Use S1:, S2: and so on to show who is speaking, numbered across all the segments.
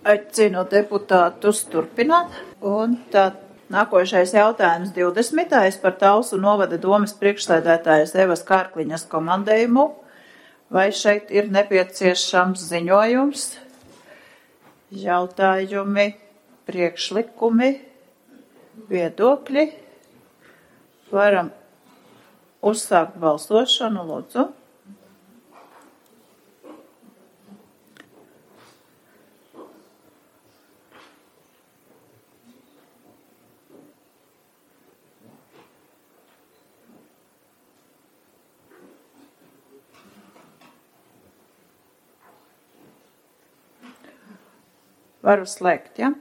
S1: Aicinu deputātus turpināt. Un tad nākošais jautājums 20. par Talsu novada domes priekšsēdētājas Evas Kārkliņas komandējumu. Vai šeit ir nepieciešams ziņojums, jautājumi, priekšlikumi, viedokļi? Varam uzsākt balsošanu, lūdzu. Varu slēgt, ja?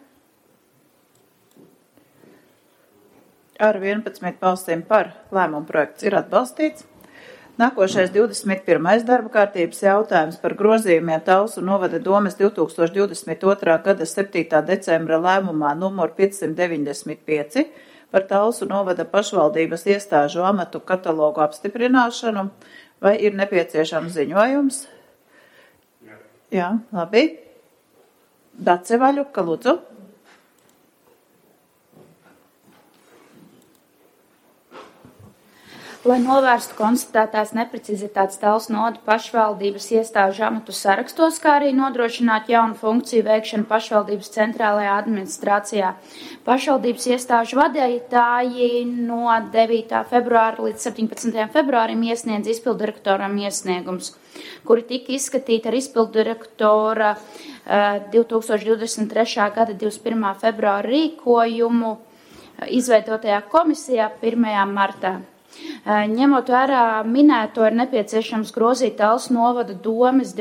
S1: Ar 11 balsīm par lēmumu projekts ir atbalstīts. Nākošais 21. darba kārtības jautājums par grozījumiem Talsu novada domes 2022. gada 7. decembra lēmumā numur 595 par Talsu novada pašvaldības iestāžu amatu katalogu apstiprināšanu. Vai ir nepieciešams ziņojums? Jā, labi. Dace Vaļuka, lūdzu.
S2: Lai novērstu konstatētās neprecizitātes Talsu novada pašvaldības iestāžu amatu sarakstos, kā arī nodrošināt jaunu funkciju veikšanu pašvaldības centrālajā administrācijā, pašvaldības iestāžu vadītāji no 9. februāra līdz 17. februārim iesniedz izpildirektoram iesniegums, kuri tika izskatīti ar izpildirektora 2023. gada 21. februāra rīkojumu izveidotajā komisijā 1. martā. Ņemot vērā minēto, ir nepieciešams grozīt Talsu novada domes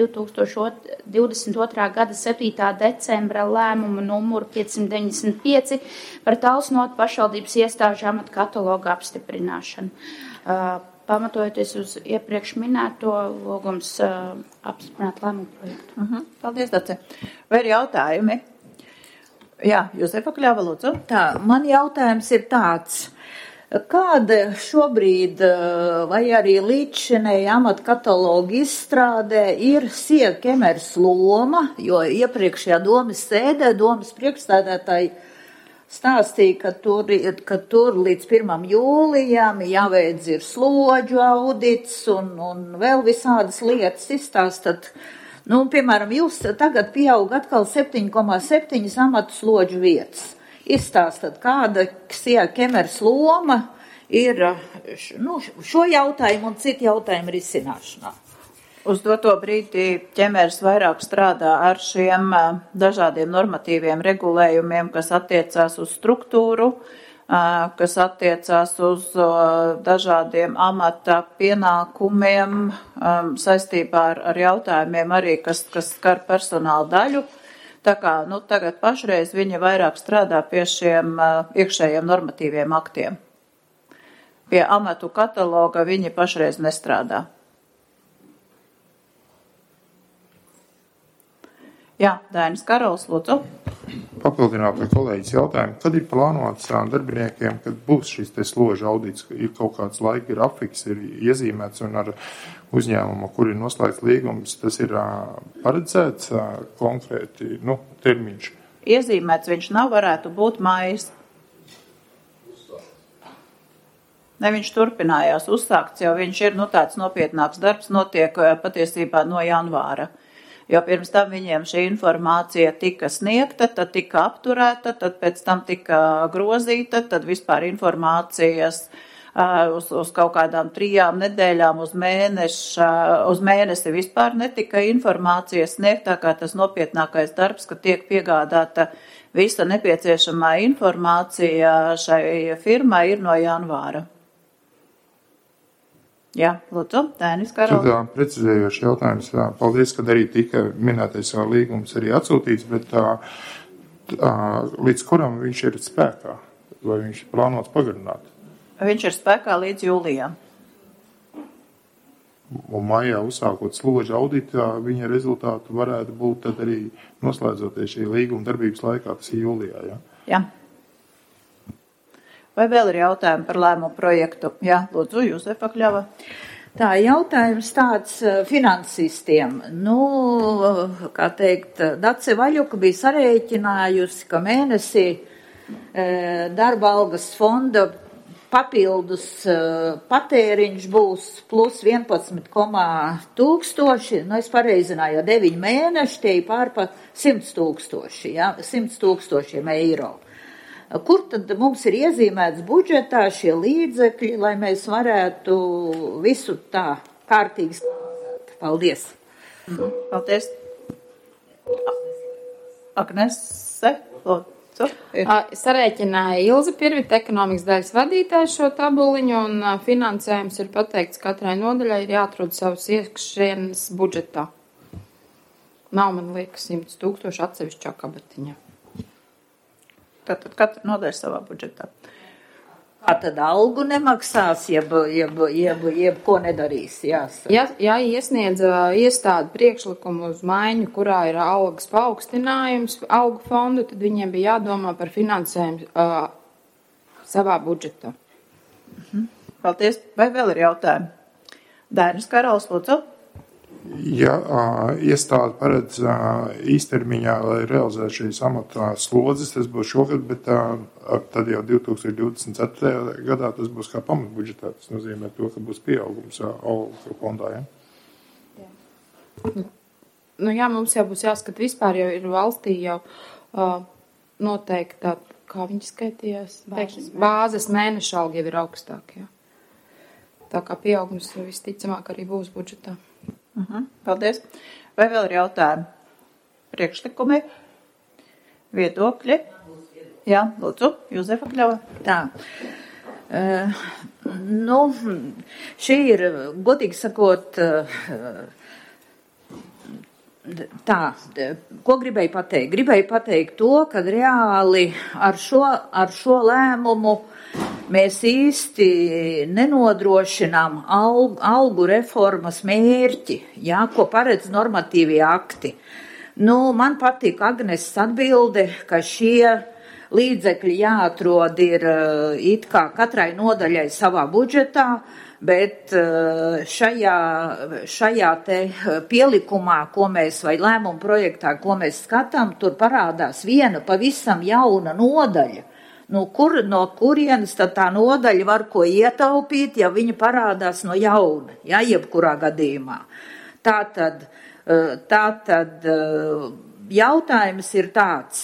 S2: 2022. gada 7. decembra lēmumu numuru 595 par Talsu novada pašvaldības iestāžu amatu katalogu apstiprināšanu. Pamatojoties uz iepriekš minēto, lūgums apstiprināt lēmumu projektu.
S1: Paldies, Dace. Vai ir jautājumi? Jā, Jozefa Kļava, lūdzu.
S3: Tā, man jautājums ir tāds. Kāda šobrīd vai arī līdzšinēja amata katalogu izstrādē ir Sija Kemers loma, jo iepriekšējā domes sēdē domes priekšsēdētāji stāstīja, ka tur līdz 1. jūlijam jāveic ir slodžu audits un vēl visādas lietas izstāstat. Nu, piemēram, jūs tagad pieaug atkal 7,7 amatu slodžu vietas. Izstāstat, kāda Sija Kemers loma ir šo jautājumu un citu jautājumu risināšanā.
S1: Uz doto brīdi ķemers vairāk strādā ar šiem dažādiem normatīviem regulējumiem, kas attiecās uz struktūru, kas attiecās uz dažādiem amata pienākumiem saistībā ar jautājumiem arī, kas skar personāla daļu. Tā kā, tagad pašreiz viņa vairāk strādā pie šiem iekšējiem normatīviem aktiem. Pie amatu kataloga viņa pašreiz nestrādā. Jā, Dainis Karols, lūdzu.
S4: Papildināt ar kolēģis jautājumu, kad ir plānots darbiniekiem, kad būs šis te složa audits, ir kaut kāds laika grafiks, ir iezīmēts un ar uzņēmumu, kur ir noslēgts līgums, tas ir paredzēts konkrēti, termiņš.
S1: Iezīmēts viņš nav, varētu būt maijs. Ne, viņš turpinājās uzsākts, jo viņš ir, tāds nopietnāks darbs notiek patiesībā no janvāra. Jo pirms tam viņiem šī informācija tika sniegta, tad tika apturēta, tad pēc tam tika grozīta, tad vispār informācijas uz kaut kādām 3 nedēļām, uz mēnesi vispār netika informācija sniegta, kā tas nopietnākais darbs, ka tiek piegādāta visa nepieciešamā informācija šai firmai ir no janvāra. Jā, lūdzu, Dainis Karols.
S4: Tad precizējošs jautājums. Paldies, ka arī tika minētais līgums arī atsūtīts, bet līdz kuram viņš ir spēkā? Vai viņš plānots pagarināt?
S1: Viņš ir spēkā līdz jūlijam.
S4: Un maijā uzsākot slodžu auditā, viņa rezultātu varētu būt tad arī noslēdzoties šī līguma darbības laikā, tas ir jūlijā, jā?
S1: Jā. Vai vēl ir jautājumi par lēmumu projektu? Jā, lūdzu, Jozefa Kļava.
S3: Tā jautājums tāds finansistiem. Kā teikt, Dace Vaļuka bija sarēķinājusi, ka mēnesī darba algas fonda papildus patēriņš būs plus 11,000. Es pareizināju, 9 mēneši, tie ir pār pa 100,000, ja, 100,000 eiro. Kur tad mums ir iezīmēts budžetā šie līdzekļi, lai mēs varētu visu tā kārtīgi skatīt? Paldies!
S1: Paldies! Agnese, lūdzu.
S5: Sarēķināja Ilze Pirvita, ekonomikas daļas vadītājs šo tabuliņu, un finansējums ir pateikts katrai nodaļai ir jāatrod savas iekšienes budžetā. Nav, man liekas, 100,000 atsevišķā kabatiņā.
S1: Tātad katra nodaļa savā budžetā.
S3: Kā tad algu nemaksās, jeb ko nedarīs?
S5: Ja iesniedz iestādi priekšlikumu uz maiņu, kurā ir algas paaugstinājums, algu fondu, tad viņiem bija jādomā par finansējumu savā budžetā.
S1: Paldies. Vai vēl ir jautājumi? Dainis Karalis, lūdzu.
S4: Ja iestāde paredz īstermiņā, lai realizētu šīs amatā slodzes, tas būs šogad, bet tad jau 2024. gadā tas būs kā pamatbudžetā. Tas nozīmē to, ka būs pieaugums algu fondā, ja?
S5: Jā, mums jau būs jāskat vispār, jo ir valstī jau noteikti tā, kā viņi skaitījās, bāzes mēneša alga jau ir augstāka, ja? Tā kā pieaugums visticamāk arī būs budžetā.
S1: Paldies. Vai vēl ir jautājumi? Priekšlikumi? Viedokļi? Jā, lūdzu, Juzefa Kļava.
S3: Tā. Šī ir, godīgi sakot, tā, ko gribēju pateikt? Gribēju pateikt to, ka reāli ar šo lēmumu mēs īsti nenodrošinām algu reformas mērķi, jā, ko paredz normatīvie akti. Man patīk Agneses atbilde, ka šie līdzekļi jāatrod ir it kā katrai nodaļai savā budžetā, bet šajā te pielikumā, ko mēs, vai lēmumu projektā, ko mēs skatām, tur parādās viena pavisam jauna nodaļa. No kurienes tad tā nodaļa var ko ietaupīt, ja viņa parādās no jauna, ja, jebkurā gadījumā. Tātad jautājums ir tāds,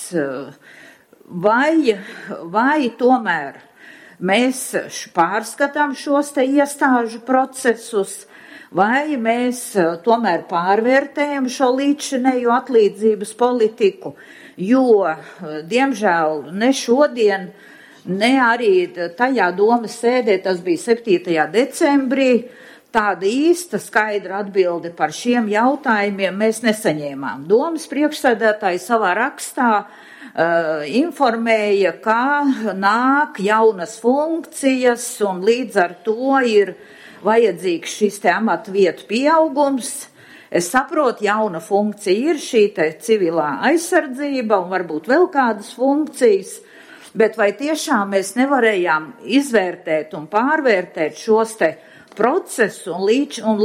S3: vai tomēr mēs pārskatām šos te iestāžu procesus, vai mēs tomēr pārvērtējam šo līdzšinējo atlīdzības politiku, jo, diemžēl, ne šodien, ne arī tajā domas sēdē, tas bija 7. decembrī, tāda īsta skaidra atbilde par šiem jautājumiem mēs nesaņēmām. Domas priekšsēdētāji savā rakstā informēja, ka nāk jaunas funkcijas un līdz ar to ir vajadzīgs šis te amatvietu pieaugums. Es saprotu, jauna funkcija ir šī te civilā aizsardzība un varbūt vēl kādas funkcijas, bet vai tiešām mēs nevarējām izvērtēt un pārvērtēt šos te procesu un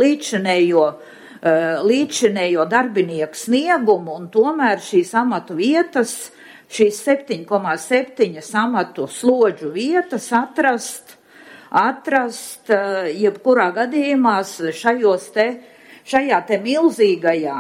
S3: līdzšinējo darbinieku sniegumu un tomēr šīs amatu vietas, šīs 7,7 amatu slodžu vietas atrast jebkurā gadījumā šajā te milzīgajā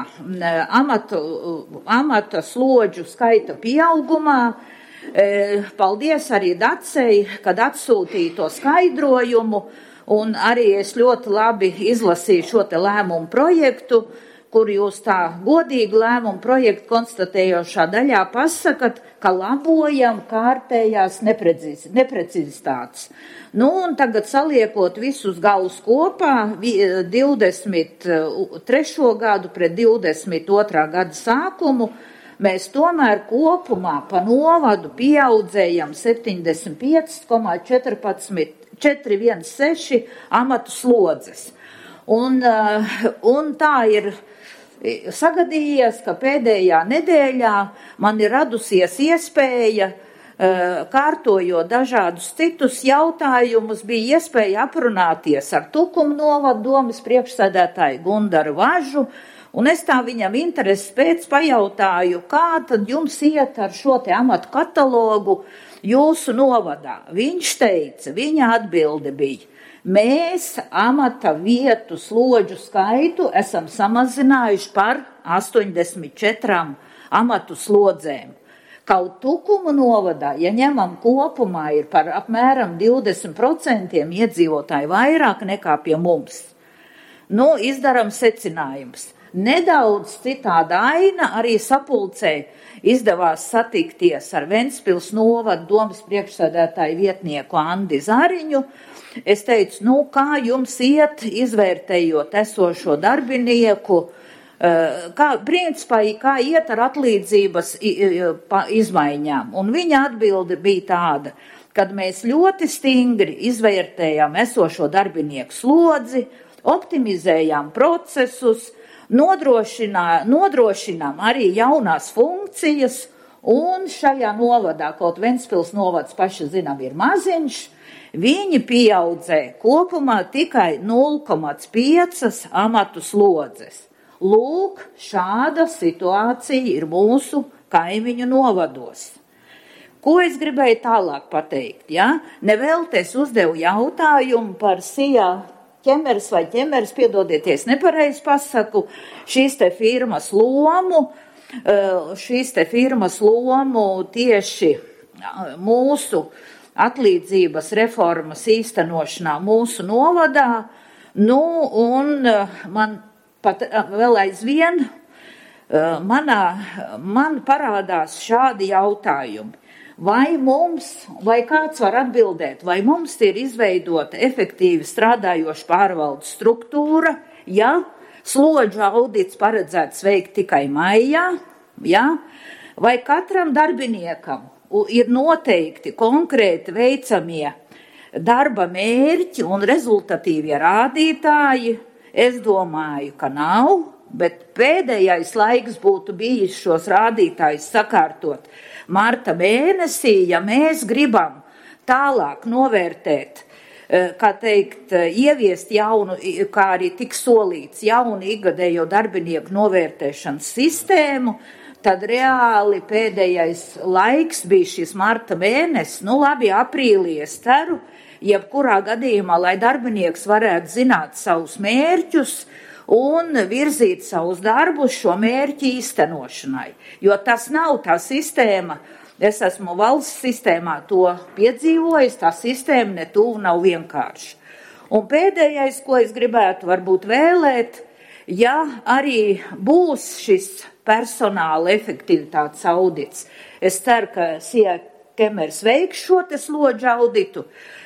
S3: amata slodžu skaita pieaugumā. Paldies arī Dacei, kad atsūtīja to skaidrojumu, un arī es ļoti labi izlasīju šo te lēmumu projektu, kur jūs tā godīgi lēmumu projektu konstatējošā daļā pasakat, ka labojam kārtējās neprecizitātes. Un tagad saliekot visus galus kopā, 23. gadu pret 22. gada sākumu, mēs tomēr kopumā pa novadu pieaudzējam 75,416 amatu slodzes. Un tā ir sagadījies, ka pēdējā nedēļā man ir radusies iespēja kārtojot dažādus citus jautājumus, bija iespēja aprunāties ar Tukumu novada domes priekšsēdētāju Gundaru Važu, un es tā viņam intereses pēc pajautāju, kā tad jums iet ar šo te amatu katalogu jūsu novadā. Viņš teica, viņa atbilde bija, mēs amata vietu slodžu skaitu esam samazinājuši par 84 amatu slodzēm. Kaut Tukumu novadā, ja ņemam kopumā, ir par apmēram 20% iedzīvotāji vairāk nekā pie mums. Nu, izdaram secinājums. Nedaudz citāda aina arī sapulcē izdevās satikties ar Ventspils novada domes priekšsēdētāju vietnieku Andi Zariņu. Es teicu, nu, kā jums iet, izvērtējot esošo darbinieku, kā iet ar atlīdzības izmaiņām. Un viņa atbilde bija tāda, kad mēs ļoti stingri izvērtējām esošo darbinieku slodzi, optimizējām procesus, nodrošinām arī jaunās funkcijas, un šajā novadā, kaut Ventspils novads paši zinām ir maziņš, viņi pieaudzē kopumā tikai 0,5 amatu slodzes. Lūk, šāda situācija ir mūsu kaimiņu novados. Ko es gribēju tālāk pateikt? Ja? Nevēlties uzdevu jautājumu par SIA ķemeres, piedodieties, nepareizi pasaku, šīs te firmas lomu tieši mūsu atlīdzības reformas īstenošanā mūsu novadā, nu, un man pat vēl aizvien man parādās šādi jautājumi. Vai kāds var atbildēt, vai mums ir izveidota efektīvi strādājoša pārvaldes struktūra, ja slodžu audits paredzēts veikt tikai maijā, ja? Vai katram darbiniekam ir noteikti konkrēti veicamie darba mērķi un rezultatīvie rādītāji? Es domāju, ka nav, bet pēdējais laiks būtu bijis šos rādītājus sakārtot marta mēnesī, ja mēs gribam tālāk novērtēt, ieviest jaunu, kā arī tik solīts, jaunu ikgadējo darbinieku novērtēšanas sistēmu, tad reāli pēdējais laiks bija šis marta mēnesis, nu labi, aprīlī es ceru, jebkurā gadījumā, lai darbinieks varētu zināt savus mērķus un virzīt savus darbus šo mērķu īstenošanai. Jo tas nav tā sistēma, es esmu valsts sistēmā to piedzīvojis, tā sistēma ne tuvu nav vienkārši. Un pēdējais, ko es gribētu varbūt vēlēt, ja arī būs šis personāla efektivitātes audits, es ceru, ka SIA ķemeres veiks šo te slodžu auditu.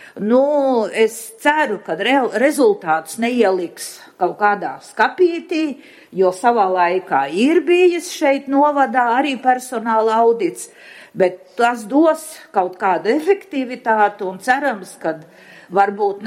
S3: Nu, es ceru, ka rezultātus neieliks kaut kādā skapītī, jo savā laikā ir bijis šeit novadā arī personāla audits, bet tas dos kaut kādu efektivitāti un cerams, ka varbūt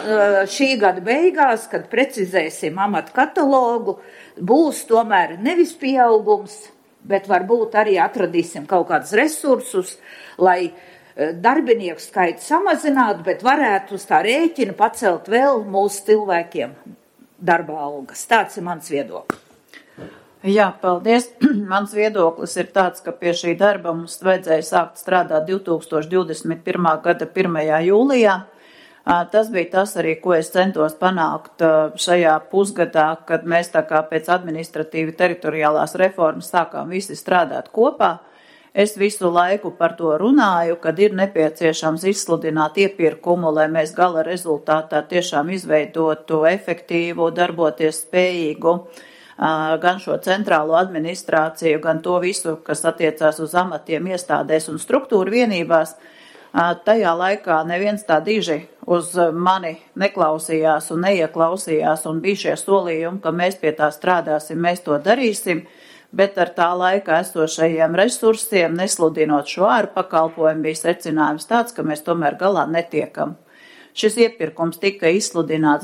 S3: šī gada beigās, kad precizēsim amatu katalogu, būs tomēr nevis pieaugums, bet varbūt arī atradīsim kaut kādus resursus, lai darbinieku skaitu samazināt, bet varētu uz tā rēķina pacelt vēl mūsu cilvēkiem darba algas. Tāds ir mans viedoklis.
S1: Jā, paldies. Mans viedoklis ir tāds, ka pie šī darba mums vajadzēja sākt strādāt 2021. gada 1. jūlijā. Tas bija tas arī, ko es centos panākt šajā pusgadā, kad mēs tā kā pēc administratīvi teritoriālās reformas sākām visi strādāt kopā. Es visu laiku par to runāju, kad ir nepieciešams izsludināt iepirkumu, lai mēs gala rezultātā tiešām izveidotu efektīvu, darboties spējīgu gan šo centrālo administrāciju, gan to visu, kas attiecās uz amatiem, iestādēs un struktūru vienībās. Tajā laikā neviens tā diži uz mani neklausījās un neieklausījās, un bija šie solījumi, ka mēs pie tā strādāsim, mēs to darīsim. Bet ar tā laika esošajiem resursiem, nesludinot šo ārpakalpojumu, bija secinājums tāds, ka mēs tomēr galā netiekam. Šis iepirkums tika izsludināts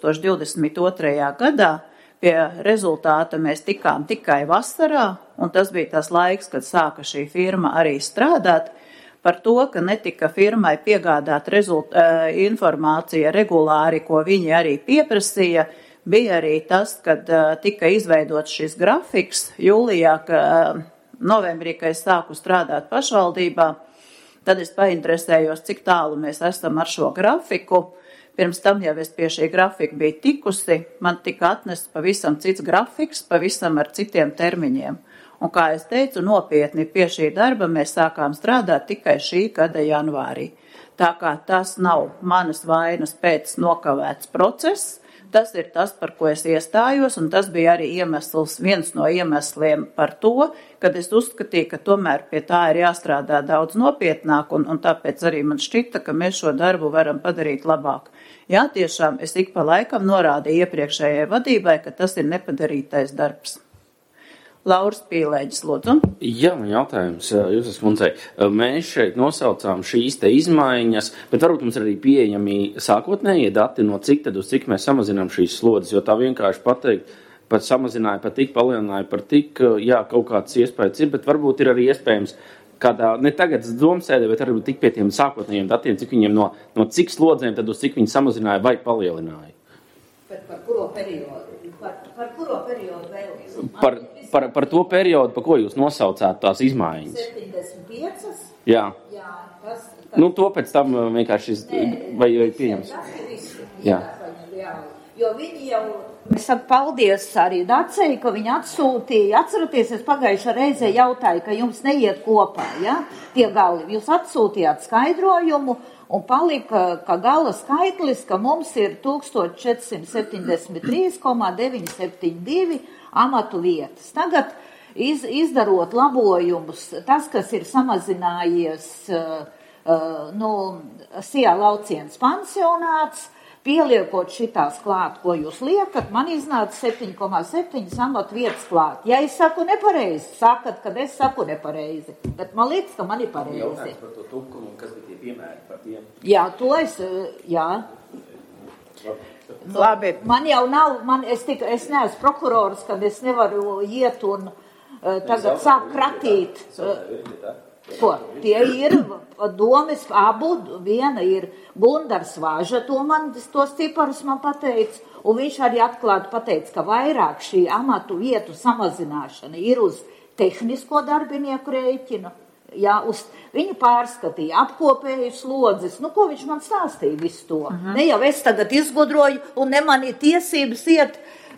S1: 2022. gadā, pie rezultāta mēs tikām tikai vasarā, un tas bija tas laiks, kad sāka šī firma arī strādāt. Par to, ka netika firmai piegādāt informācija regulāri, ko viņi arī pieprasīja, bija arī tas, kad tika izveidots šis grafiks jūlijā, novembrī, kad es sāku strādāt pašvaldībā, tad es painteresējos, cik tālu mēs esam ar šo grafiku. Pirms tam jau es pie šī grafika biju tikusi, man tika atnests pavisam cits grafiks, pavisam ar citiem termiņiem. Un, kā es teicu, nopietni pie šī darba mēs sākām strādāt tikai šī gada janvārī. Tā kā tas nav manas vainas pēc nokavēts process, tas ir tas, par ko es iestājos, un tas bija arī viens no iemesliem par to, kad es uzskatīju, ka tomēr pie tā ir jāstrādā daudz nopietnāk, un tāpēc arī man šķita, ka mēs šo darbu varam padarīt labāk. Jā, tiešām es ik pa laikam norādīju iepriekšējai vadībai, ka tas ir nepadarītais darbs. Lauris Pīlēģis, lūdzu.
S6: Jā, man jautājums, Jūsas kundzei. Mēs šeit nosaucām šīs te izmaiņas, bet varbūt mums arī pieejami sākotnējie dati, no cik tad uz cik mēs samazinām šīs slodzes, jo tā vienkārši pateikt, pat samazināja, pat tik palielināja, par tik, jā, kaut kāds iespējas ir, bet varbūt ir arī iespējams kādā, ne tagad domsēdē, bet arī tik pie tiem sākotnējiem datiem, cik viņiem no cik slodzēm tad uz cik viņi samazināja vai palielināja.
S3: Bet par kuro periodu? Par kuro periodu vēl?
S6: Par to periodu, pa ko jūs nosaucāt tās izmaiņas?
S3: 75?
S6: Jā.
S3: Jā, tas...
S6: Nu, to pēc tam vienkārši vai pieņems.
S3: Tas ir viss.
S6: Jā.
S3: Jo viņi jau... Es saku paldies arī Dacei, ka viņi atsūtīja. Atceraties, es pagājušā reizē jautāju, ka jums neiet kopā, ja? Tie gali. Jūs atsūtījāt skaidrojumu un palika, ka gala skaitlis, ka mums ir 1473,972 amatu vietas. Tagad izdarot labojumus, tas, kas ir samazinājies, Sijā Lauciens pansionāts, pieliekot šitās klāt, ko jūs liekat, man iznāca 7,7 amatu vietas klāt. Ja es saku nepareizi, sakat, kad es saku nepareizi, bet man liekas, ka man ir pareizi.
S6: Jautājums par to tukumu, kas bija tie piemēri par tiem?
S3: Jā, to es, jā.
S1: Labi.
S3: Man jau nav, es neesmu prokurors, kad es nevaru iet un tagad sāk kratīt. Ko? Tie ir domas abu, viena ir Gundars Vāža, tos ciparus man pateica, un viņš arī atklāti pateica, ka vairāk šī amatu vietu samazināšana ir uz tehnisko darbinieku rēķinu. Jā, viņu pārskatīja, apkopēja slodzes, ko viņš man stāstīja visu to. Ne jau es tagad izgudroju, un ne man ir tiesības iet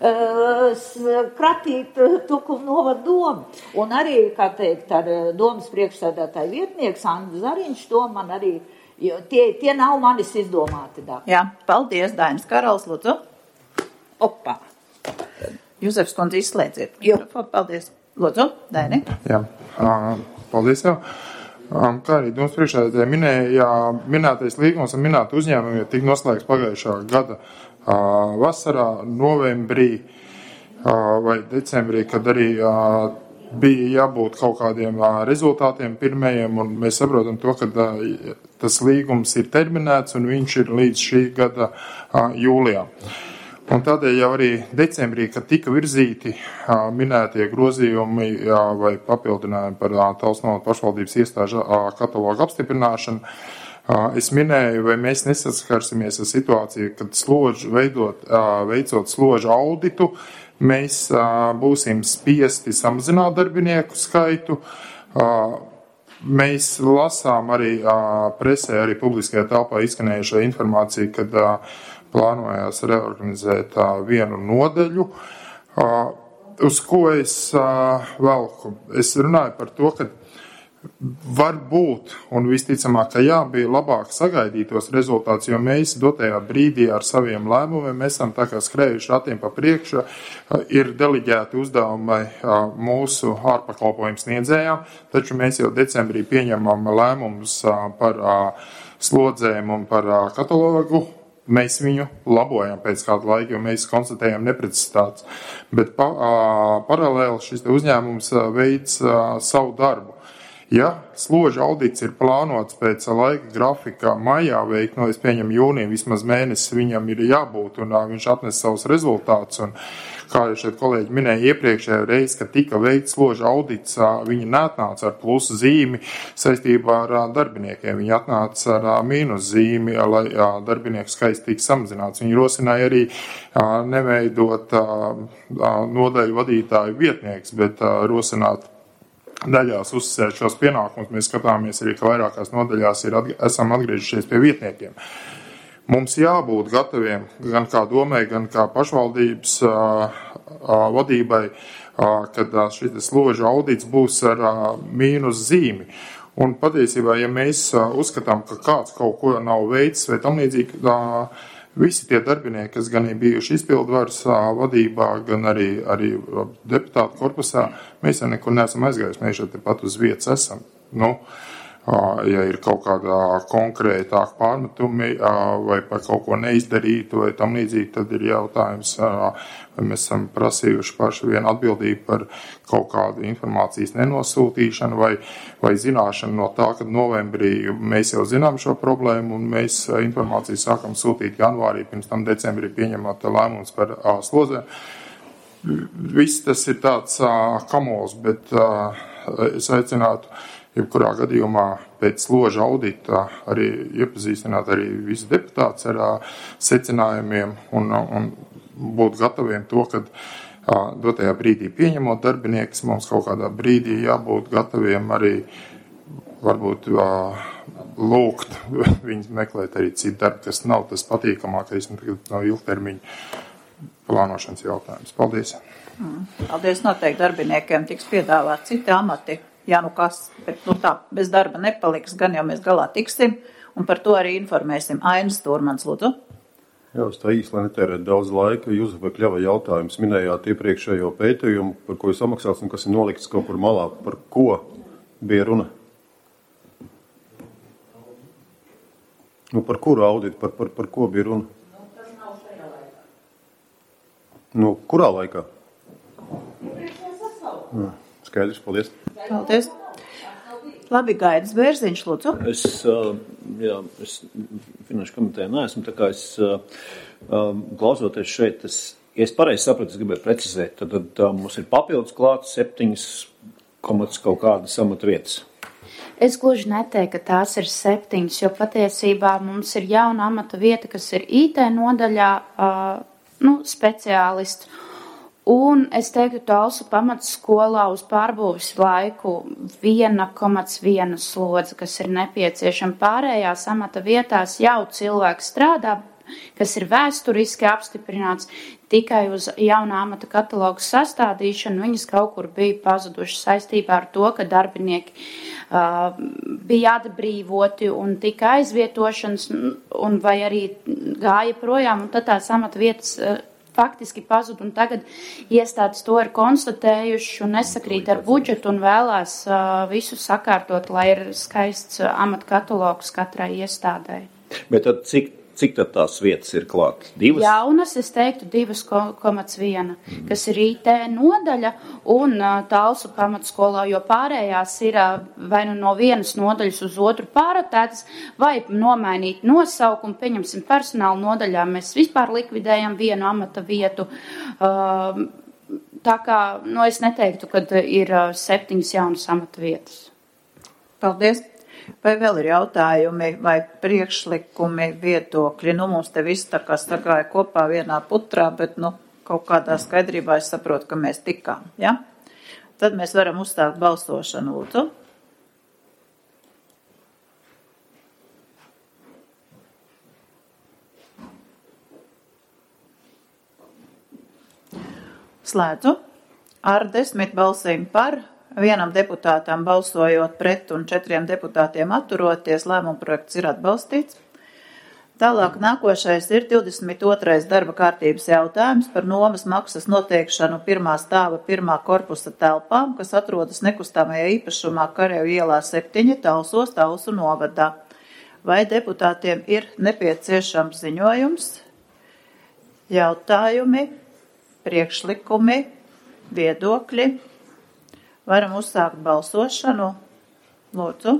S3: kratīt Tukumu novada domu. Un arī, kā teikt, ar domas priekšsēdētāju vietnieks Andris Zariņš, to man arī, tie nav manis izdomāti.
S1: Jā, paldies, Dainis Karals, lūdzu.
S3: Opā.
S1: Jūsefs kundze izslēdziet. Paldies. Lūdzu, Daini.
S4: Jā, paldies jau. Kā arī domas priekšsēdētāji minēja, minētais līgums un minēta uzņēmumi tika noslēgts pagājušā gada vasarā, novembrī vai decembrī, kad arī bija jābūt kaut kādiem rezultātiem pirmajiem, un mēs saprotam to, ka tas līgums ir terminēts un viņš ir līdz šī gada jūlijā. Un tādēļ jau arī decembrī, kad tika virzīti minētie grozījumi vai papildinājumi par Talsnovas pašvaldības iestāžu katalogu apstiprināšanu, es minēju, vai mēs nesaskarsimies ar situāciju, kad veicot složu auditu, mēs būsim spiesti samazināt darbinieku skaitu. Mēs lasām arī presē, arī publiskajā telpā izskanējušo informāciju, kad plānojās reorganizēt vienu nodaļu, uz ko es velku. Es runāju par to, ka var būt, un visticamāk, ka jā, bija labāk sagaidītos rezultātus, jo mēs dotajā brīdī ar saviem lēmumiem, mēs esam tā kā skrējuši ratiem pa priekšu, ir deleģēti uzdevumi mūsu ārpakalpojumu sniedzējām, taču mēs jau decembrī pieņemam lēmumus par slodzēm un par katalogu. Mēs viņu labojam pēc kādu laiku, jo mēs konstatējam neprecizitātes. Bet paralēli šis uzņēmums veic savu darbu. Ja složa audits ir plānots pēc laika grafika maijā veikt, es pieņemu jūniju, vismaz mēnesis viņam ir jābūt, un viņš atnes savus rezultātus, un kā jau šeit kolēģi minēja iepriekšējā reize, kad tika veikts složa audits, viņi neatnāca ar plusu zīmi saistībā ar darbiniekiem, viņi atnāca ar mīnus zīmi, lai darbinieku skaits tika samazināts. Viņi rosināja arī neveidot nodaļu vadītāju vietnieks, bet rosināt daļās uzsvērt šos pienākumus. Mēs skatāmies arī, ka vairākās nodaļās esam atgriežušies pie vietniekiem. Mums jābūt gataviem gan kā domai, gan kā pašvaldības vadībai, kad šis složa audits būs ar mīnus zīmi. Un patiesībā, ja mēs uzskatām, ka kāds kaut ko nav veicis vai tam līdzīgi, visi tie darbinieki, kas gan ir bijuši izpildvaras vadībā, gan arī deputātu korpusā, mēs jau nekur neesam aizgājuši, mēs šeit pat uz vietas esam. Ja ir kaut kādā konkrētāk pārmetumi vai par kaut ko neizdarītu vai tam līdzīgi, tad ir jautājums, vai mēs esam prasījuši paši vienu atbildību par kaut kādu informācijas nenosūtīšanu vai zināšanu no tā, ka novembrī mēs jau zinām šo problēmu un mēs informāciju sākam sūtīt janvārī, pirms tam decembrī pieņemot lēmums par slodzēm. Viss tas ir tāds kamols, bet es aicinātu jebkurā gadījumā pēc složa audita arī iepazīstināt arī visus deputātus ar secinājumiem un būt gataviem to, kad dotajā brīdī pieņemot darbinieks, mums kaut kādā brīdī jābūt gataviem arī varbūt lūgt viņus meklēt arī citu darbu, kas nav tas patīkamākais no ilgtermiņa plānošanas jautājums. Paldies!
S1: Paldies, noteikti darbiniekiem tiks piedāvāt citi amati. Jā, kas, bet tā, bez darba nepaliks, gan jau mēs galā tiksim, un par to arī informēsim. Ainas Stūrmans, lūdzu.
S7: Jā, es tā īsti, lai netērētu daudz laika, jūs vai Kļava jautājums minējāt iepriekšējo pētījumu, par ko ir samaksāts un kas ir nolikts kaut kur malā. Par ko bija runa? Par kuru auditu, par ko bija runa?
S3: Tas nav šajā laikā.
S7: Kurā laikā?
S3: Iepriekšējā sasaukumā.
S7: Skaidrs, paldies.
S1: Paldies. Labi, Gaidis Bērziņš, lūdzu.
S8: Es finanšu komitejā neesmu, tā kā es klausoties šeit, ja es pareizi sapratu, es gribēju precizēt, tad mums ir papildus klāts 7 kaut kādas amatvietas.
S2: Es gluži neteiktu, ka tās ir 7, jo patiesībā mums ir jauna amata vieta, kas ir IT nodaļā speciālists. Un es teiktu, Talsu pamatskolā uz pārbūves laiku 1,1 slodze, kas ir nepieciešama. Pārējās amata vietās jau cilvēks strādā, kas ir vēsturiski apstiprināts, tikai uz jaunā amata katalogu sastādīšanu. Viņas kaut kur bija pazudušas saistībā ar to, ka darbinieki bija atbrīvoti un tika aizvietošanas, vai arī gāja projām, un tad tās amata vietas faktiski pazud, un tagad iestādes to ir konstatējuši un nesakrīt ar budžetu un vēlās visu sakārtot, lai ir skaists amata katalogs katrai iestādai.
S8: Bet tad cik tad tās vietas ir klāt? 2?
S2: Jaunas, es teiktu 2,1, kas ir IT nodaļa un Talsu pamatskolā, jo pārējās ir vai no vienas nodaļas uz otru pārrotētas, vai nomainīt nosaukumu, pieņemsim personāla nodaļā, mēs vispār likvidējam vienu amata vietu. Tā kā, es neteiktu, ka ir 7 jaunas amata vietas.
S1: Paldies! Vai vēl ir jautājumi vai priekšlikumi, viedokļi? Mums te viss tā kā sagāja kopā vienā putrā, bet kaut kādā skaidrībā es saprotu, ka mēs tikām. Ja? Tad mēs varam uzstākt balsošanu, lūdzu. Slēdzu. Ar 10 balsīm par, 1 deputātam balsojot pret un 4 deputātiem atturoties, lēmuma projekts ir atbalstīts. Tālāk nākošais ir 22. darba kārtības jautājums par nomas maksas noteikšanu 1. stāva 1. korpusa telpām, kas atrodas nekustamajā īpašumā Karevu ielā 7, Talsos, Talsu novadā. Vai deputātiem ir nepieciešams ziņojums, jautājumi, priekšlikumi, viedokļi? Varam uzsākt balsošanu. Lūdzu.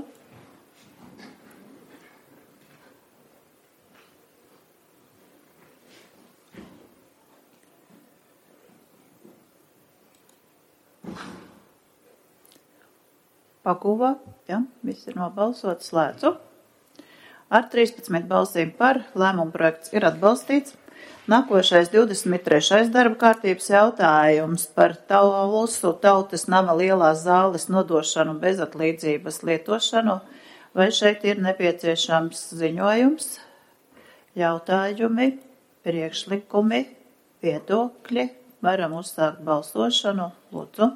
S1: Paguva, ja, viss ir nobalsot, slēdzu. Ar 13 balsīm par lēmumu projekts ir atbalstīts. Nākošais 23. darba kārtības jautājums par Talsu tautas nama lielās zāles nodošanu bezatlīdzības lietošanu. Vai šeit ir nepieciešams ziņojums, jautājumi, priekšlikumi, viedokļi? Varam uzsākt balsošanu. Lūdzu.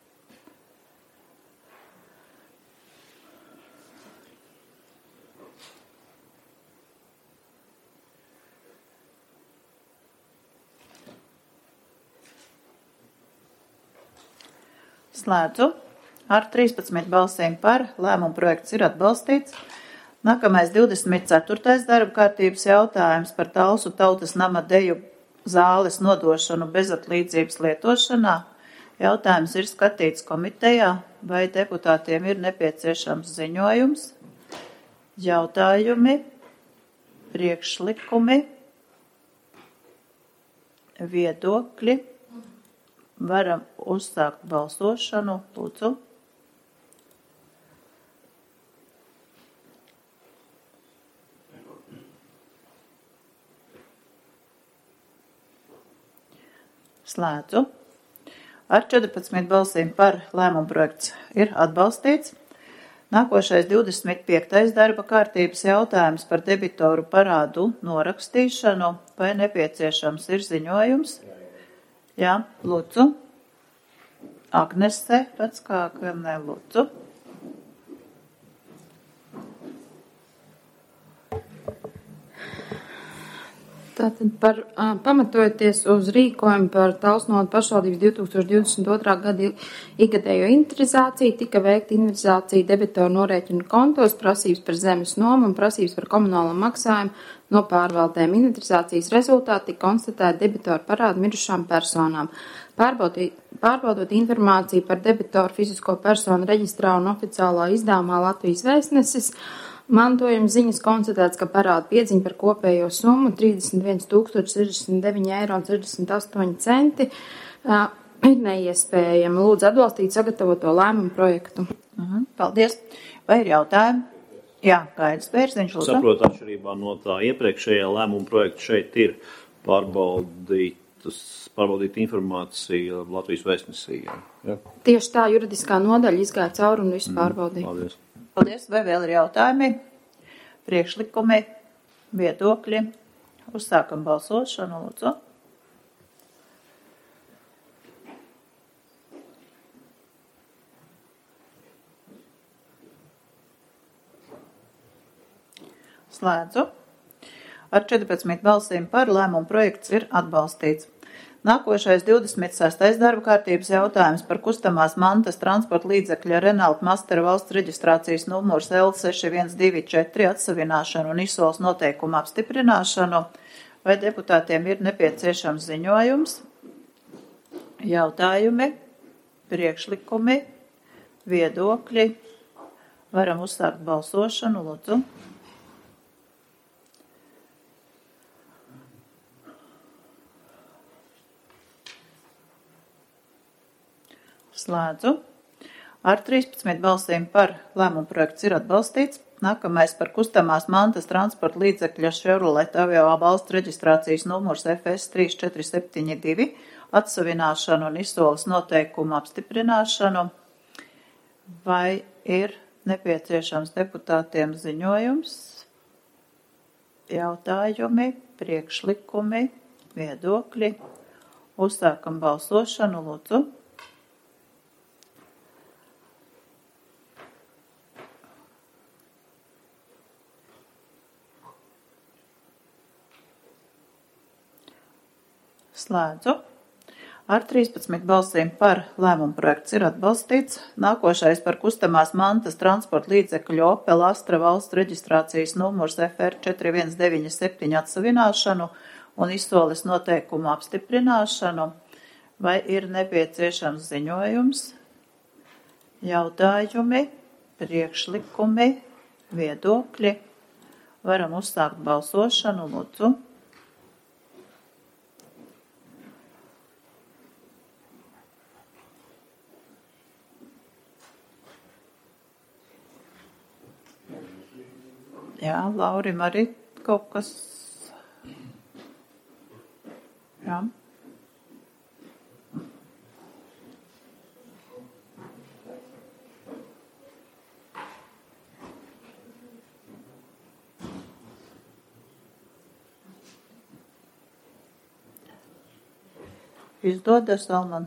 S1: Slēdzu. Ar 13 balsīm par lēmumu projekts ir atbalstīts. Nākamais 24. darba kārtības jautājums par Talsu tautas nama deju zāles nodošanu bezatlīdzības lietošanā. Jautājums ir skatīts komitejā, vai deputātiem ir nepieciešams ziņojums, jautājumi, priekšlikumi, viedokļi. Varam uzsākt balsošanu. Lūdzu. Slēdzu. Ar 14 balsīm par lēmumu projekts ir atbalstīts. Nākošais 25. darba kārtības jautājums par debitoru parādu norakstīšanu. Vai nepieciešams ir ziņojums? Jā, lūdzu. Agnese, pats kā nelūdzu.
S5: Tātad pamatojoties uz rīkojumu par Talsnodu pašvaldības 2022. gada ikgadējo inventarizāciju, tika veikta inventarizācija debitoru norēķinu kontos, prasības par zemes nomu un prasības par komunālo maksājumu no pārvaldēm. Inventarizācijas rezultāti tika konstatēti debitoru parādu mirušām personām. Pārbaudot informāciju par debitoru fizisko personu reģistrā un oficiālā izdevumā Latvijas Vēstnesis, mantojuma ziņas konstatēts, ka parāda piedziņa par kopējo summu 31 069,68 € ir neiespējama. Lūdzu atbalstīt sagatavoto lēmumu projektu.
S1: Paldies. Vai ir jautājumi? Jā, Gaidis Bērziņš.
S8: Saprotu, atšķirībā no tā iepriekšējā lēmuma projekta šeit ir pārbaudīt informāciju Latvijas Vēstnesī. Ja?
S5: Tieši tā juridiskā nodaļa izgāja cauri un visu pārbaudīja.
S8: Paldies.
S1: Paldies. Vai vēl ir jautājumi, priekšlikumi, viedokļi? Uzsākam balsošanu, lūdzu. Slēdzu. Ar 14 balsīm par lēmumu projekts ir atbalstīts. Nākošais 26. darba kārtības jautājums par kustamās mantas transporta līdzekļa Renault Master valsts reģistrācijas numurs L6124 atsavināšanu un izsoles noteikumu apstiprināšanu. Vai deputātiem ir nepieciešams ziņojums, jautājumi, priekšlikumi, viedokļi? Varam uzsākt balsošanu, lūdzu. Slēdzu. Ar 13 balsīm par lēmumu projekts ir atbalstīts. Nākamais par kustamās mantas transporta līdzekļa Chevrolet Aveo valsts reģistrācijas numurs FS 3472 atsavināšanu un izsoles noteikumu apstiprināšanu. Vai ir nepieciešams deputātiem ziņojums, jautājumi, priekšlikumi, viedokļi? Uzsākam balsošanu, lūdzu. Slēdzu. Ar 13 balsīm par lēmumu projekts ir atbalstīts. Nākošais par kustamās mantas transporta līdzekļu Opel Astra valsts reģistrācijas numurs FR 4197 atsavināšanu un izsoles noteikumu apstiprināšanu. Vai ir nepieciešams ziņojums, jautājumi, priekšlikumi, viedokļi. Varam uzsākt balsošanu, lūdzu. Jā, Laurim arī kaut kas. Jā. Izdodas, Alman.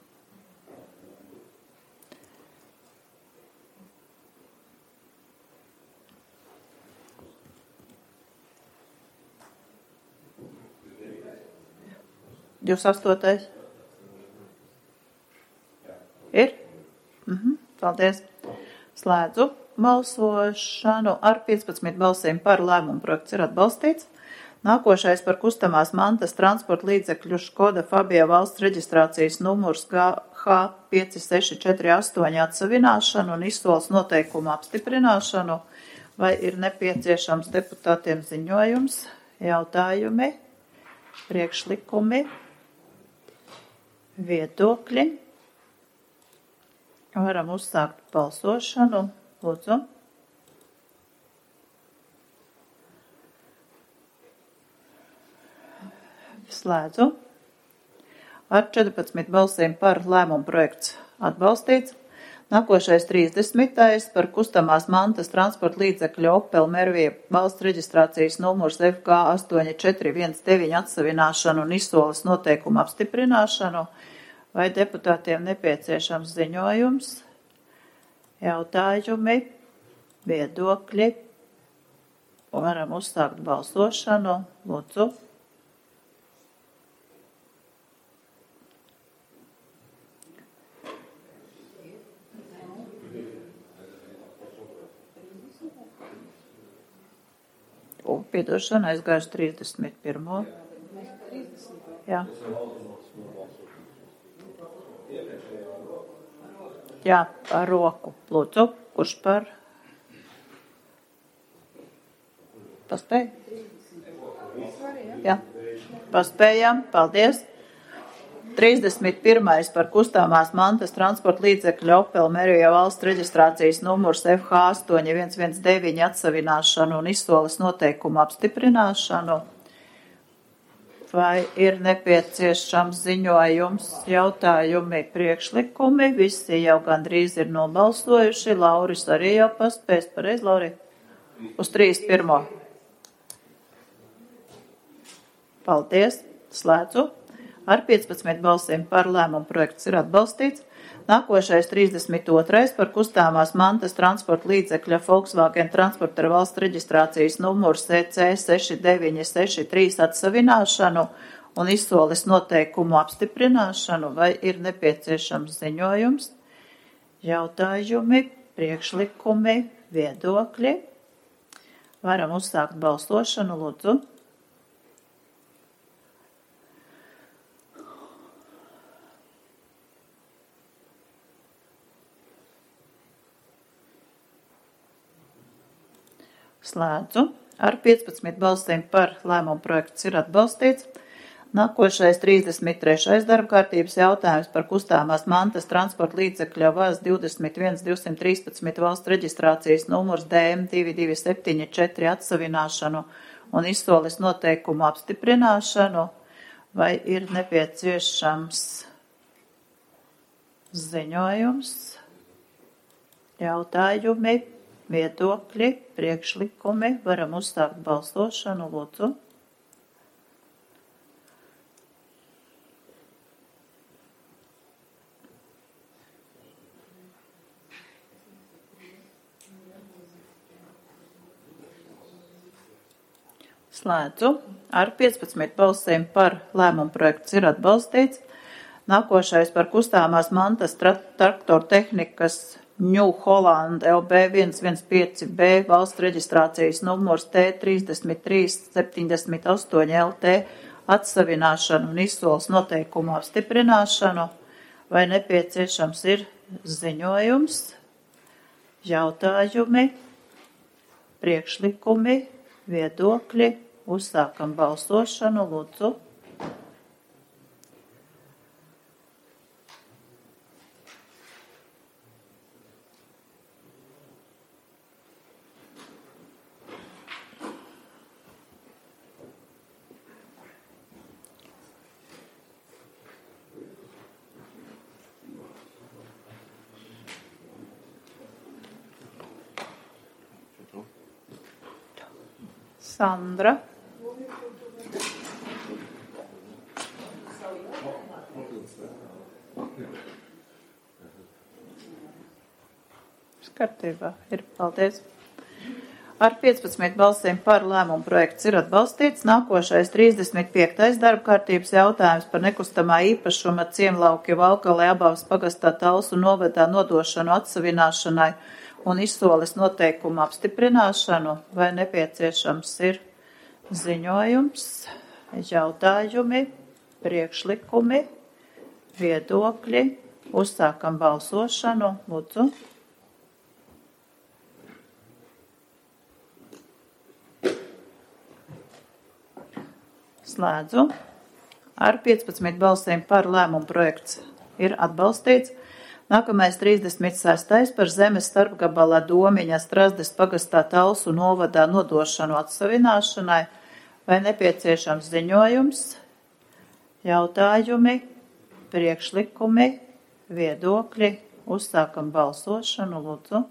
S1: Jūs 8. Ir? Paldies. Slēdzu balsošanu ar 15 balsīm par lēmumu projekts ir atbalstīts. Nākošais par kustamās mantas transporta līdzekļu Škoda Fabia valsts reģistrācijas numurs GH5648 atsavināšanu un izsoles noteikumu apstiprināšanu. Vai ir nepieciešams deputātiem ziņojums, jautājumi, priekšlikumi, viedokļi? Varam uzsākt balsošanu. Lūdzu. Slēdzu. Ar 14 balsīm par lēmumu projekts atbalstīts. Nākošais 30. par kustamās mantas transporta līdzekļu Opel Mervija valsts reģistrācijas numurs FG8419 atsavināšanu un izsoles noteikumu apstiprināšanu. Vai deputātiem nepieciešams ziņojums, jautājumi, viedokļi? Varam uzsākt balsošanu. Lūdzu. Piedošana aizgājuši 31. Jā. Jā, par roku. Lūdzu, kurš par? Paspēj? Jā. Paspējam, paldies. 31. par kustāmās mantas transporta līdzekļu Opel Mervija valsts reģistrācijas numurs FH8119 atsavināšanu un izsoles noteikumu apstiprināšanu. Vai ir nepieciešams ziņojums, jautājumi, priekšlikumi? Visi jau gandrīz ir nobalsojuši. Lauris arī jau paspēs. Pareiz, Lauri? Uz 31. Paldies. Slēdzu. Ar 15 balsīm par lēmumu projekts ir atbalstīts. Nākošais 32. par kustāmās mantas transporta līdzekļa Volkswagen Transporter valsts reģistrācijas numurs EC6963 atsavināšanu un izsoles noteikumu apstiprināšanu. Vai ir nepieciešams ziņojums, jautājumi, priekšlikumi, viedokļi? Varam uzsākt balsošanu, lūdzu. Slēdzu. Ar 15 balsīm par lēmumu projekts ir atbalstīts. Nākošais 33. darba kārtības jautājums par kustāmās mantas transporta līdzekļa VAZ 21213 valsts reģistrācijas numurs DM2274 atsavināšanu un izsoles noteikumu apstiprināšanu. Vai ir nepieciešams ziņojums, jautājumi, viedokļi, priekšlikumi? Varam uzsākt balsošanu, lūdzu. Slēdzu. Ar 15 balsīm par lēmumu projekts ir atbalstīts. Nākošais par kustāmās mantas traktoru tehnikas New Holland LB 115B valsts reģistrācijas numurs T3378 LT atsavināšanu un izsoles noteikumu apstiprināšanu. Vai nepieciešams ir ziņojums, jautājumi, priekšlikumi, viedokļi. Uzsākam balsošanu, lūdzu. Sandra. Kārtībā ir. Paldies. Ar 15 balsīm par lēmumu projekts ir atbalstīts. Nākošais 35. darba kārtības jautājums par nekustamā īpašuma Ciemlauki Valkalē Abavas pagastā Talsu novadā nodošanu atsavināšanai un izsoles noteikumu apstiprināšanu. Vai nepieciešams ir ziņojums, jautājumi, priekšlikumi, viedokļi? Uzsākam balsošanu. Lūdzu. Slēdzu. Ar 15 balsīm par lēmumu projekts ir atbalstīts. Nākamais 36. par zemes starpgabala Domiņa Strazdes pagastā Talsu novadā nodošanu atsavināšanai. Vai nepieciešams ziņojums, jautājumi, priekšlikumi, viedokļi? Uzsākam balsošanu, lūdzu.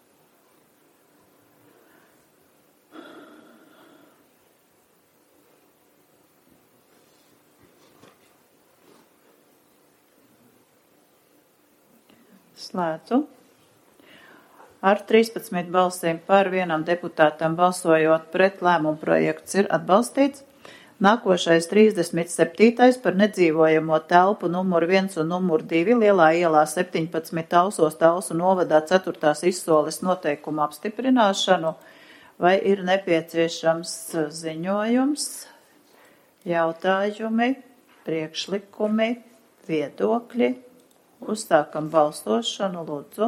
S1: Slēdzu. Ar 13 balsīm par vienam deputātam balsojot pret lēmumu projekts ir atbalstīts. Nākošais 37. par nedzīvojamo telpu numur 1 un numur 2 Lielā ielā 17 Talsos Talsu novadā 4. izsoles noteikumu apstiprināšanu. Vai ir nepieciešams ziņojums, jautājumi, priekšlikumi, viedokļi? Uzsākam balsošanu, lūdzu.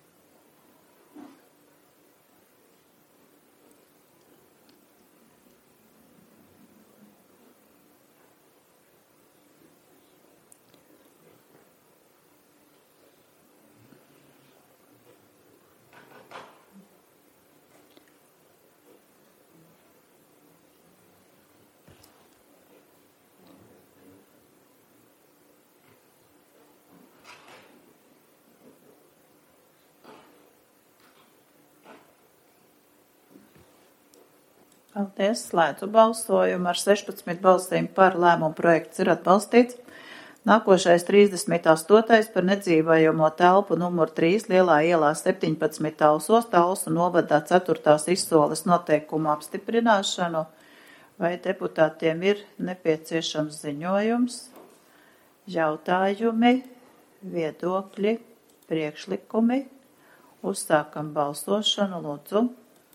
S1: Paldies, slēdzu balsojumu. Ar 16 balsīm par lēmumu projekts ir atbalstīts. Nākošais 38. par nedzīvojamo telpu numur 3 Lielā ielā 17 Talsos Talsu novadā 4. izsoles noteikumu apstiprināšanu. Vai deputātiem ir nepieciešams ziņojums, jautājumi, viedokļi, priekšlikumi? Uzsākam balsošanu, lūdzu.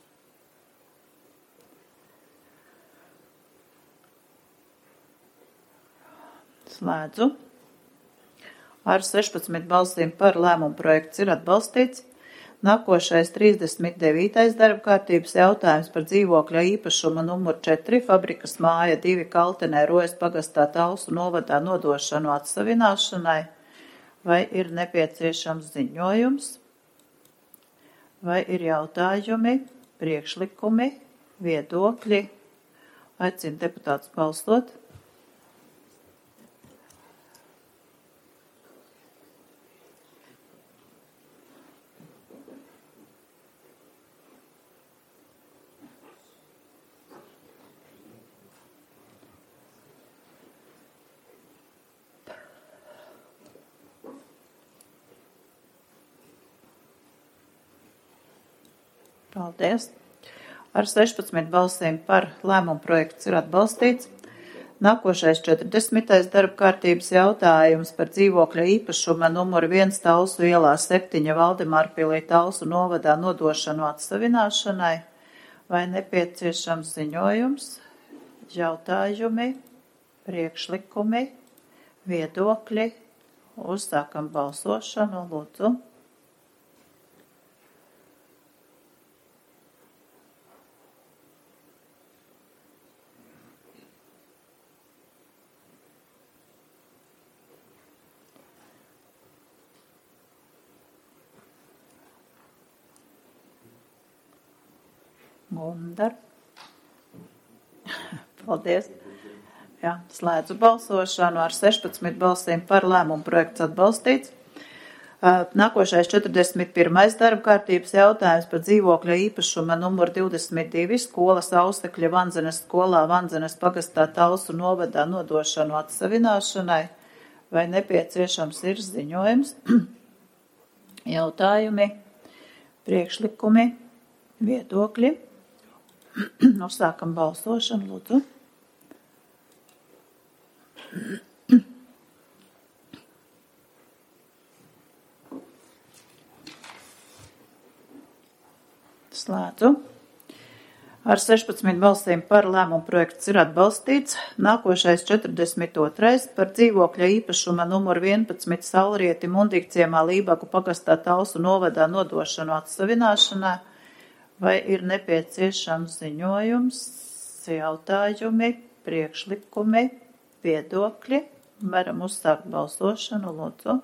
S1: Slēdzu. Ar 16 balsīm par lēmumu projekts ir atbalstīts. Nākošais 39. darba kārtības jautājums par dzīvokļa īpašuma numur 4 fabrikas māja 2 Kaltenē Rojas pagastā Talsu novadā nodošanu atsavināšanai. Vai ir nepieciešams ziņojums, vai ir jautājumi, priekšlikumi, viedokļi? Aicinu deputātus balsot. Paldies. Ar 16 balsīm par lēmumu projekts ir atbalstīts. Nākošais 40. darba kārtības jautājums par dzīvokļa īpašuma numuru 1 Talsu ielā 7 Valdemārpilī Talsu novadā nodošanu atsavināšanai. Vai nepieciešams ziņojums, jautājumi, priekšlikumi, viedokļi? Uzsākam balsošanu, lūdzu. Gundar. Paldies. Jā, slēdzu balsošanu ar 16 balsīm par lēmumu projekts atbalstīts. Nākošais 41. darba kārtības jautājums par dzīvokļa īpašuma numur 22 skolas Ausekļa Vanzenes skolā Vanzenes pagastā Talsu novadā nodošanu atsavināšanai. Vai nepieciešams ir ziņojums? Jautājumi, priekšlikumi, viedokļi. Uzsākam balsošanu, lūdzu. Slēdzu. Ar 16 balsīm par lēmumu projekts ir atbalstīts. Nākošais 42. par dzīvokļa īpašuma numur 11 Saulrieti Mundīgciemā Lībaku pagastā Talsu novadā nodošanu atsavināšanā. Vai ir nepieciešams ziņojums, jautājumi, priekšlikumi, viedokļi? Varam uzsākt balsošanu, lūdzu.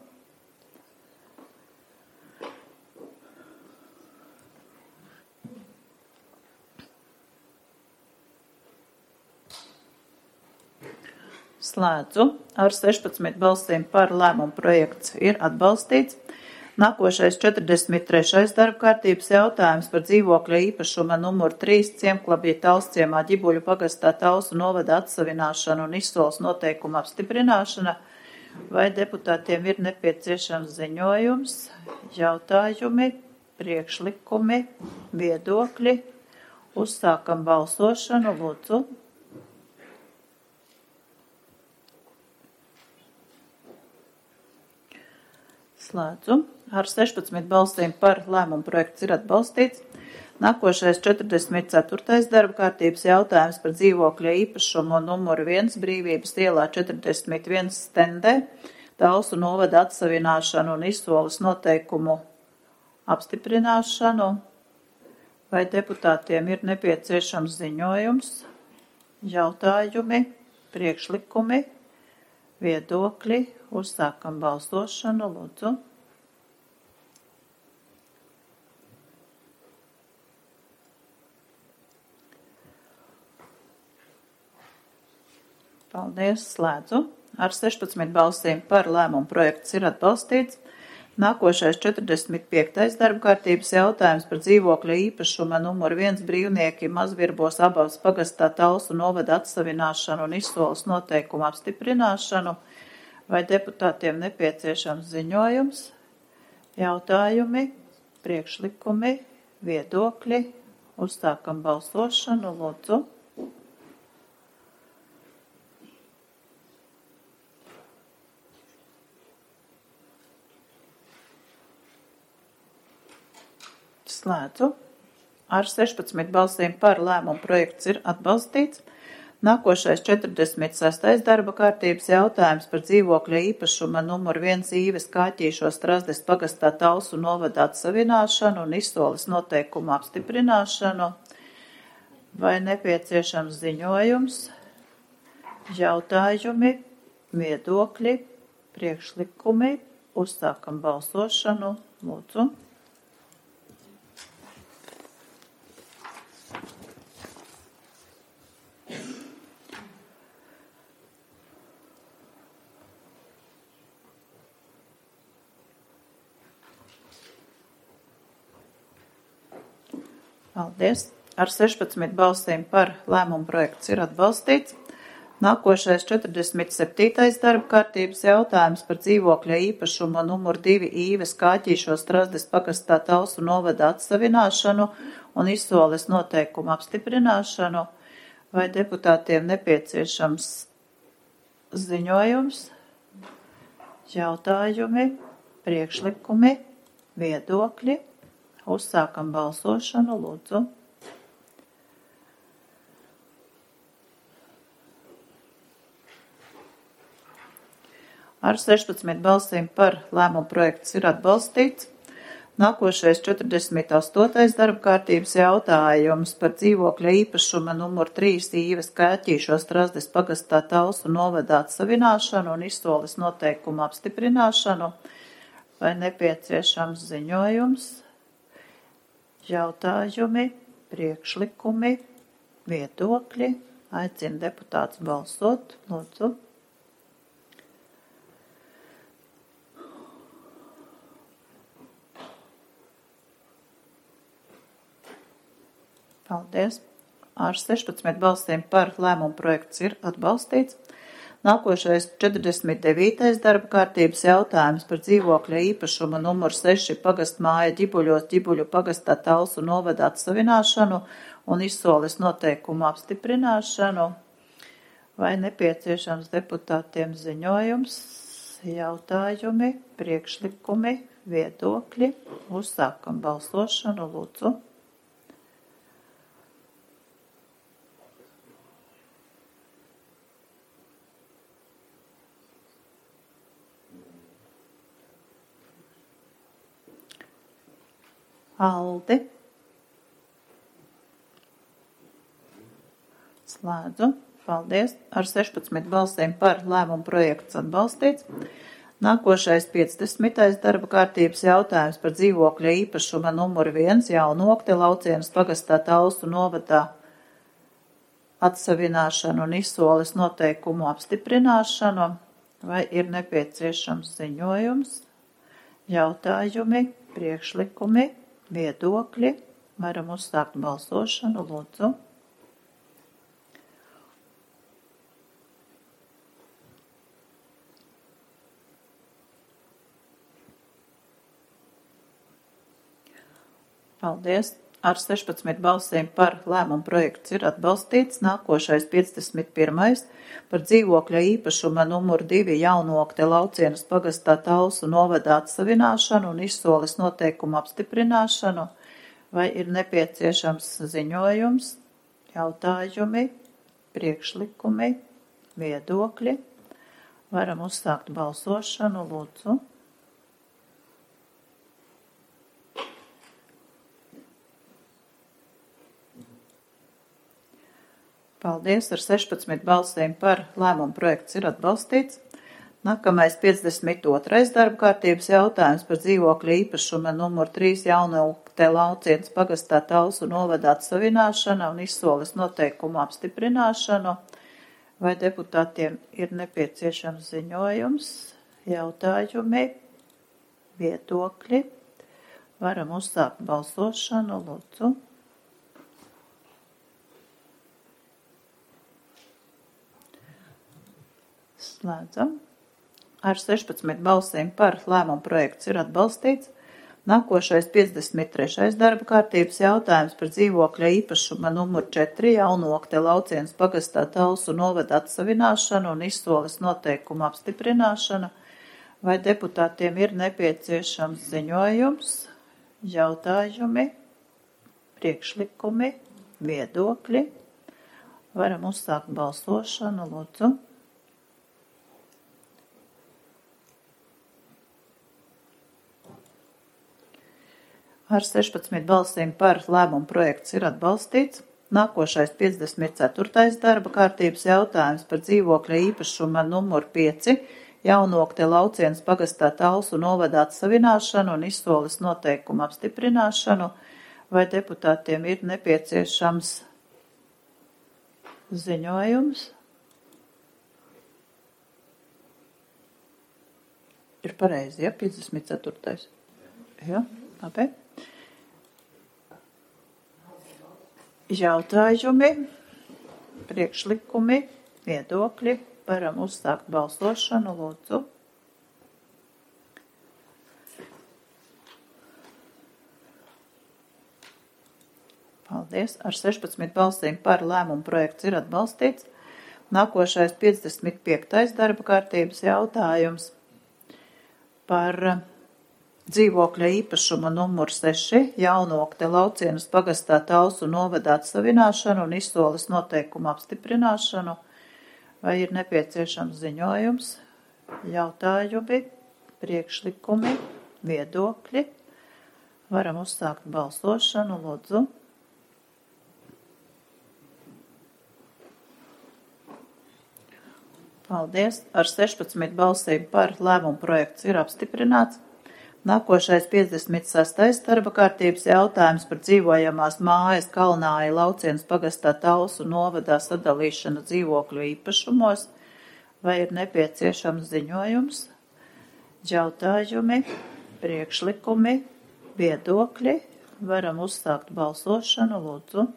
S1: Slēdzu. Ar 16 balsīm par lēmumu projekts ir atbalstīts. Nākošais 43. darba kārtības jautājums par dzīvokļa īpašuma numur 3 Ciemklabja Talsciemā Ģibuļu pagastā Talsu novada atsavināšanu un izsoles noteikumu apstiprināšana. Vai deputātiem ir nepieciešams ziņojums, jautājumi, priekšlikumi, viedokļi? Uzsākam balsošanu, lūdzu. Slēdzu. Ar 16 balsīm par lēmumu projekts ir atbalstīts. Nākošais 44. darba kārtības jautājums par dzīvokļa īpašumu numuru 1 Brīvības ielā 41 Stendē, Talsu novada atsavināšanu un izsoles noteikumu apstiprināšanu. Vai deputātiem ir nepieciešams ziņojums, jautājumi, priekšlikumi, viedokļi? Uzsākam balsošanu, lūdzu. Paldies, slēdzu. Ar 16 balsīm par lēmumu projekts ir atbalstīts. Nākošais 45. darba kārtības jautājums par dzīvokļa īpašuma numur 1 Brīvnieki Mazvirbos Abavas pagastā Talsu novada atsavināšanu un izsoles noteikumu apstiprināšanu. Vai deputātiem nepieciešams ziņojums, jautājumi, priekšlikumi, viedokļi? Uzsākam balsošanu, lūdzu. Slēdzu. Ar 16 balsīm par lēmumu projekts ir atbalstīts. Nākošais 46. darba kārtības jautājums par dzīvokļa īpašuma numur 1 Īves Kāķīšo Strazdes pagastā Talsu novadā atsavināšanu un izsoles noteikumu apstiprināšanu. Vai nepieciešams ziņojums, jautājumi, viedokļi, priekšlikumi? Uzsākam balsošanu, lūdzu. Paldies. Ar 16 balsīm par lēmumu projekts ir atbalstīts. Nākošais 47. darba kārtības jautājums par dzīvokļa īpašuma numur 2 Īves Kāķīšo Strazdes pagastā Talsu novada atsavināšanu un izsoles noteikumu apstiprināšanu. Vai deputātiem nepieciešams ziņojums, jautājumi, priekšlikumi, viedokļi? Uzsākam balsošanu, lūdzu. Ar 16 balsīm par lēmumu projekts ir atbalstīts. Nākošais 48. darba kārtības jautājums par dzīvokļa īpašuma numur 3 Īves Kāķīšo Strazdes pagastā Talsu novadā atsavināšanu un izsoles noteikumu apstiprināšanu. Vai nepieciešams ziņojums, jautājumi, priekšlikumi, viedokļi. Aicinu deputātus balsot. Lūdzu. Paldies. Ar 16 balsīm par lēmumu projekts ir atbalstīts. Nākošais 49. darba kārtības jautājums par dzīvokļa īpašuma numur 6 pagastmāja Ģibuļos Ģibuļu pagastā Talsu novadā atsavināšanu un izsoles noteikumu apstiprināšanu. Vai nepieciešams deputātiem ziņojums, jautājumi, priekšlikumi, viedokļi? Uzsākam balsošanu, lūdzu. Aldi. Slēdzu. Paldies. Ar 16 balsīm par lēmumu projekts atbalstīts. Nākošais 50. darba kārtības jautājums par dzīvokļa īpašuma numuru 1 Jaunokte Laucienas pagastā Talsu novadā atsavināšanu un izsoles noteikumu apstiprināšanu. Vai ir nepieciešams ziņojums, jautājumi, priekšlikumi, viedokļi? Varam uzsākt balsošanu, lūdzu. Paldies. Ar 16 balsīm par lēmumu projekts ir atbalstīts. Nākošais 51. par dzīvokļa īpašuma numuru 2 Jaunokte Laucienas pagastā Talsu novadā atsavināšanu un izsoles noteikumu apstiprināšanu. Vai ir nepieciešams ziņojums, jautājumi, priekšlikumi, viedokļi? Varam uzsākt balsošanu, lūdzu. Paldies, ar 16 balsīm par lēmumu projekts ir atbalstīts. Nākamais 52. darba kārtības jautājums par dzīvokļa īpašuma numuru 3 Jaunokte Laucienas pagastā Talsu novadā atsavināšanu un izsoles noteikumu apstiprināšanu. Vai deputātiem ir nepieciešams ziņojums, jautājumi, viedokļi? Varam uzsākt balsošanu, lūdzu. Slēdzam. Ar 16 balsīm par lēmumu projekts ir atbalstīts. Nākošais 53. darba kārtības jautājums par dzīvokļa īpašuma numuru 4 Jaunokte Laucienas pagastā Talsu novadā atsavināšanu un izsoles noteikumu apstiprināšanu. Vai deputātiem ir nepieciešams ziņojums, jautājumi, priekšlikumi, viedokļi? Varam uzsākt balsošanu, lūdzu. Ar 16 balsīm par lēmumu projekts ir atbalstīts. Nākošais 54. darba kārtības jautājums par dzīvokļa īpašuma numuru 5 Jaunokte Laucienas pagastā Talsu novadā atsavināšanu un izsoles noteikumu apstiprināšanu. Vai deputātiem ir nepieciešams ziņojums? Ir pareizi, ja? 54. Ja? Labi. Jautājumi, priekšlikumi, viedokļi? Varam uzsākt balsošanu, lūdzu. Paldies. Ar 16 balsīm par lēmumu projekts ir atbalstīts. Nākošais 55. darba kārtības jautājums par dzīvokļa īpašuma numuru 6 Jaunokte Laucienas pagastā Talsu novadā atsavināšanu un izsoles noteikumu apstiprināšanu. Vai ir nepieciešams ziņojums, jautājumi, priekšlikumi, viedokļi? Varam uzsākt balsošanu, lūdzu. Paldies. Ar 16 balsīm par lēmumu projekts ir apstiprināts. Nākošais 56. darba kārtības jautājums par dzīvojamās mājas Kalnāja Laucienas pagastā Talsu novadā sadalīšanu dzīvokļu īpašumos. Vai ir nepieciešams ziņojums, jautājumi, priekšlikumi, viedokļi? Varam uzsākt balsošanu, lūdzu.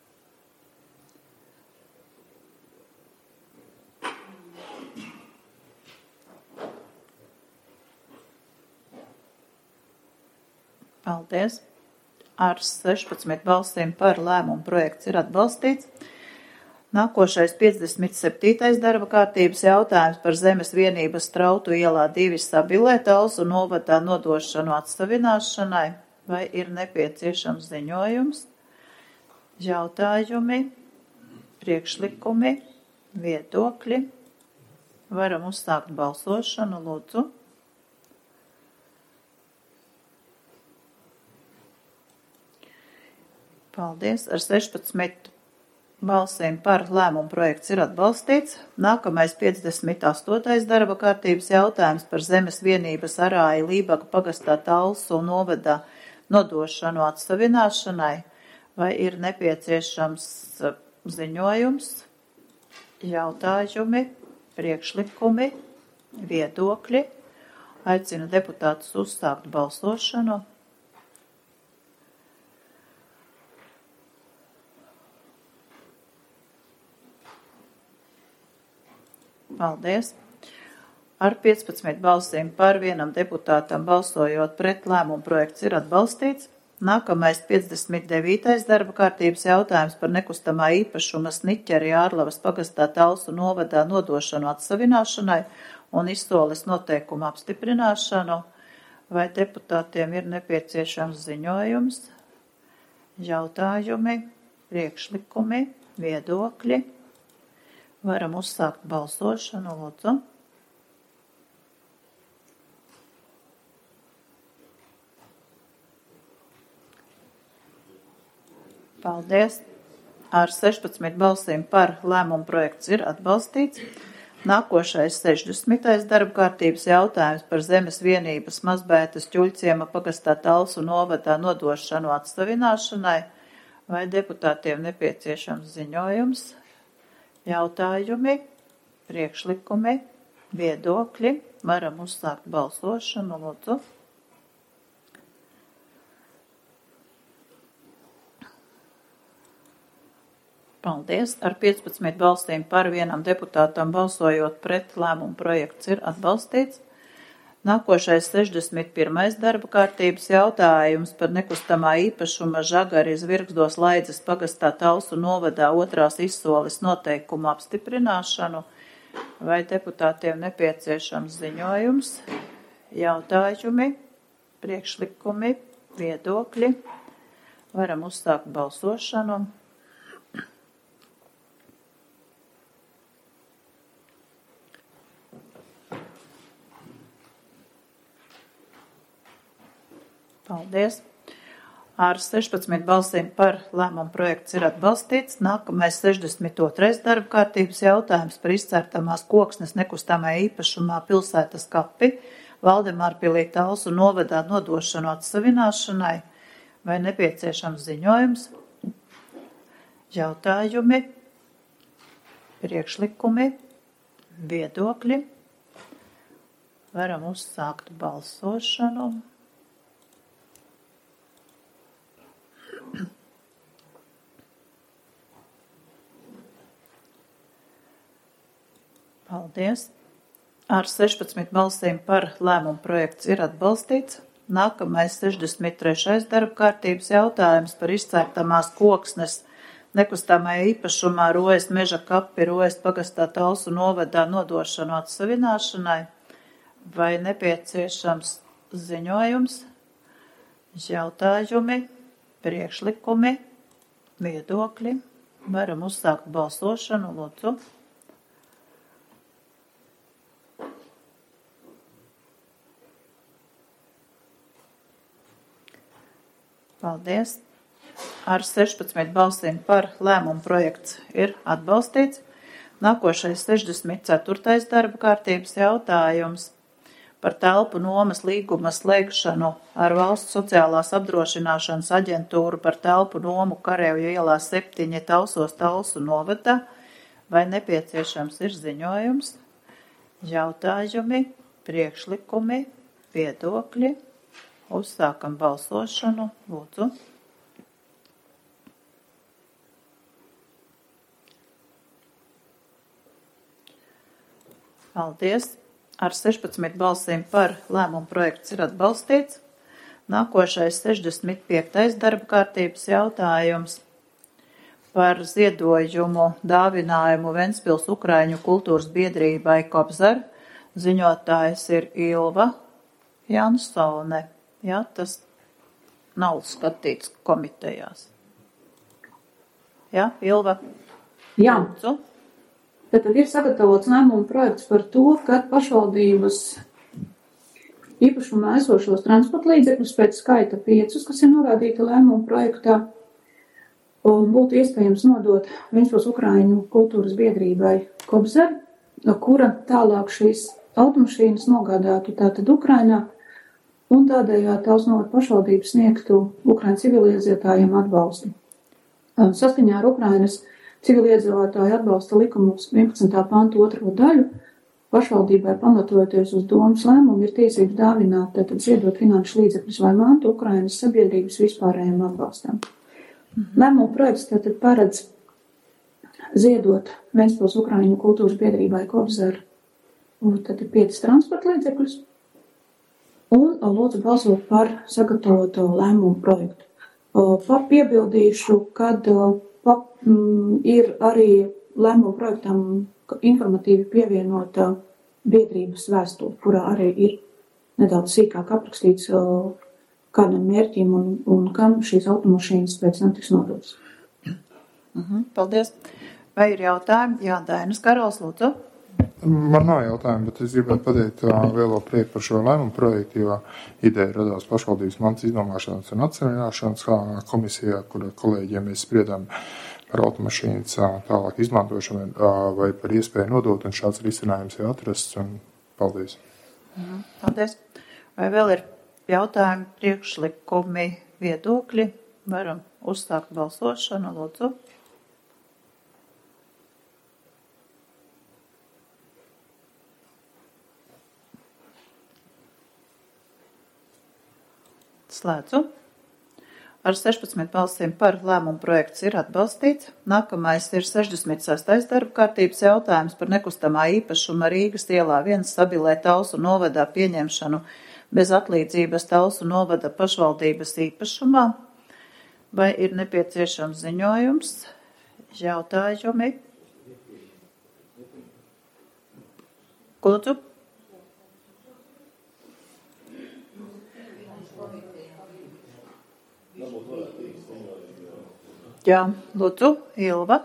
S1: Paldies. Ar 16 balsīm par lēmumu projekts ir atbalstīts. Nākošais 57. darba kārtības jautājums par zemes vienības Strautu ielā 2 Sabilē Talsu novadā nodošanu atsavināšanai. Vai ir nepieciešams ziņojums, jautājumi, priekšlikumi, viedokļi? Varam uzsākt balsošanu, lūdzu. Paldies. Ar 16 balsīm par lēmumu projekts ir atbalstīts. Nākamais 58. darba kārtības jautājums par zemes vienības Arāja Lībaga pagastā Talsu novadā nodošanu atsavināšanai. Vai ir nepieciešams ziņojums, jautājumi, priekšlikumi, viedokļi? Aicinu deputātus uzsākt balsošanu. Paldies. Ar 15 balsīm par vienam deputātam balsojot pret lēmumu projekts ir atbalstīts. Nākamais 59. darba kārtības jautājums par nekustamā īpašuma Sniķeri Ārlavas pagastā Talsu novadā nodošanu atsavināšanai un izsoles noteikumu apstiprināšanu. Vai deputātiem ir nepieciešams ziņojums, jautājumi, priekšlikumi, viedokļi? Varam uzsākt balsošanu, lūdzu. Paldies. Ar 16 balsīm par lēmumu projekts ir atbalstīts. Nākošais 60. darba kārtības jautājums par zemes vienības Mazbētas Ķuļciema pagastā Talsu novadā nodošanu atsavināšanai. Vai deputātiem nepieciešams ziņojums, jautājumi, priekšlikumi, viedokļi? Varam uzsākt balsošanu, lūdzu. Paldies. Ar 15 balsīm par vienam deputātam balsojot pret lēmumu projekts ir atbalstīts. Nākošais 61. darba kārtības jautājums par nekustamā īpašuma Žagari Zvirgzdos Laidzes pagastā Talsu novadā 2. izsoles noteikumu apstiprināšanu. Vai deputātiem nepieciešams ziņojums, jautājumi, priekšlikumi, viedokļi? Varam uzsākt balsošanu. Paldies. Ar 16 balsīm par lēmumu projekts ir atbalstīts. Nākamais 62. darba kārtības jautājums par izcērtamās koksnes nekustamā īpašumā pilsētas kapi Valdemārpilī Talsu novadā nodošanu atsavināšanai. Vai nepieciešams ziņojums, jautājumi, priekšlikumi, viedokļi? Varam uzsākt balsošanu. Paldies. Ar 16 balsīm par lēmumu projekts ir atbalstīts. Nākamais 63. darba kārtības jautājums par izcērtamās koksnes nekustamā īpašumā Rojas meža kapi Rojas pagastā Talsu novadā nodošanu atsavināšanai. Vai nepieciešams ziņojums, jautājumi, priekšlikumi, viedokļi? Varam uzsākt balsošanu, lūdzu. Paldies. Ar 16 balsīm par lēmumu projekts ir atbalstīts. Nākošais 64. darba kārtības jautājums par telpu nomas līguma slēgšanu ar Valsts sociālās apdrošināšanas aģentūru par telpu nomu Karēvju ielā 7 Talsos Talsu novadā. Vai nepieciešams ir ziņojums, jautājumi, priekšlikumi, viedokļi? Uzsākam balsošanu. Lūdzu. Paldies. Ar 16 balsīm par lēmumu projekts ir atbalstīts. Nākošais 65. darba kārtības jautājums par ziedojumu dāvinājumu Ventspils Ukraiņu kultūras biedrībai Kobzar. Ziņotājs ir Ilva Jansone. Jā, tas nav skatīts komitejās. Jā, Ilva.
S9: Jā.
S1: Lūdzu.
S9: Tad ir sagatavots lēmuma projekts par to, ka pašvaldības īpašumā esošos transporta līdzekļus pēc skaita 5, kas ir norādīti lēmuma projektā, būtu iespējams nodot Ventspils Ukraiņu kultūras biedrībai Kobzar, kura tālāk šīs automašīnas nogādātu tātad Ukrainā un tādējādi Talsu novada pašvaldības sniegtu Ukraiņu civiliedzīvotājiem atbalstu. Saskaņā ar Ukrainas civiliedzīvotāju atbalsta likumus 11. pantu 2. daļu pašvaldībai pamatojoties uz domas lēmumu ir tiesības dāvināt, tātad ziedot finanšu līdzekļus vai mantu Ukrainas sabiedrības vispārējiem atbalstam. Lēmuma projekts tātad paredz ziedot Ventspils Ukraiņu kultūras biedrībai Kobzar tātad 5 transporta līdzekļus un lūdzu balsot par sagatavoto lēmumu projektu. Piebildīšu, kad ir arī lēmuma projektam informatīvi pievienota biedrības vēstule, kurā arī ir nedaudz sīkāk aprakstīts, kādam mērķim un kam šīs automašīnas pēc tam tiks nodotas.
S1: Paldies. Vai ir jautājumi? Jā, Dainis Karols, lūdzu.
S4: Man nav jautājumi, bet es gribētu pateikt lielo prieku par šo lēmumu projektu, jo ideja radās pašvaldības mantas izdomāšanas un atcerināšanas komisijā, kur kolēģiem mēs spriedām par automašīnas tālāk izmantošanu vai par iespēju nodot, un šāds risinājums ir atrasts, un paldies.
S1: Paldies. Vai vēl ir jautājumi, priekšlikumi, viedokļi? Varam uzsākt balsošanu, lūdzu. Slēdzu. Ar 16 balsīm par lēmumu projekts ir atbalstīts. Nākamais ir 66. darba kārtības jautājums par nekustamā īpašuma Rīgas ielā 1 Sabilē Talsu novadā pieņemšanu bez atlīdzības Talsu novada pašvaldības īpašumā. Vai ir nepieciešams ziņojums, jautājumi? Lūdzu. Jā, lūdzu, Ilva.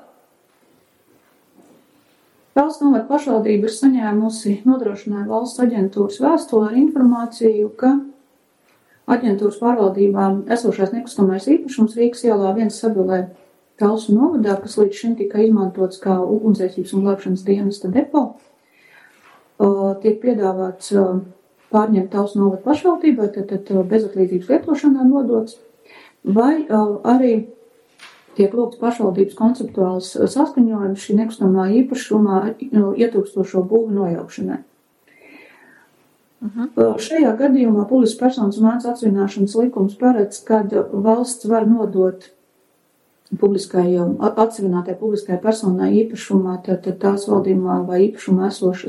S9: Talsu novada pašvaldība ir saņēmusi nodrošinājumu valsts aģentūras vēstuli ar informāciju, ka aģentūras pārvaldībām esošais nekustamais īpašums Rīgas ielā 1 Sabilē Talsu novadā, kas līdz šim tika izmantots kā ugunsdzēsības un glābšanas dienesta depo, tiek piedāvāts pārņemt Talsu novada pašvaldībai, tad bezatlīdzības lietošanā nodots, vai arī tiek lūgts pašvaldības konceptuāls saskaņojums šī nekustamā īpašumā ietilpstošo būvu nojaukšanai. Šajā gadījumā publiskas personas mājas atsvināšanas likums paredz, kad valsts var nodot atsvinātai publiskai personai īpašumā, tad tās valdījumā vai īpašumā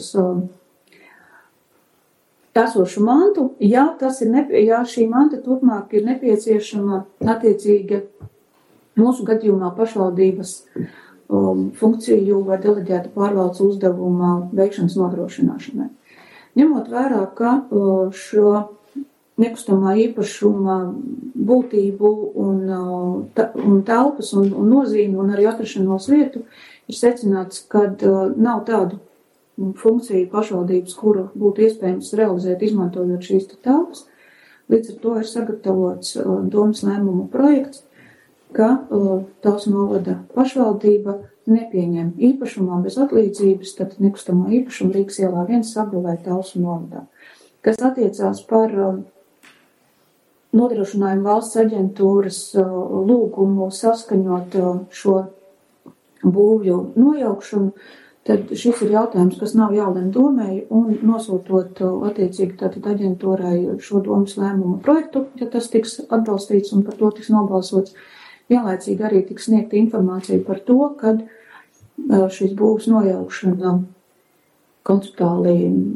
S9: esošu mantu, ja šī manta turpmāk ir nepieciešama attiecīga mūsu gadījumā pašvaldības funkciju vai deleģēta pārvaldes uzdevuma veikšanas nodrošināšanai. Ņemot vērā, ka šo nekustamā īpašuma būtību un telpas un nozīmi un arī atrašanos vietu ir secināts, ka nav tādu funkciju pašvaldības, kuru būtu iespējams realizēt, izmantojot šīs telpas. Līdz ar to ir sagatavots domas lēmumu projekts, ka Talsu novada pašvaldība nepieņem īpašumā bez atlīdzības, tad nekustamo īpašumu Rīgas ielā 1 Sabilē Talsu novadā. kas attiecās par nodrošinājumu valsts aģentūras lūgumu saskaņot šo būvju nojaukšanu, tad šis ir jautājums, kas nav jālem domēji, un nosūtot attiecīgi tātad aģentūrai šo domas lēmumu projektu, ja tas tiks atbalstīts un par to tiks nobalsots, vienlaicīgi arī tiks sniegta informācija par to, kad šīs būvs nojaukšana konceptuāli,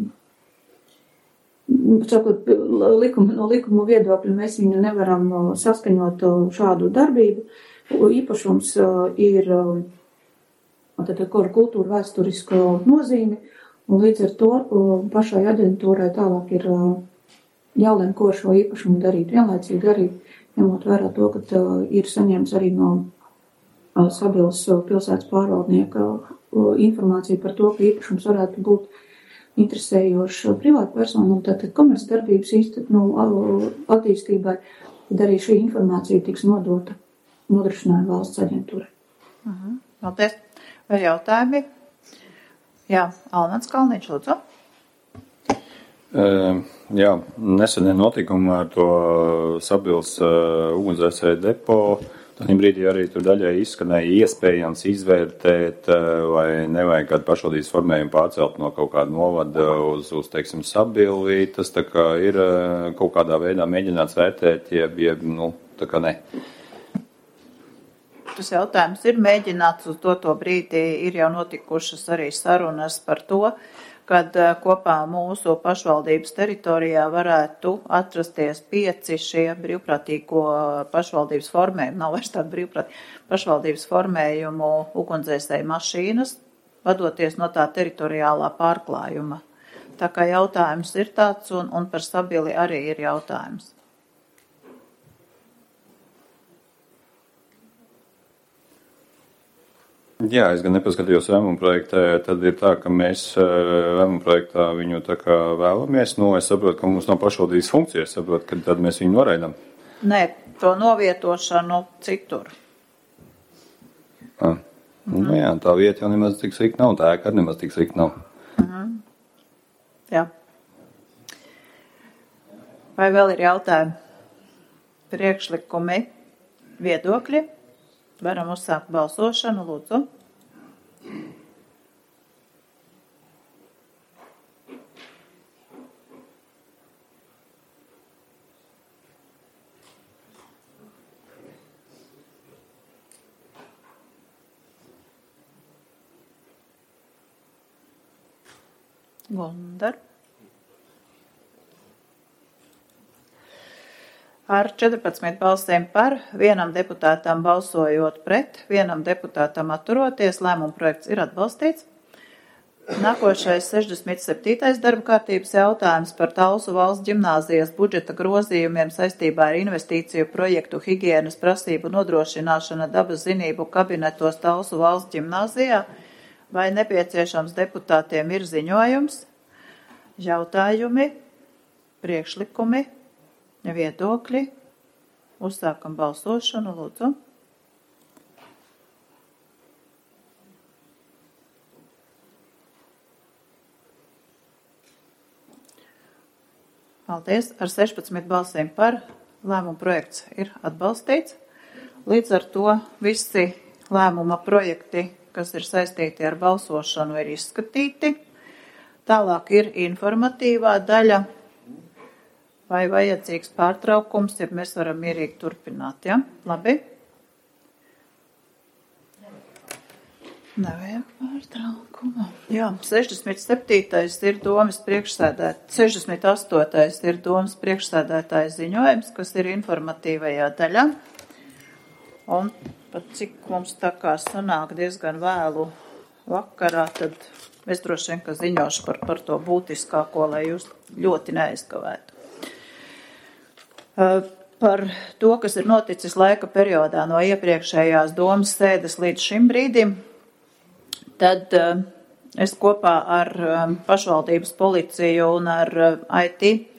S9: sakot, no likuma viedokļa mēs viņu nevaram saskaņot šādu darbību. Īpašums ir kultūra vēsturisko nozīmi, un līdz ar to pašai aģentūrai tālāk ir jālem, ko ar šo īpašumu darīt. Vienlaicīgi arī ņemot vērā to, ka ir saņemts arī no Sabilas pilsētas pārvaldnieka informācija par to, ka īpašums varētu būt interesējošs privātpersonam, tātad komercdarbības attīstībai, tad arī šī informācija tiks nodota nodrošinājuma valsts aģentūrai.
S1: Paldies. Vai jautājumi? Jā, Almans Kalniņš, lūdzu.
S10: Jā, nesenie notikumi ar to Sabilas ugunsdzēsēju depo, tad brīdī arī tur daļai izskanēja iespējams izvērtēt, vai nevajag kādu pašvaldības formējumu pārcelt no kaut kāda novada uz teiksim, Sabili. Tas tā kā ir kaut kādā veidā mēģināts vērtēt, jeb tā kā ne.
S1: Tas jautājums ir mēģināts uz to brīdī, ir jau notikušas arī sarunas par to, kad kopā mūsu pašvaldības teritorijā varētu atrasties 5 šie brīvprātīgo pašvaldības formējumu, nav vairs tāda brīvprātīga pašvaldības formējumu ugunsdzēsēju mašīnas, vadoties no tā teritoriālā pārklājuma. Tā kā jautājums ir tāds, un par Sabili arī ir jautājums.
S10: Jā, es gan nepaskatījos lēmumu projektā, tad ir tā, ka mēs lēmumu projektā viņu tā kā vēlamies, es saprotu, ka mums nav pašvaldības funkcija, es saprotu, ka tad mēs viņu noraidām.
S1: Nē, to novietošanu citur.
S10: Jā, tā vieta jau nemaz tik slikta nav, tā ēka arī nemaz tik slikta nav.
S1: Jā. Vai vēl ir jautājumi? Priekšlikumi, viedokļi? Varam uzsākt balsošanu, lūdzu. Gundar. Ar 14 balsīm par, 1 deputātam balsojot pret, 1 deputātam atturoties, lēmuma projekts ir atbalstīts. Nākošais 67. darba kārtības jautājums par Talsu valsts ģimnāzijas budžeta grozījumiem saistībā ar investīciju projektu higienas prasību nodrošināšana dabas zinību kabinetos Talsu valsts ģimnāzijā. Vai nepieciešams deputātiem ir ziņojums, jautājumi, priekšlikumi? Viedokļi. Uzsākam balsošanu, lūdzu. Paldies. Ar 16 balsīm par lēmuma projekts ir atbalstīts. Līdz ar to visi lēmuma projekti, kas ir saistīti ar balsošanu, ir izskatīti. Tālāk ir informatīvā daļa. Vai vajadzīgs pārtraukums, ja mēs varam mierīgi turpināt, ja? Labi? Nevajag pārtraukumu. Jā, 67. ir domas priekšsēdētājs, 68. ir domas priekšsēdētājs ziņojums, kas ir informatīvajā daļā. Un pat cik mums tā kā sanāk diezgan vēlu vakarā, tad es droši vien, ka ziņošu par to būtiskāko, lai jūs ļoti neaizkavētu. Par to, kas ir noticis laika periodā no iepriekšējās domas sēdes līdz šim brīdim, tad es kopā ar pašvaldības policiju un ar IT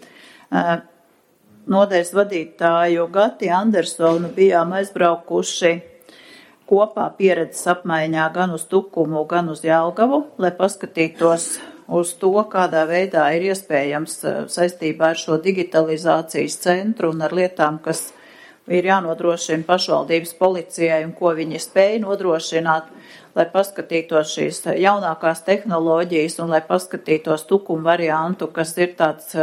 S1: nodaļas vadītāju Gati Andersonu bijām aizbraukuši kopā pieredzes apmaiņā gan uz Tukumu, gan uz Jelgavu, lai paskatītos, uz to, kādā veidā ir iespējams saistībā ar šo digitalizācijas centru un ar lietām, kas ir jānodrošina pašvaldības policijai un ko viņi spēj nodrošināt, lai paskatītos šīs jaunākās tehnoloģijas un lai paskatītos tukumu variantu, kas ir tāds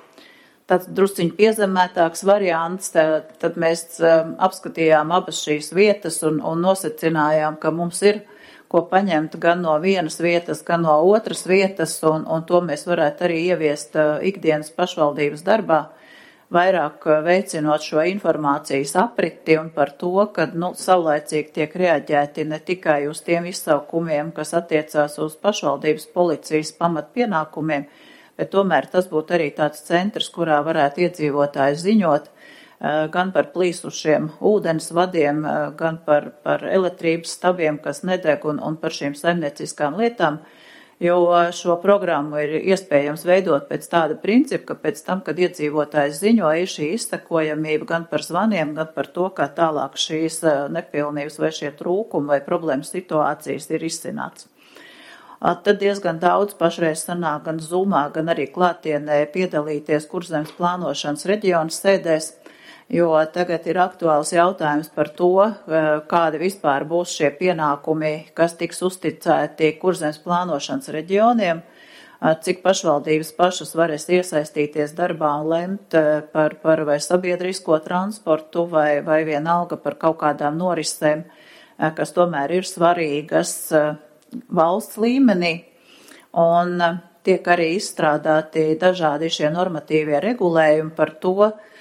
S1: drusciņ piezemētāks variants, tad mēs apskatījām abas šīs vietas un nosecinājām, ka mums ir ko paņemt gan no vienas vietas, gan no otras vietas, un to mēs varētu arī ieviest ikdienas pašvaldības darbā, vairāk veicinot šo informācijas apriti un par to, ka saulaicīgi tiek reaģēti ne tikai uz tiem izsaukumiem, kas attiecās uz pašvaldības policijas pamatpienākumiem, bet tomēr tas būtu arī tāds centrs, kurā varētu iedzīvotāji ziņot gan par plīsušiem ūdens vadiem, gan par elektrības stabiem, kas nedeg un par šīm saimnieciskām lietām, jo šo programmu ir iespējams veidot pēc tāda principa, ka pēc tam, kad iedzīvotājs ziņo, ir šī izsekojamība gan par zvaniem, gan par to, kā tālāk šīs nepilnības vai šie trūkumi vai problēmas situācijas ir izcināts. Tad diezgan daudz pašreiz sanāk gan Zoomā, gan arī klātienē piedalīties Kurzemes plānošanas reģiona sēdēs, jo tagad ir aktuāls jautājums par to, kādi vispār būs šie pienākumi, kas tiks uzticēti Kurzemes plānošanas reģioniem, cik pašvaldības pašas varēs iesaistīties darbā un lemt par vai sabiedrisko transportu vai vienalga par kaut kādām norisēm, kas tomēr ir svarīgas valsts līmenī, un tiek arī izstrādāti dažādi šie normatīvie regulējumi par to,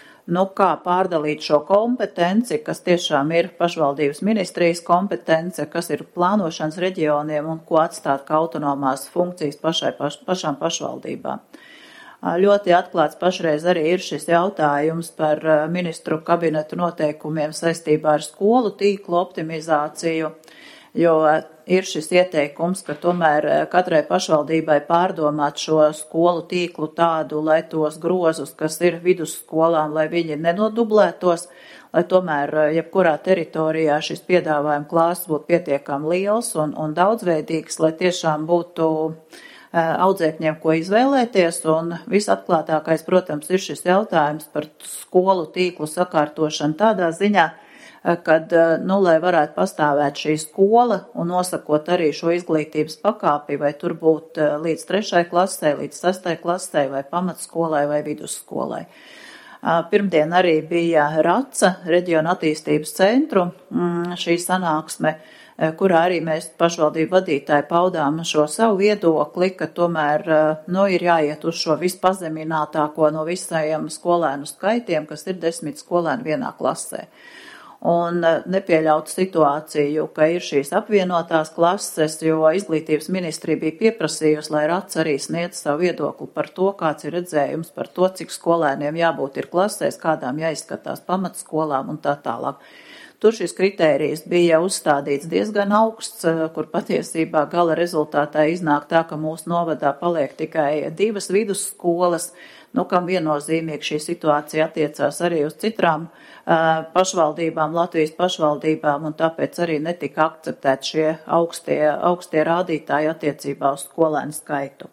S1: kā pārdalīt šo kompetenci, kas tiešām ir pašvaldības ministrijas kompetence, kas ir plānošanas reģioniem un ko atstāt kā autonomās funkcijas pašām pašvaldībām. Ļoti atklāts pašreiz arī ir šis jautājums par ministru kabinetu noteikumiem saistībā ar skolu tīklu optimizāciju, jo ir šis ieteikums, ka tomēr katrai pašvaldībai pārdomāt šo skolu tīklu tādu, lai tos grozus, kas ir vidusskolām, lai viņi nenodublētos, lai tomēr jebkurā teritorijā šis piedāvājuma klāsts būtu pietiekami liels un daudzveidīgs, lai tiešām būtu audzēkņiem, ko izvēlēties, un visatklātākais, protams, ir šis jautājums par skolu tīklu sakārtošanu tādā ziņā, kad, lai varētu pastāvēt šī skola un nosakot arī šo izglītības pakāpi, vai tur būt līdz 3. klasē, līdz 6. klasē, vai pamatskolai, vai vidusskolai. Pirmdien arī bija RACA, reģiona attīstības centru, šī sanāksme, kurā arī mēs pašvaldību vadītāji paudām šo savu viedokli, ka tomēr ir jāiet uz šo vispazeminātāko no visiem skolēnu skaitiem, kas ir 10 skolēni vienā klasē. Un nepieļaut situāciju, ka ir šīs apvienotās klases, jo izglītības ministrija bija pieprasījusi, lai RACA arī sniedz savu viedokli par to, kāds ir redzējums par to, cik skolēniem jābūt ir klasēs, kādām jāizskatās pamatskolām un tā tālāk. Tur šis kritērijs bija uzstādīts diezgan augsts, kur patiesībā gala rezultātā iznāk tā, ka mūsu novadā paliek tikai 2 vidusskolas, kam viennozīmīgi šī situācija attiecās arī uz citām pašvaldībām, Latvijas pašvaldībām, un tāpēc arī netika akceptēt šie augstie rādītāji attiecībā uz skolēnu skaitu.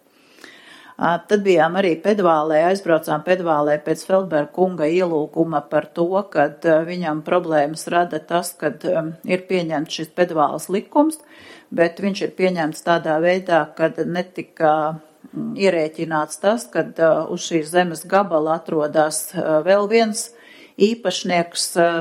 S1: Tad bijām arī Pedvālē, aizbraucām Pedvālē pēc Feldberga kunga ielūguma par to, kad viņam problēmas rada tas, kad ir pieņemts šis Pedvāles likums, bet viņš ir pieņemts tādā veidā, kad netika ierēķināts tas, kad uz šīs zemes gabala atrodas vēl viens īpašnieks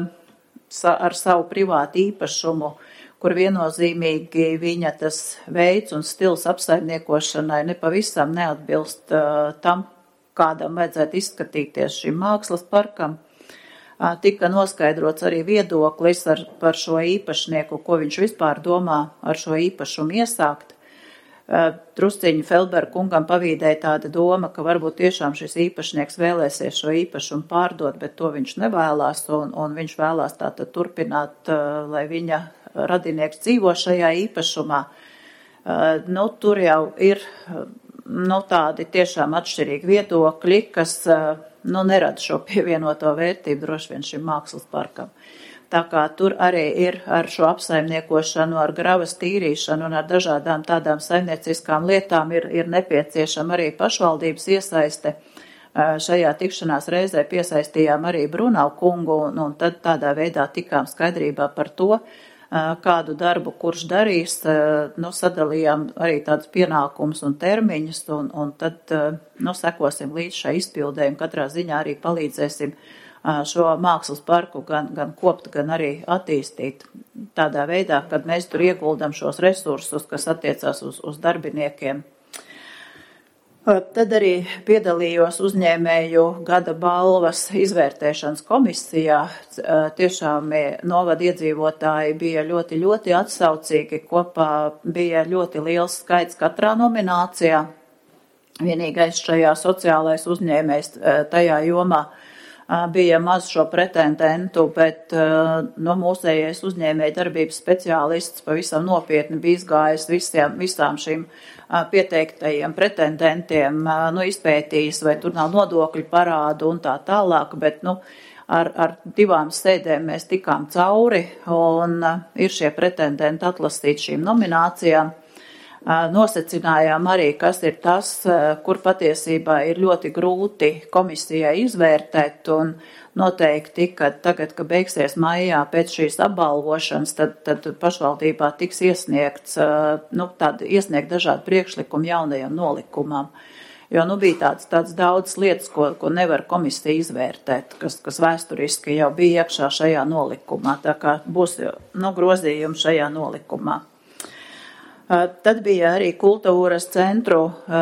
S1: ar savu privātu īpašumu, kur viennozīmīgi viņa tas veids un stils apsaimniekošanai nepavisam neatbilst tam, kādam vajadzētu izskatīties šim mākslas parkam. Tika noskaidrots arī viedoklis par šo īpašnieku, ko viņš vispār domā ar šo īpašumu iesākt. Drusciņu Feldberga kungam pavīdēja tāda doma, ka varbūt tiešām šis īpašnieks vēlēsies šo īpašumu pārdot, bet to viņš nevēlās, un viņš vēlās tātad turpināt, lai viņa radinieks dzīvo šajā īpašumā. Tur jau ir tādi tiešām atšķirīgi viedokļi, kas nerada šo pievienoto vērtību droši vien šim mākslas parkam. Tā kā tur arī ir ar šo apsaimniekošanu, ar gravas tīrīšanu un ar dažādām tādām saimnieciskām lietām ir nepieciešama arī pašvaldības iesaiste. Šajā tikšanās reizē piesaistījām arī Brunau kungu un tad tādā veidā tikām skaidrībā par to, kādu darbu kurš darīs, sadalījām arī tādus pienākumus un termiņus un tad sekosim līdz šai izpildē un katrā ziņā arī palīdzēsim šo mākslas parku gan kopt, gan arī attīstīt tādā veidā, kad mēs tur ieguldam šos resursus, kas attiecās uz darbiniekiem. Tad arī piedalījos uzņēmēju gada balvas izvērtēšanas komisijā. Tiešām novada iedzīvotāji bija ļoti, ļoti atsaucīgi. Kopā bija ļoti liels skaits katrā nominācijā. Vienīgais šajā sociālais uzņēmējs tajā jomā bija maz šo pretendentu, bet mūsējais uzņēmēja darbības speciālists pavisam nopietni bija izgājis visām šīm pieteiktajiem pretendentiem, izpētījis, vai tur nav nodokļu parādu un tā tālāk, bet, ar 2 sēdēm mēs tikām cauri un ir šie pretendenti atlasīti šīm nominācijām. Nosecinājām arī, kas ir tas, kur patiesībā ir ļoti grūti komisijai izvērtēt un noteikti, ka tagad, kad beigsies maijā pēc šīs apbalvošanas, tad pašvaldībā tiks iesniegt dažādi priekšlikumi jaunajam nolikumam. Jo bija tāds daudz lietas, ko nevar komisija izvērtēt, kas vēsturiski jau bija iekšā šajā nolikumā, tā kā būs grozījumi šajā nolikumā. Tad bija arī kultūras centru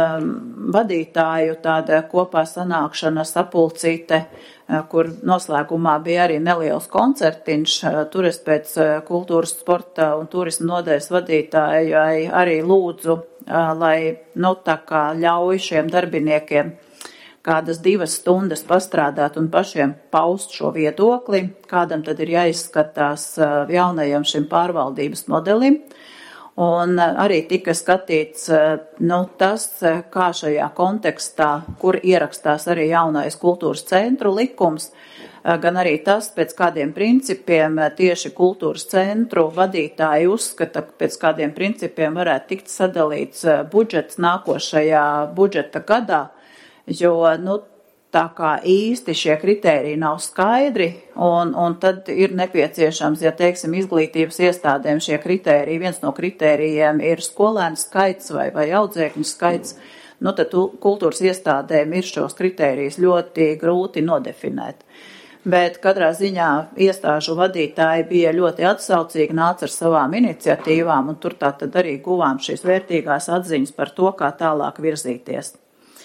S1: vadītāju tāda kopā sanākšana sapulcīte, kur noslēgumā bija arī neliels koncertiņš. Tur es pēc kultūras, sporta un turisma nodaļas vadītājai arī lūdzu, lai tā kā ļauj šiem darbiniekiem kādas 2 stundas pastrādāt un pašiem paust šo viedokli, kādam tad ir jāizskatās jaunajam šim pārvaldības modelim. Un arī tika skatīts tas, kā šajā kontekstā, kur ierakstās arī jaunais kultūras centru likums, gan arī tas, pēc kādiem principiem tieši kultūras centru vadītāji uzskata, pēc kādiem principiem varētu tikt sadalīts budžets nākošajā budžeta gadā, jo tā kā īsti šie kritēriji nav skaidri, un tad ir nepieciešams, ja teiksim, izglītības iestādēm šie kritēriji, viens no kritērijiem ir skolēnu skaits vai audzēkņu skaits, tad kultūras iestādēm ir šos kritērijus ļoti grūti nodefinēt. Bet katrā ziņā iestāžu vadītāji bija ļoti atsaucīgi, nāca ar savām iniciatīvām, un tur tā tad arī guvām šīs vērtīgās atziņas par to, kā tālāk virzīties.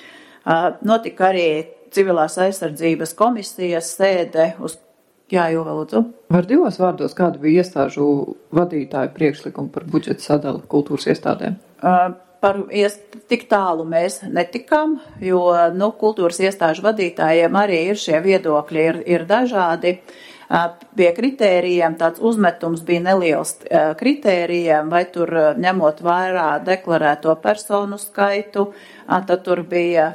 S1: Notika arī civilās aizsardzības komisijas sēde uz... Jā, Jūva, lūdzu.
S11: Var 2 vārdos, kāda bija iestāžu vadītāju priekšlikumi par budžeta sadali kultūras iestādēm?
S1: Tik tālu mēs netikām, jo kultūras iestāžu vadītājiem arī ir šie viedokļi, ir dažādi. Pie kritērijiem tāds uzmetums bija neliels kritērijiem, vai tur ņemot vērā deklarēto personu skaitu, tad tur bija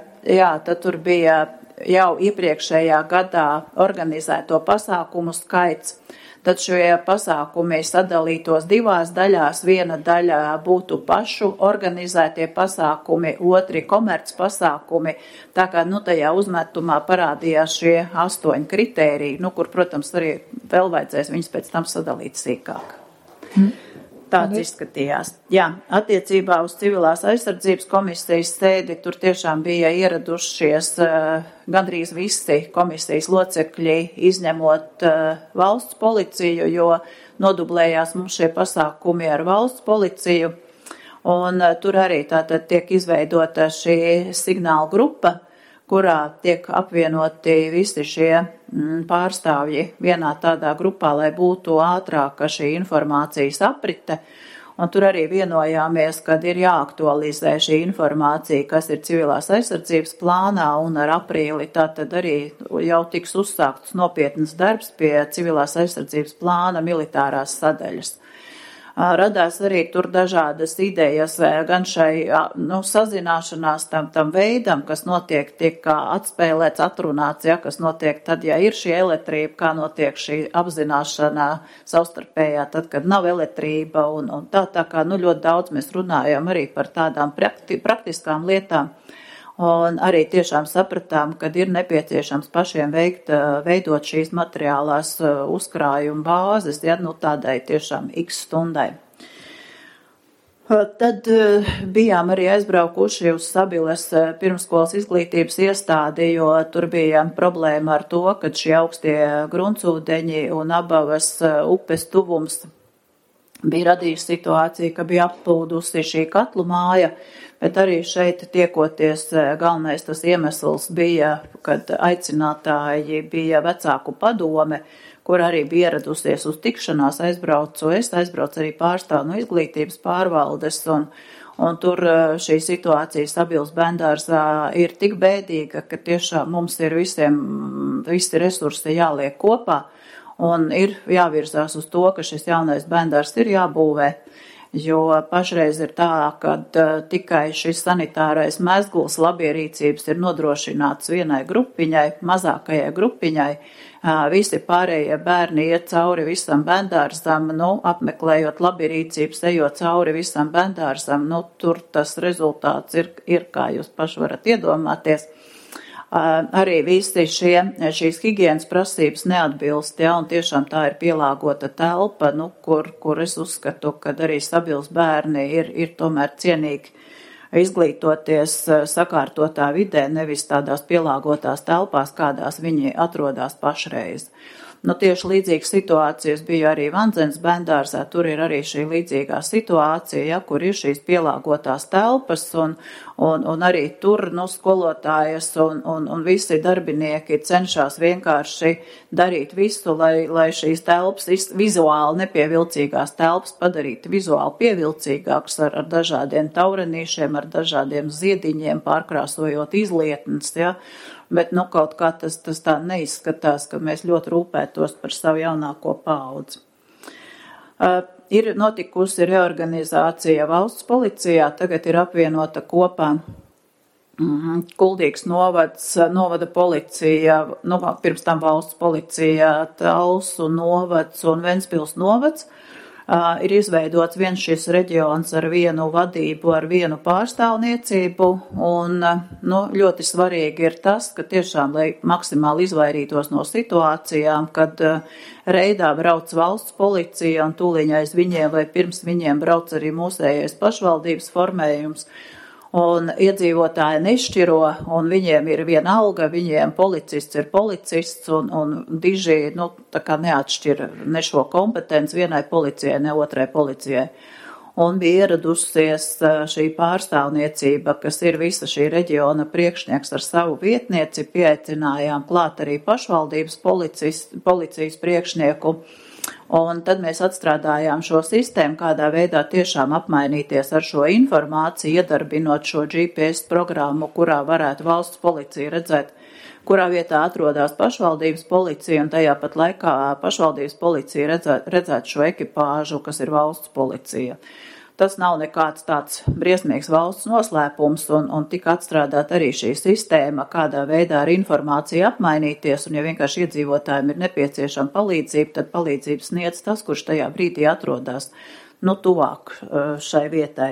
S1: jau iepriekšējā gadā organizēto pasākumu skaits. Tad šie pasākumi sadalītos 2 daļās. Viena daļā būtu pašu organizētie pasākumi, 2 komerc pasākumi. Tā kā tajā uzmetumā parādījās šie 8 kritēriji, kur, protams, arī vēl vajadzēs viņus pēc tam sadalīt sīkāk. Tāds izskatījās. Jā, attiecībā uz civilās aizsardzības komisijas sēdi tur tiešām bija ieradušies gandrīz visi komisijas locekļi, izņemot valsts policiju, jo nodublējās mums šie pasākumi ar valsts policiju. Un tur arī tātad tiek izveidota šī signāla grupa, kurā tiek apvienoti visi šie pārstāvji vienā tādā grupā, lai būtu ātrāka šī informācijas aprite. Un tur arī vienojāmies, kad ir jāaktualizē šī informācija, kas ir civilās aizsardzības plānā, un ar aprīli tātad arī jau tiks uzsākts nopietnas darbs pie civilās aizsardzības plāna militārās sadaļas. Radās arī tur dažādas idejas, gan šai sazināšanās tam veidam, kas notiek, tiek kā atspēlēts, atrunāts, ja, kas notiek tad, ja ir šī elektrība, kā notiek šī apzināšana savstarpējā, tad, kad nav elektrība un tā kā ļoti daudz mēs runājam arī par tādām praktiskām lietām. Un arī tiešām sapratām, ka ir nepieciešams pašiem veidot šīs materiālās uzkrājuma bāzes, ja, tādai tiešām x stundai. Tad bijām arī aizbraukuši uz Sabiles pirmskolas izglītības iestādi, jo tur bija problēma ar to, ka šie augstie gruntsūdeņi un Abavas upes tuvums bija radījis situāciju, ka bija applūdusi šī katlu māja, bet arī šeit tiekoties galvenais tas iemesls bija, kad aicinātāji bija vecāku padome, kur arī bija ieradusies uz tikšanās, aizbraucu arī pārstāvu no izglītības pārvaldes, un tur šī situācija Sabiles bērndārzā ir tik bēdīga, ka tiešām mums ir visi resursi jāliek kopā, un ir jāvirzās uz to, ka šis jaunais bērndārs ir jābūvē. Jo pašreiz ir tā, ka tikai šis sanitārais mezgls labierīcības ir nodrošināts vienai grupiņai, mazākajai grupiņai. Visi pārējie bērni iet cauri visam bērndārzam, apmeklējot labierīcības, ejot cauri visam bērndārzam, tur tas rezultāts ir, kā jūs paši varat iedomāties. Arī visi šīs higienas prasības neatbilst, ja, un tiešām tā ir pielāgota telpa, kur es uzskatu, ka arī Sabiles bērni ir tomēr cienīgi izglītoties sakārtotā vidē, nevis tādās pielāgotās telpās, kādās viņi atrodas pašreiz. Tieši līdzīgas situācijas bija arī Vandzens bērndārzā, tur ir arī šī līdzīgā situācija, ja, kur ir šīs pielāgotās telpas, un arī tur skolotājas un visi darbinieki cenšas vienkārši darīt visu, lai šīs telpas, vizuāli nepievilcīgās telpas padarītu vizuāli pievilcīgākas ar dažādiem taurenīšiem, ar dažādiem ziediņiem, pārkrāsojot izlietnes, ja. Bet kaut kā tas tā neizskatās, ka mēs ļoti rūpētos par savu jaunāko paudzi. Ir notikusi reorganizācija valsts policijā, tagad ir apvienota kopā Kuldīgas novads, novada policija, pirms tam valsts policija, Talsu novads un Ventspils novads. Ir izveidots viens šis reģions ar vienu vadību, ar vienu pārstāvniecību, un ļoti svarīgi ir tas, ka tiešām, lai maksimāli izvairītos no situācijām, kad reidā brauc valsts policija un tūliņais viņiem vai pirms viņiem brauc arī mūsējais pašvaldības formējums, un iedzīvotāji nešķiro, un viņiem ir viena alga, viņiem policists ir policists, un diži, tā kā neatšķir ne šo kompetenci vienai policijai, ne otrai policijai. Un bija ieradusies šī pārstāvniecība, kas ir visa šī reģiona priekšnieks ar savu vietnieci, pieaicinājām klāt arī pašvaldības policijas priekšnieku. Un tad mēs atstrādājām šo sistēmu, kādā veidā tiešām apmainīties ar šo informāciju, iedarbinot šo GPS programmu, kurā varētu valsts policija redzēt, kurā vietā atrodas pašvaldības policija, un tajā pat laikā pašvaldības policija redzēt šo ekipāžu, kas ir valsts policija. Tas nav nekāds tāds briesmīgs valsts noslēpums, un tika atstrādāt arī šī sistēma, kādā veidā ar informāciju apmainīties, un ja vienkārši iedzīvotājiem ir nepieciešama palīdzība, tad palīdzību sniedz tas, kurš tajā brīdī atrodas tuvāk šai vietai.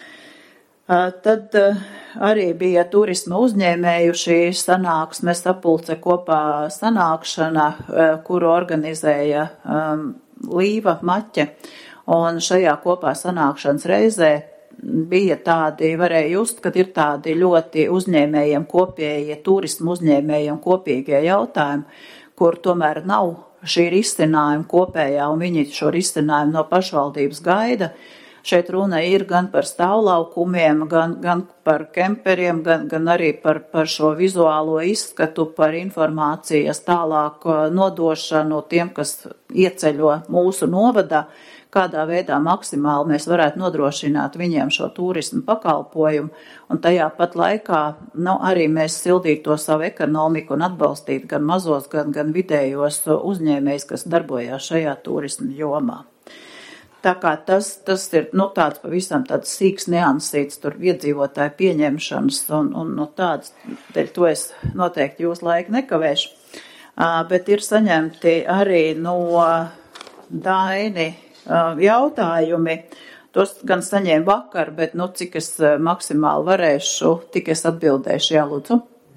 S1: Tad arī bija turisma uzņēmēju šī sanāksme, sapulce kopā sanākšana, kuru organizēja Līva Maķe. Un šajā kopā sanākšanas reizē bija tādi, varēja just, kad ir tādi ļoti uzņēmējiem kopējie, turismu uzņēmējiem kopīgie jautājumi, kur tomēr nav šī risinājuma kopējā, un viņi šo risinājumu no pašvaldības gaida. Šeit runa ir gan par stāvlaukumiem, gan par kemperiem, gan arī par šo vizuālo izskatu, par informācijas tālāk nodošanu tiem, kas ieceļo mūsu novadā, kādā veidā maksimāli mēs varētu nodrošināt viņiem šo turismu pakalpojumu, un tajā pat laikā arī mēs sildītu to savu ekonomiku un atbalstītu gan mazos, gan vidējos uzņēmējus, kas darbojās šajā turismu jomā. Tā kā tas ir, tāds pavisam tāds sīks neansīts, tur iedzīvotāju pieņemšanas un tāds, dēļ to es noteikti jūs laiku nekavēšu. Bet ir saņemti arī no Daini jautājumi. Tos gan saņēmu vakar, bet, cik es maksimāli varēšu, tik es atbildēšu, jā, lūdzu.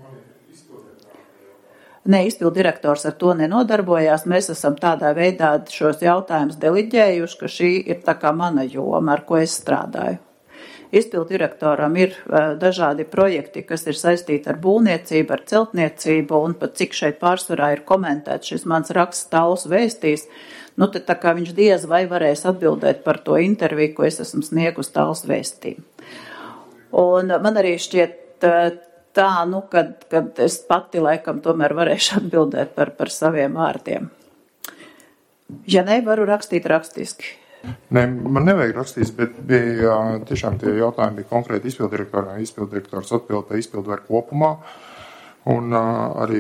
S1: Ne, izpildu direktors ar to nenodarbojās. Mēs esam tādā veidā šos jautājumus deliģējuši, ka šī ir tā kā mana joma, ar ko es strādāju. Izpildu direktoram ir dažādi projekti, kas ir saistīti ar būvniecību, ar celtniecību, un pat cik šeit pārsvarā ir komentēts šis mans raksts Tāls vēstīs, tad tā kā viņš diez vai varēs atbildēt par to interviju, ko es esmu sniegus Tāls vēstī. Un man arī šķiet tā, kad es pati laikam tomēr varēšu atbildēt par saviem vārdiem. Ja ne, varu rakstīt rakstiski.
S4: Nē, man nevajag rakstīt, bet bija tiešām tie jautājumi bija konkrēti izpildirektoram. Izpildirektors atbildēja izpildvaru kopumā un arī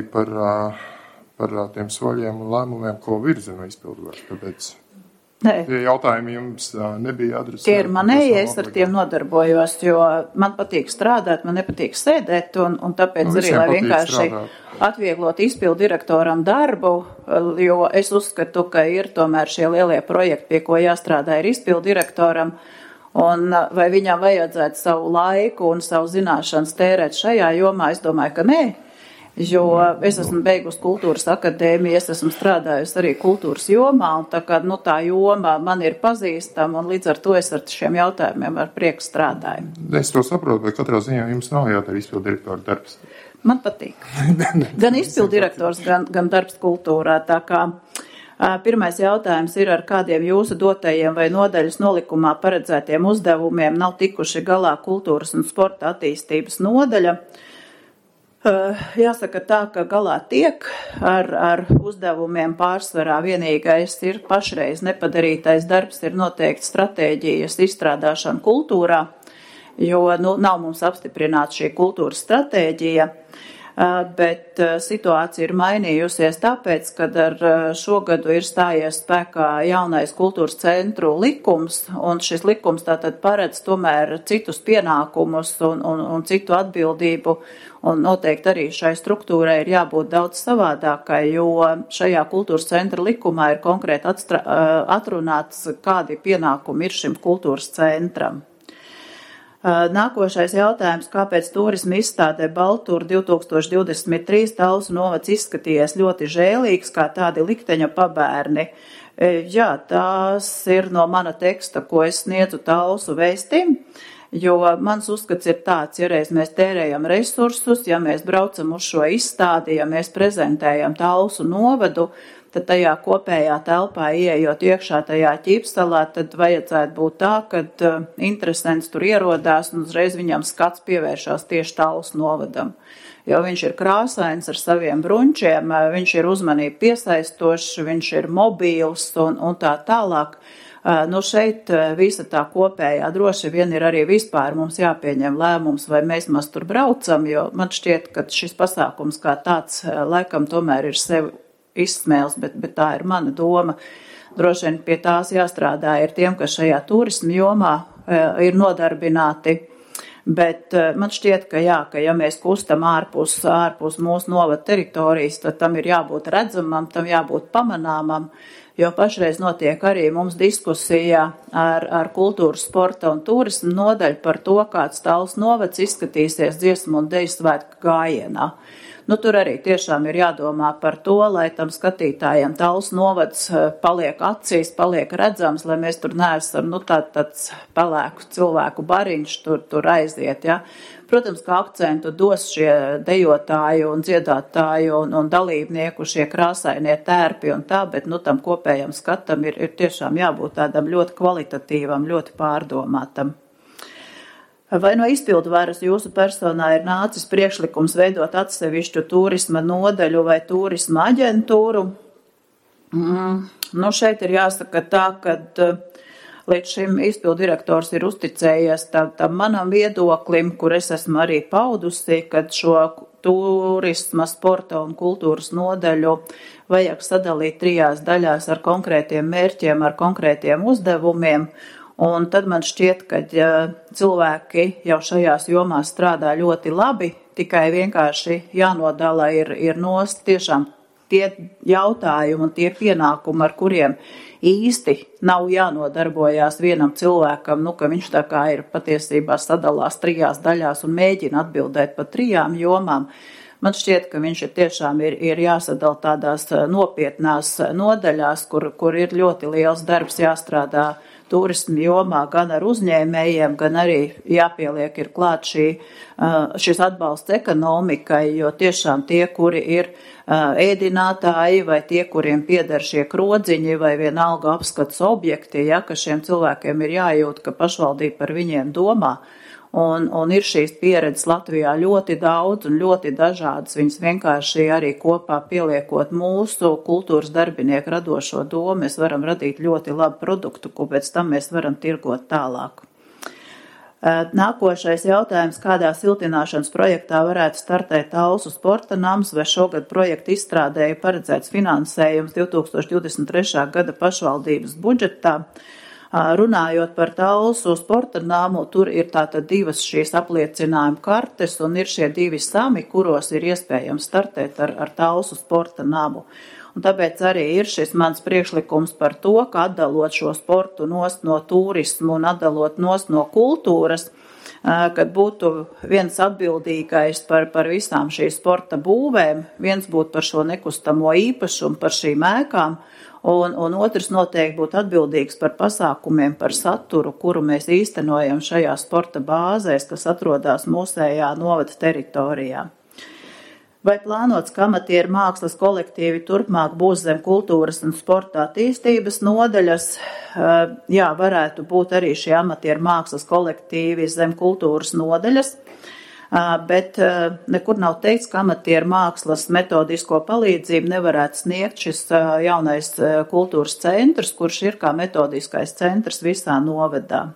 S4: par tiem soļiem un lēmumiem, ko virzina izpildvaru. Tāpēc tie jautājumi jums nebija adresēti.
S1: Tie ir manēji, es ar tiem nodarbojos, jo man patīk strādāt, man nepatīk sēdēt, un tāpēc arī, lai vienkārši atvieglot izpildu direktoram darbu, jo es uzskatu, ka ir tomēr šie lielie projekti, pie ko jāstrādā ir izpildu direktoram, un vai viņam vajadzētu savu laiku un savu zināšanas tērēt šajā jomā, es domāju, ka nē. Jo es esmu beigusi kultūras akadēmiju, es esmu strādājusi arī kultūras jomā, un tā kā tā joma man ir pazīstama, un līdz ar to es ar šiem jautājumiem ar prieku strādāju.
S4: Es to saprotu, bet katrā ziņā jums nav jādara izpildu direktora darbs.
S1: Man patīk. Gan izpildu direktors, gan darbs kultūrā. Tā kā pirmais jautājums ir, ar kādiem jūsu dotajiem vai nodaļas nolikumā paredzētiem uzdevumiem nav tikuši galā kultūras un sporta attīstības nodaļa. Jāsaka tā, ka galā tiek ar uzdevumiem pārsvarā vienīgais ir pašreiz nepadarītais darbs, ir noteikti stratēģijas izstrādāšana kultūrā, jo nav mums apstiprināta šī kultūras stratēģija, bet situācija ir mainījusies tāpēc, kad ar šogadu ir stājies spēkā jaunais kultūras centru likums, un šis likums tātad paredz tomēr citus pienākumus un citu atbildību, un noteikti arī šai struktūrai ir jābūt daudz savādākai, jo šajā kultūras centra likumā ir konkrēti atrunāts, kādi pienākumi ir šim kultūras centram. Nākošais jautājums, kāpēc turisma izstādē Baltūra 2023 Talsu novads izskatījies ļoti žēlīgs, kā tādi likteņa pabērni. Jā, tās ir no mana teksta, ko es sniedzu Talsu vēstīm, jo mans uzskats ir tāds, ja reiz mēs tērējam resursus, ja mēs braucam uz šo izstādi, ja mēs prezentējam Talsu novadu, tad tajā kopējā telpā ieejot iekšā tajā ķipsalā, tad vajadzētu būt tā, kad interesants tur ierodās un uzreiz viņam skats pievēršās tieši Talsu novadam. Jo viņš ir krāsains ar saviem brunčiem, viņš ir uzmanību piesaistošs, viņš ir mobīls un tā tālāk. Šeit visa tā kopējā droši vien ir arī vispār mums jāpieņem lēmums, vai mēs maz tur braucam, jo man šķiet, ka šis pasākums kā tāds laikam tomēr ir sevi izsmēls, bet tā ir mana doma. Droši vien pie tās jāstrādā ir tiem, kas šajā turisma jomā ir nodarbināti, bet man šķiet, ka ja mēs kustam ārpus mūsu novada teritorijas, tad tam ir jābūt redzamam, tam jābūt pamanāmam, jo pašreiz notiek arī mums diskusija ar kultūras, sporta un turisma nodaļu par to, kāds Talsu novads izskatīsies dziesmu un deju svētku gājienā. Tur arī tiešām ir jādomā par to, lai tam skatītājiem Talsu novads paliek acīs, paliek redzams, lai mēs tur neesam, tāds pelēku cilvēku bariņš tur aiziet, ja. Protams, ka akcentu dos šie dejotāji un dziedātāji un dalībnieku šie krāsainie tērpi un tā, bet tam kopējam skatam ir tiešām jābūt tādam ļoti kvalitatīvam, ļoti pārdomātam. Vai no izpildu varas jūsu personā ir nācis priekšlikums veidot atsevišķu turisma nodaļu vai turisma aģentūru? Šeit ir jāsaka tā, ka līdz šim izpildu direktors ir uzticējies tam manam viedoklim, kur es esmu arī paudusi, kad šo turisma, sporta un kultūras nodaļu vajag sadalīt 3 daļās ar konkrētiem mērķiem, ar konkrētiem uzdevumiem. Un tad man šķiet, ka cilvēki jau šajās jomās strādā ļoti labi, tikai vienkārši jānodala ir nost tiešām tie jautājumi un tie pienākumi, ar kuriem īsti nav jānodarbojās vienam cilvēkam, ka viņš tā kā ir patiesībā sadalās 3 daļās un mēģina atbildēt par 3 jomām. Man šķiet, ka viņš tiešām ir jāsadala tādās nopietnās nodaļās, kur ir ļoti liels darbs jāstrādā turismu jomā, gan ar uzņēmējiem, gan arī jāpieliek ir klāt šis atbalsts ekonomikai, jo tiešām tie, kuri ir ēdinātāji vai tie, kuriem pieder šie krodziņi vai vienalga apskats objekti, ka šiem cilvēkiem ir jājūt, ka pašvaldība par viņiem domā. Un ir šīs pieredzes Latvijā ļoti daudz un ļoti dažādas. Viņas vienkārši arī kopā pieliekot mūsu kultūras darbinieku radošo domu, mēs varam radīt ļoti labu produktu, ko pēc tam mēs varam tirgot tālāk. Nākošais jautājums, kādā siltināšanas projektā varētu startēt Talsu sporta nams, vai šogad projekta izstrādēja paredzēts finansējums 2023. gada pašvaldības budžetā. Runājot par Talsu sporta namu, tur ir tātad 2 šīs apliecinājuma kartes un ir šie 2 sami, kuros ir iespējams startēt ar Talsu sporta namu. Un tāpēc arī ir šis mans priekšlikums par to, ka atdalot šo sportu nost no turismu un atdalot nost no kultūras, kad būtu viens atbildīgais par visām šīs sporta būvēm, viens būtu par šo nekustamo īpašumu, par šīm ēkām, un otrs noteikti būtu atbildīgs par pasākumiem, par saturu, kuru mēs īstenojam šajā sporta bāzēs, kas atrodas mūsējā novada teritorijā. Vai plānots, ka amatieru mākslas kolektīvi turpmāk būs zem kultūras un sporta attīstības nodaļas? Jā, varētu būt arī šie amatieru mākslas kolektīvi zem kultūras nodaļas, bet nekur nav teikts, ka amatieru mākslas metodisko palīdzību nevarētu sniegt šis jaunais kultūras centrs, kurš ir kā metodiskais centrs visā novadā.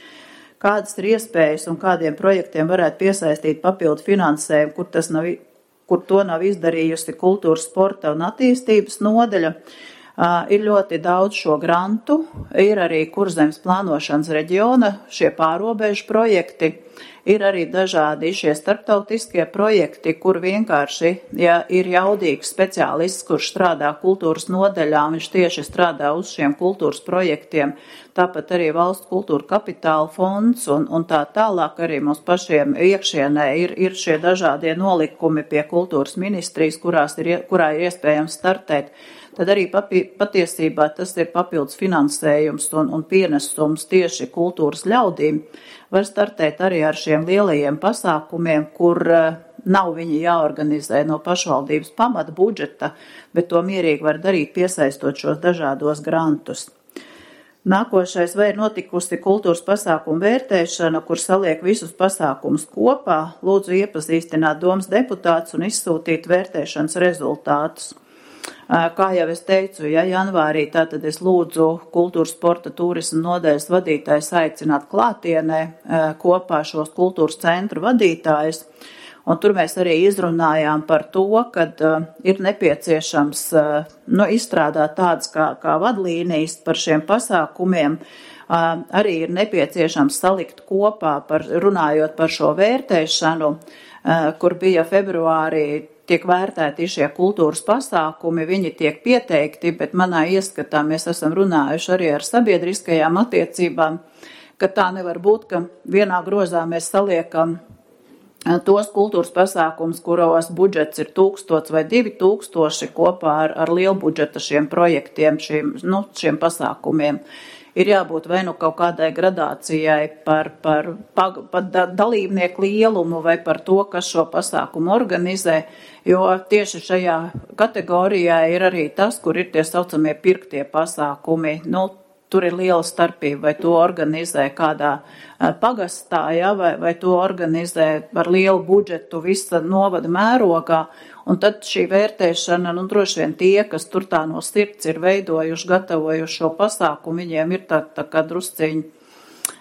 S1: Kādas ir iespējas un kādiem projektiem varētu piesaistīt papildu finansējumu, kur to nav izdarījusi kultūras, sporta un attīstības nodaļa? Ir ļoti daudz šo grantu, ir arī Kurzemes plānošanas reģiona šie pārobežu projekti, ir arī dažādi šie starptautiskie projekti, kur vienkārši, ja ir jaudīgs speciālists, kurš strādā kultūras nodaļā, viņš tieši strādā uz šiem kultūras projektiem, tāpat arī valsts kultūra kapitāla fonds un tā tālāk arī mums pašiem iekšienē ir šie dažādie nolikumi pie kultūras ministrijas, kurā ir iespējams startēt. Tad arī patiesībā tas ir papildus finansējums un pienesums tieši kultūras ļaudīm. Var startēt arī ar šiem lielajiem pasākumiem, kur nav viņi jāorganizē no pašvaldības pamata budžeta, bet to mierīgi var darīt, piesaistot šos dažādos grantus. Nākošais, vai ir notikusi kultūras pasākumu vērtēšana, kur saliek visus pasākumus kopā, lūdzu iepazīstināt domas deputātus un izsūtīt vērtēšanas rezultātus. Kā jau es teicu, janvārī tātad es lūdzu kultūras, sporta, turisma nodaļas vadītājus aicināt klātienē kopā šos kultūras centru vadītājus. Un tur mēs arī izrunājām par to, kad ir nepieciešams izstrādāt tādas kā vadlīnijas par šiem pasākumiem. Arī ir nepieciešams salikt kopā, runājot par šo vērtēšanu, kur bija februārī tiek vērtēti šie kultūras pasākumi, viņi tiek pieteikti, bet manā ieskatā mēs esam runājuši arī ar sabiedriskajām attiecībām, ka tā nevar būt, ka vienā grozā mēs saliekam tos kultūras pasākums, kuros budžets ir 1000 vai 2000 kopā ar lielu budžeta šiem projektiem, šiem pasākumiem. Ir jābūt vai nu kaut kādai gradācijai par dalībnieku lielumu vai par to, kas šo pasākumu organizē, jo tieši šajā kategorijā ir arī tas, kur ir tie saucamie pirktie pasākumi. Tur ir liela starpība, vai to organizē kādā pagastā, vai to organizē ar lielu budžetu visa novada mērogā. Un tad šī vērtēšana, droši vien tie, kas tur tā no sirds ir veidojuši, gatavojuši šo pasākumu, viņiem ir tā kā drusciņi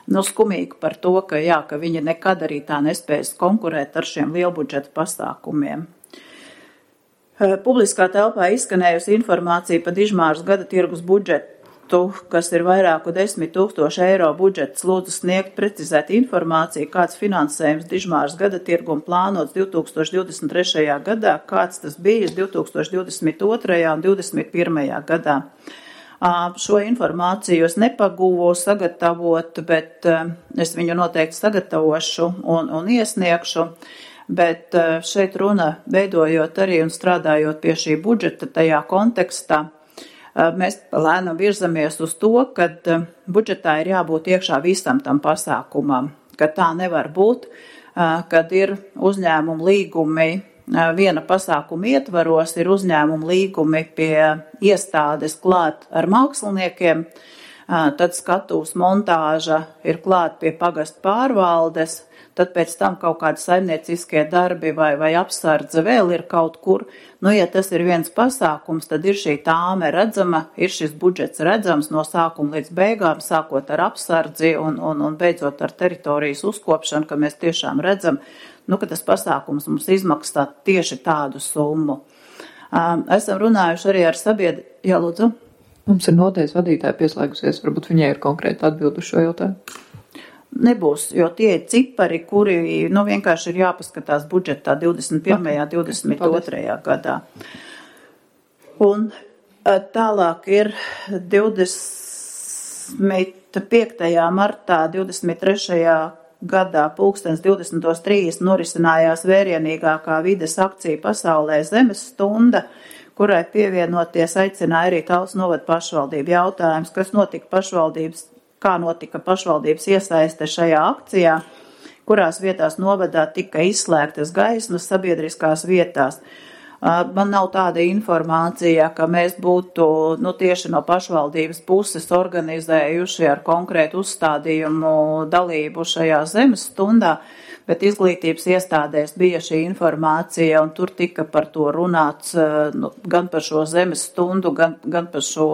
S1: skumīgi par to, ka viņi nekad arī tā nespēs konkurēt ar šiem lielbudžeta pasākumiem. Publiskā telpā izskanējusi informācija par Dižmāras gada tirgus budžetu, kas ir vairāku 10 000 eiro budžets, lūdzu sniegt precizēt informāciju, kāds finansējums Dižmāras gada tirgum plānots 2023. gadā, kāds tas bijis 2022. un 2021. gadā. Šo informāciju es nepagūvu sagatavot, bet es viņu noteikti sagatavošu un iesniegšu, bet šeit runa veidojot arī un strādājot pie šī budžeta tajā kontekstā, mēs lēnām virzamies uz to, ka budžetā ir jābūt iekšā visam tam pasākumam, ka tā nevar būt, kad ir uzņēmumu līgumi, viena pasākuma ietvaros ir uzņēmumu līgumi pie iestādes klāt ar māksliniekiem, tad skatūs montāža ir klāt pie pagastu pārvaldes, tad pēc tam kaut kādi saimnieciskie darbi vai apsardze vēl ir kaut kur. Ja tas ir viens pasākums, tad ir šī tāme redzama, ir šis budžets redzams no sākuma līdz beigām, sākot ar apsardzi un beidzot ar teritorijas uzkopšanu, ka mēs tiešām redzam, ka tas pasākums mums izmaksā tieši tādu summu. Esam runājuši arī ar sabiedrību. Jā, lūdzu.
S11: Mums ir noteikti vadītāji pieslēgusies, varbūt viņai ir konkrēti atbildi uz šo jautājumu.
S1: Nebūs, jo tie ir cipari, kuri vienkārši ir jāpaskatās budžetā 21. 22. gadā. Un tālāk ir 25. martā 23. gadā pulkstens 20.30 norisinājās vērienīgākā vides akcija pasaulē Zemes stunda, kurai pievienoties aicināja arī Talsu novada pašvaldību. Jautājums, kā notika pašvaldības iesaiste šajā akcijā, kurās vietās novadā tika izslēgtas gaismas sabiedriskās vietās. Man nav tāda informācija, ka mēs būtu tieši no pašvaldības puses organizējuši ar konkrētu uzstādījumu dalību šajā zemes stundā, bet izglītības iestādēs bija šī informācija un tur tika par to runāts gan par šo zemes stundu, gan par šo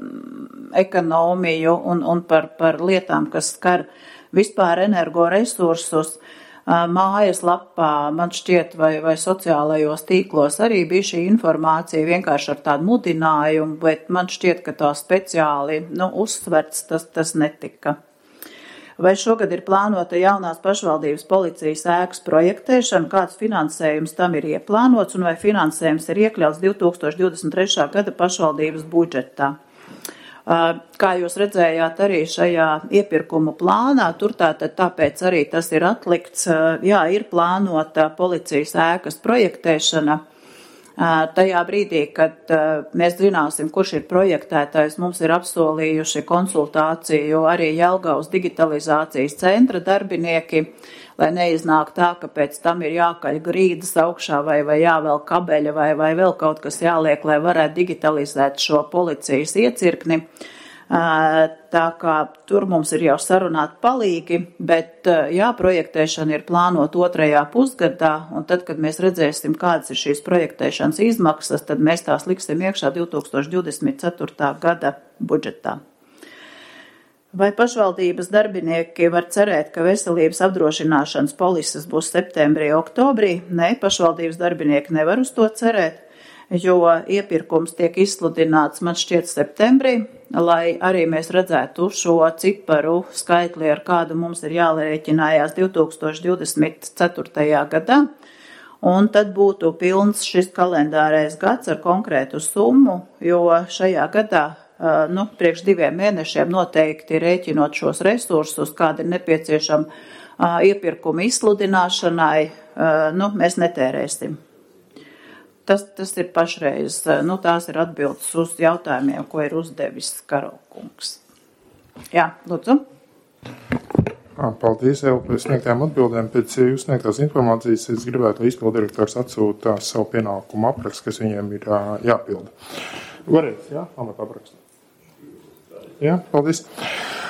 S1: ekonomiju un par lietām, kas skar vispār energoresursus. Mājaslapā, man šķiet, vai sociālajos tīklos arī bija šī informācija vienkārši ar tādu mudinājumu, bet man šķiet, ka tā speciāli uzsverts tas netika. Vai šogad ir plānota jaunās pašvaldības policijas ēkas projektēšana, kāds finansējums tam ir ieplānots un vai finansējums ir iekļauts 2023. gada pašvaldības budžetā? Kā jūs redzējāt arī šajā iepirkumu plānā, tur tāpēc arī tas ir atlikts, ir plānota policijas ēkas projektēšana. Tajā brīdī, kad mēs zināsim, kurš ir projektētājs, mums ir apsolījuši konsultāciju arī Jelgavas digitalizācijas centra darbinieki, lai neiznāk tā, ka pēc tam ir jākaļ grīdas augšā vai jāvēl kabeļa vai vēl kaut kas jāliek, lai varētu digitalizēt šo policijas iecirkni. Tā kā tur mums ir jau sarunāti palīgi, bet projektēšana ir plānota 2. pusgadā, un tad, kad mēs redzēsim, kādas ir šīs projektēšanas izmaksas, tad mēs tās liksim iekšā 2024. gada budžetā. Vai pašvaldības darbinieki var cerēt, ka veselības apdrošināšanas polises būs septembrī, oktobrī? Nē, pašvaldības darbinieki nevar uz to cerēt, jo iepirkums tiek izsludināts, man šķiet, septembrī, lai arī mēs redzētu šo ciparu skaitli, ar kādu mums ir jālēķinājās 2024. gadā, un tad būtu pilns šis kalendārais gads ar konkrētu summu, jo šajā gadā priekš 2 mēnešiem noteikti rēķinot šos resursus, kādi ir nepieciešami iepirkuma izsludināšanai, mēs netērēsim. Tas ir pašreiz, tās ir atbildes uz jautājumiem, ko ir uzdevis Karolkungs. Jā, lūdzu.
S4: Paldies jau par sniegtām atbildēm. Pēc jūs sniegtās informācijas es gribētu, lai izpildirektors atsūta savu pienākumu aprakstu, kas viņiem ir jāpilda. Varēs, amata aprakstu. Jā, paldies.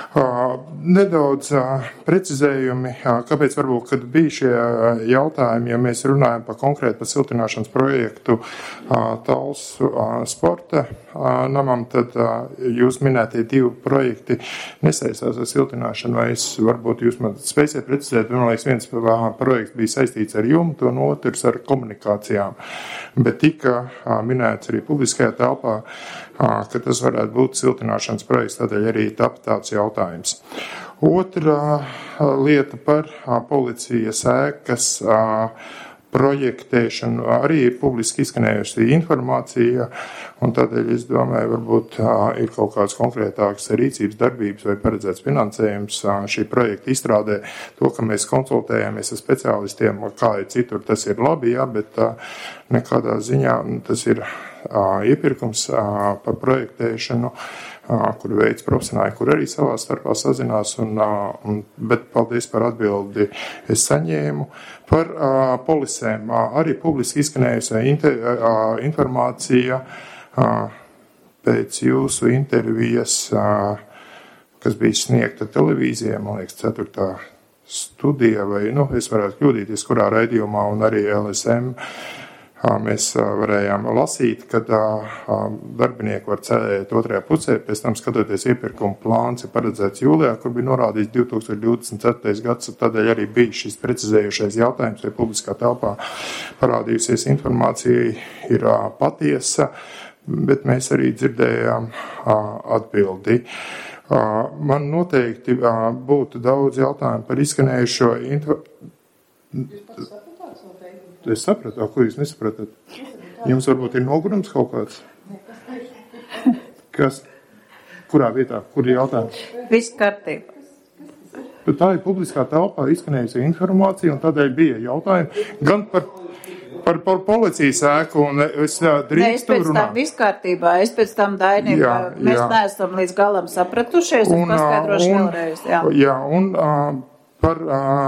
S4: Nedaudz precizējumi, kāpēc varbūt, kad bija šie jautājumi, ja mēs runājam konkrēti par siltināšanas projektu Talsu sporta namam, tad jūs minētie 2 projekti nesaistās ar siltināšanu, vai varbūt jūs man spēsiet precizēt, man liekas, viens projekts bija saistīts ar jumtu un otrs ar komunikācijām, bet tika minēts arī publiskajā telpā, ka tas varētu būt siltināšanas projekts, tādēļ arī tapa tāds jautājums. Otra lieta par policijas ēkas projektēšanu arī ir publiski izskanējusi informācija, un tādēļ es domāju, varbūt ir kaut kāds konkrētāks rīcības darbības vai paredzēts finansējums šī projekta izstrādē. To, ka mēs konsultējamies ar speciālistiem, kā ir citur, tas ir labi, jā, bet nekādā ziņā tas ir iepirkums par projektēšanu, kur veids profesionāļi, kur arī savā starpā sazinās, bet paldies par atbildi es saņēmu. Par polisēm arī publiski izskanējusi informācija pēc jūsu intervijas, kas bija sniegta televīzijā, man liekas, 4. studija, vai, es varētu kļūdīties, kurā raidījumā un arī LSM, mēs varējām lasīt, kad darbinieki var cerēt otrajā pusē, pēc tam skatoties iepirkuma plāns ir paredzēts jūlijā, kur bija norādīts 2024. gads, tādēļ arī bija šis precizējušais jautājums, vai publiskā telpā parādījusies informācija ir patiesa, bet mēs arī dzirdējām atbildi. Man noteikti būtu daudz jautājumu par izskanējušo Es sapratu, ko jūs nesapratat? Jums varbūt ir nogurums kaut kāds? Kas? Kurā vietā? Kur ir jautājums?
S1: Viss kārtībā.
S4: Tā ir publiskā telpā izskanējusi informācija, un tādēļ bija jautājumi gan par policijas ēku, un es drīkstu runāt.
S1: Es pēc tam viss kārtībā, es pēc tam Dainību, mēs neesam līdz galam sapratušies, un paskaidrošu vēlreiz.
S4: Jā, un par...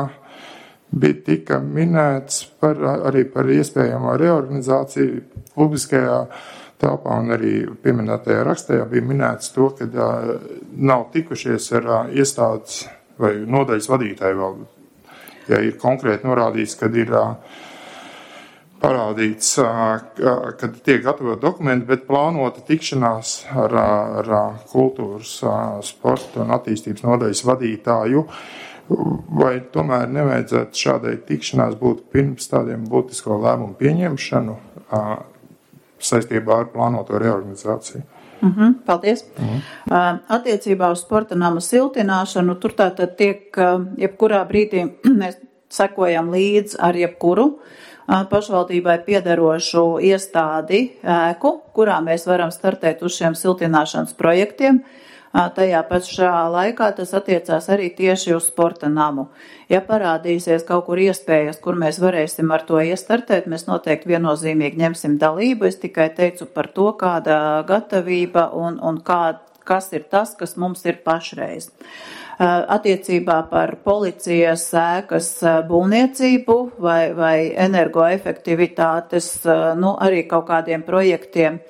S4: bija tika minēts arī par iespējamo reorganizāciju publiskajā telpā un arī pieminētajā rakstā bija minēts to, ka nav tikušies ar iestādes vai nodaļas vadītāju vēl. Ja ir konkrēti norādīts, kad ir parādīts, kad tiek gatavot dokumenti, bet plānota tikšanās ar kultūras, sporta un attīstības nodaļas vadītāju. Vai tomēr nevajadzētu šādai tikšanās būt pirms tādiem būtisko lēmumu pieņemšanu saistībā ar plānoto reorganizāciju?
S1: Paldies. Attiecībā uz sporta nama siltināšanu, tur tātad tiek jebkurā brīdī mēs sekojam līdz ar jebkuru pašvaldībai piederošu iestādi ēku, kurā mēs varam startēt uz šiem siltināšanas projektiem. Tajā pašā laikā tas attiecās arī tieši uz sporta namu. Ja parādīsies kaut kur iespējas, kur mēs varēsim ar to iestartēt, mēs noteikti viennozīmīgi ņemsim dalību. Es tikai teicu par to, kāda gatavība un kas ir tas, kas mums ir pašreiz. Attiecībā par policijas ēkas būvniecību vai energoefektivitātes, arī kaut kādiem projektiem,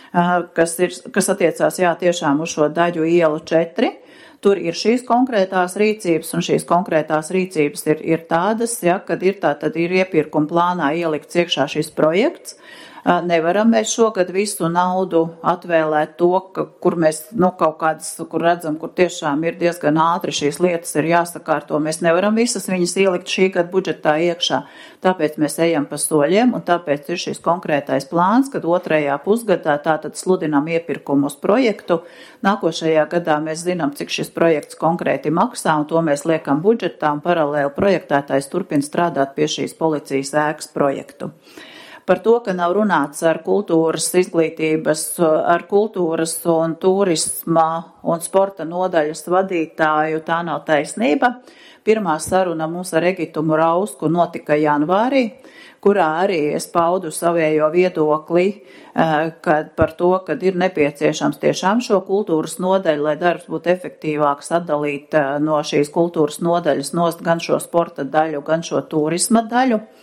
S1: kas attiecās tiešām uz šo Daļu ielu 4. Tur ir šīs konkrētās rīcības, un šīs konkrētās rīcības ir tādas, kad tad ir iepirkuma plānā ielikts iekšā šis projekts. Nevaram mēs šogad visu naudu atvēlēt to, kur mēs kaut kādas, kur redzam, kur tiešām ir diezgan ātri šīs lietas ir jāsakārto. Mēs nevaram visas viņas ielikt šī gada budžetā iekšā. Tāpēc mēs ejam pa soļiem, un tāpēc ir šis konkrētais plāns, kad otrajā pusgadā tātad sludinām iepirkumu uz projektu. Nākošajā gadā mēs zinām, cik šis projekts konkrēti maksā, un to mēs liekam budžetā, un paralēli projektētājs turpina strādāt pie šīs policijas ēkas projektu. Par to, ka nav runāts ar kultūras izglītības, ar kultūras un turisma un sporta nodaļas vadītāju, tā nav taisnība. Pirmā saruna mums ar Egitu Murausku notika janvārī, kurā arī es paudu savējo viedokli, par to, ka ir nepieciešams tiešām šo kultūras nodaļu, lai darbs būtu efektīvāks, atdalīt no šīs kultūras nodaļas nost gan šo sporta daļu, gan šo turisma daļu.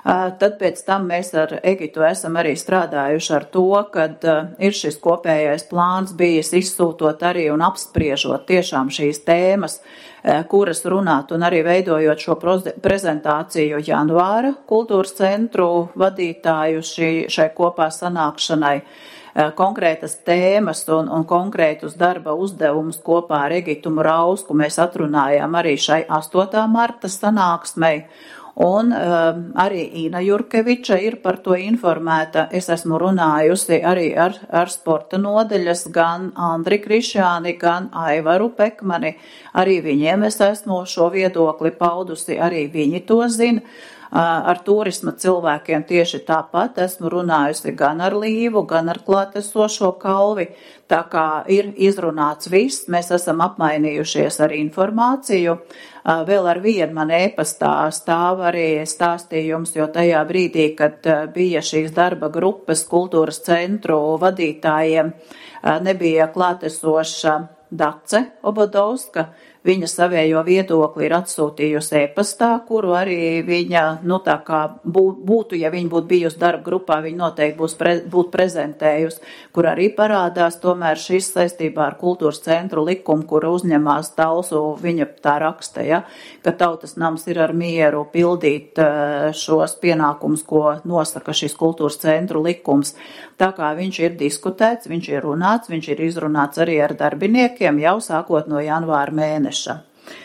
S1: Tad pēc tam mēs ar Egitu esam arī strādājuši ar to, kad ir šis kopējais plāns bijis izsūtot arī un apspriežot tiešām šīs tēmas, kuras runāt un arī veidojot šo prezentāciju janvāra kultūras centru vadītāju šai kopā sanākšanai. Konkrētas tēmas un konkrētus darba uzdevumus kopā ar Egitu Murausku mēs atrunājām arī šai 8. marta sanāksmei. Un arī Ina Jurkeviča ir par to informēta. Es esmu runājusi arī ar sporta nodeļas gan Andri Krišāni, gan Aivaru Pekmani. Arī viņiem es esmu šo viedokli paudusi, arī viņi to zina. Ar turisma cilvēkiem tieši tāpat esmu runājusi gan ar Līvu, gan ar klātesošo Kalvi. Tā kā ir izrunāts viss, mēs esam apmainījušies ar informāciju. Vēl ar vienu man e-pastā stāv arī stāstījums, jo tajā brīdī, kad bija šīs darba grupas kultūras centru vadītājiem, nebija klātesoša Dace Obodovska. Viņa savējo viedokli ir atsūtījusi e-pastā, kuru arī viņa, tā kā būtu, ja viņa būtu bijusi darba grupā, viņa noteikti būtu prezentējusi, kur arī parādās tomēr šis saistībā ar kultūras centru likumu, kuru uzņemās Talsu, viņa tā raksta, ja, ka Tautas nams ir ar mieru pildīt šos pienākumus, ko nosaka šis kultūras centru likums. Tā kā viņš ir diskutēts, viņš ir runāts, viņš ir izrunāts arī ar darbiniekiem jau sākot no janvāra mēneša.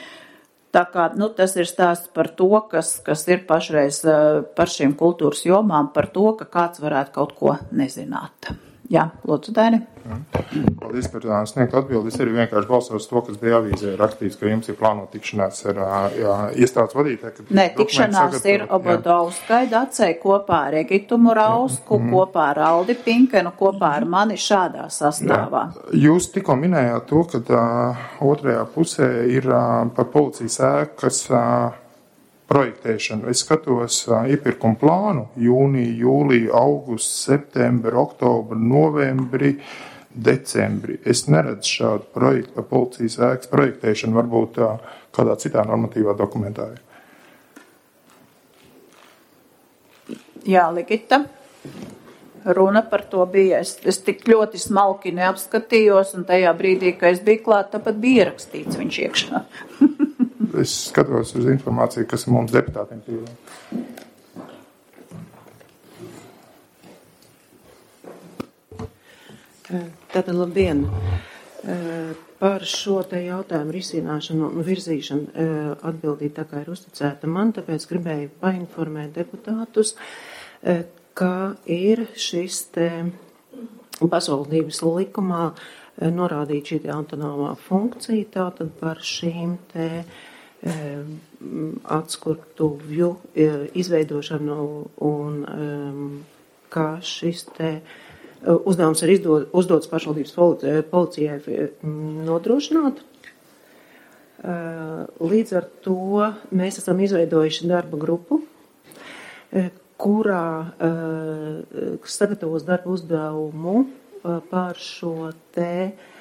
S1: Tā kā, tas ir stāsts par to, kas ir pašreiz par šīm kultūras jomām, par to, ka kāds varētu kaut ko nezināt. Jā, lūdzu, Daini.
S4: Paldies par sniegtu atbildi. Es arī vienkārši balsos to, kas bija avīzē rakstīts, ka jums ir plānota tikšanās ar iestādes vadītāju.
S1: Nē, tikšanās ir Obodovskai Dacei kopā ar Egitu Murausku, kopā ar Aldi Pinkenu, kopā ar mani šādā sastāvā.
S4: Jā. Jūs tikko minējāt to, ka otrajā pusē ir par policijas ēku, kas projektēšanu. Es skatos iepirkumu plānu jūniju, jūliju, augustu, septembri, oktobri, novembri, decembri. Es neredzu šādu projektu par policijas ēkas projektēšanu, varbūt kādā citā normatīvā dokumentā.
S1: Jā, Ligita. Runa par to bija. Es tik ļoti smalki neapskatījos, un tajā brīdī, kad es biju klāt, tāpat bija ierakstīts viņš iekšā.
S4: Es skatos uz informāciju, kas mums deputātiem pieejama.
S12: Tātad labdien! Par šo te jautājumu risināšanu un virzīšanu atbildīt tā kā ir uzticēta man, tāpēc gribēju painformēt deputātus, ka ir šis te pašvaldības likumā norādīt šī te autonomā funkcija, tātad par šīm te atskurtuvju izveidošanu un kā šis te uzdevums ir uzdots pašvaldības policijai nodrošināt. Līdz ar to mēs esam izveidojuši darba grupu, kurā sagatavos darba uzdevumu par šo te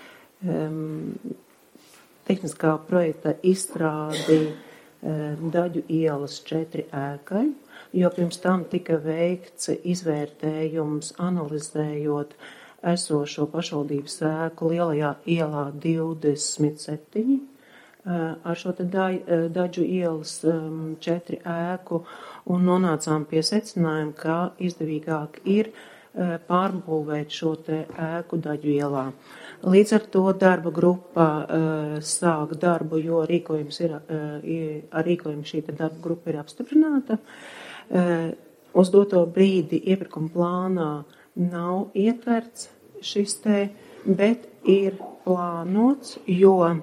S12: tehniskā projekta izstrādi Daļu ielas 4 ēkai, jo pirms tam tika veikts izvērtējums analizējot esošo pašvaldības ēku Lielajā ielā 27 ar šo te Daļu ielas 4 ēku un nonācām pie secinājuma, ka izdevīgāk ir pārbūvēt šo te ēku Daļu ielā. Līdz ar to darba grupa sāk darbu, jo rīkojums ar rīkojumu šī darba grupa ir apstiprināta. Uz doto brīdi iepirkuma plānā nav ietverts šis te, bet ir plānots, jo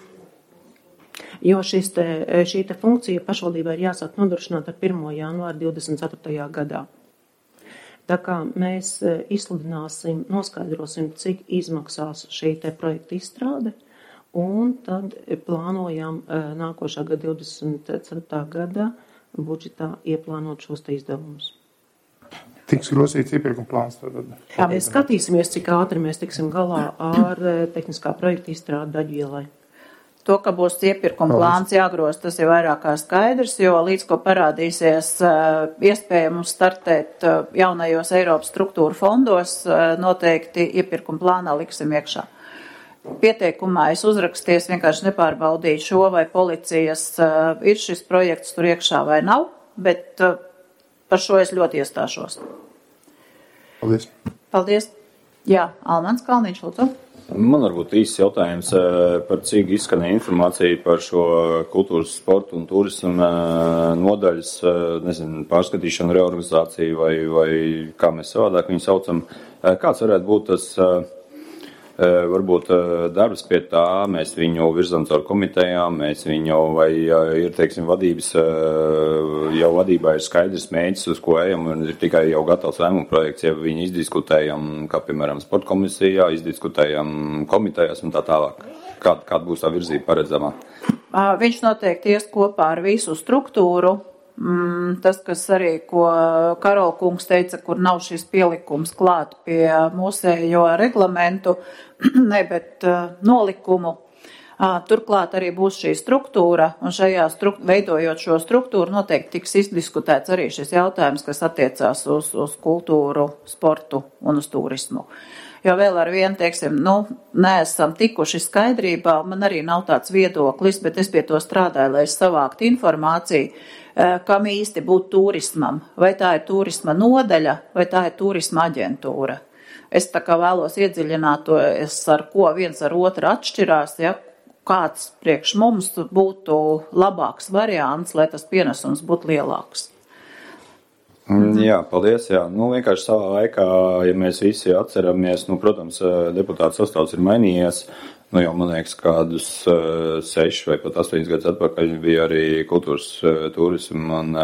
S12: šī te funkcija pašvaldībā ir jāsāk nodrošināt ar 1. janvāru 24. gadā. Tā kā mēs izsludināsim, noskaidrosim, cik izmaksās šī te projekta izstrāde, un tad plānojam nākošā gada 24. gada budžetā ieplānot šos te izdevumus.
S4: Tiks grosīts iepirkuma plāns tad?
S12: Skatīsimies, cik ātri mēs tiksim galā ar tehniskā projekta izstrādi Daļu ielai.
S1: To, ka būs iepirkuma plāns jāgroz, tas ir vairāk kā skaidrs, jo līdz ko parādīsies iespējams startēt jaunajos Eiropas struktūra fondos, noteikti iepirkuma plānā liksim iekšā. Pieteikumā es uzraksties, vienkārši nepārbaudīju šo, vai policijas ir šis projekts tur iekšā vai nav, bet par šo es ļoti iestāšos.
S4: Paldies.
S1: Paldies. Jā, Almans Kalniņš, lūdzu.
S10: Man varbūt īsts jautājums, par cik izskanēja informācija par šo kultūras, sportu un turismu nodaļas, nezinu, pārskatīšanu, reorganizāciju vai kā mēs savādāk viņu saucam. Kāds varētu būt tas, varbūt darbs pie tā, mēs viņu virzam caur komitejām, mēs viņu, vai ir, teiksim, vadības, jau vadībā ir skaidrs mēģis, uz ko ejam, un ir tikai jau gatavs lēmuma projekts, ja viņi izdiskutējam, kā piemēram sporta komisijā, izdiskutējam komitejās un tā tālāk. Kāda būs tā virzība paredzamā?
S1: Viņš noteikti ies kopā ar visu struktūru. Tas, kas arī, ko Karola kungs teica, kur nav šis pielikums klāt pie mūsējo reglamentu, bet nolikumu. Turklāt arī būs šī struktūra, un šajā veidojot šo struktūru noteikti tiks izdiskutēts arī šis jautājums, kas attiecās uz kultūru, sportu un uz turismu. Jo vēl ar vienu, teiksim, neesam tikuši skaidrībā, man arī nav tāds viedoklis, bet es pie to strādāju, lai es savāktu informāciju, kam īsti būt turismam, vai tā ir turisma nodaļa, vai tā ir turisma aģentūra. Es tā kā vēlos iedziļināt to, ar ko viens ar otru atšķirās, ja, kāds priekš mums būtu labāks variants, lai tas pienesums būtu lielāks.
S10: Jā, paldies, jā. Vienkārši savā laikā, ja mēs visi atceramies, protams, deputātu sastāvs ir mainījies, jau, man liekas, kādus 6 vai pat 8 gadus atpakaļ bija arī kultūras, turisma un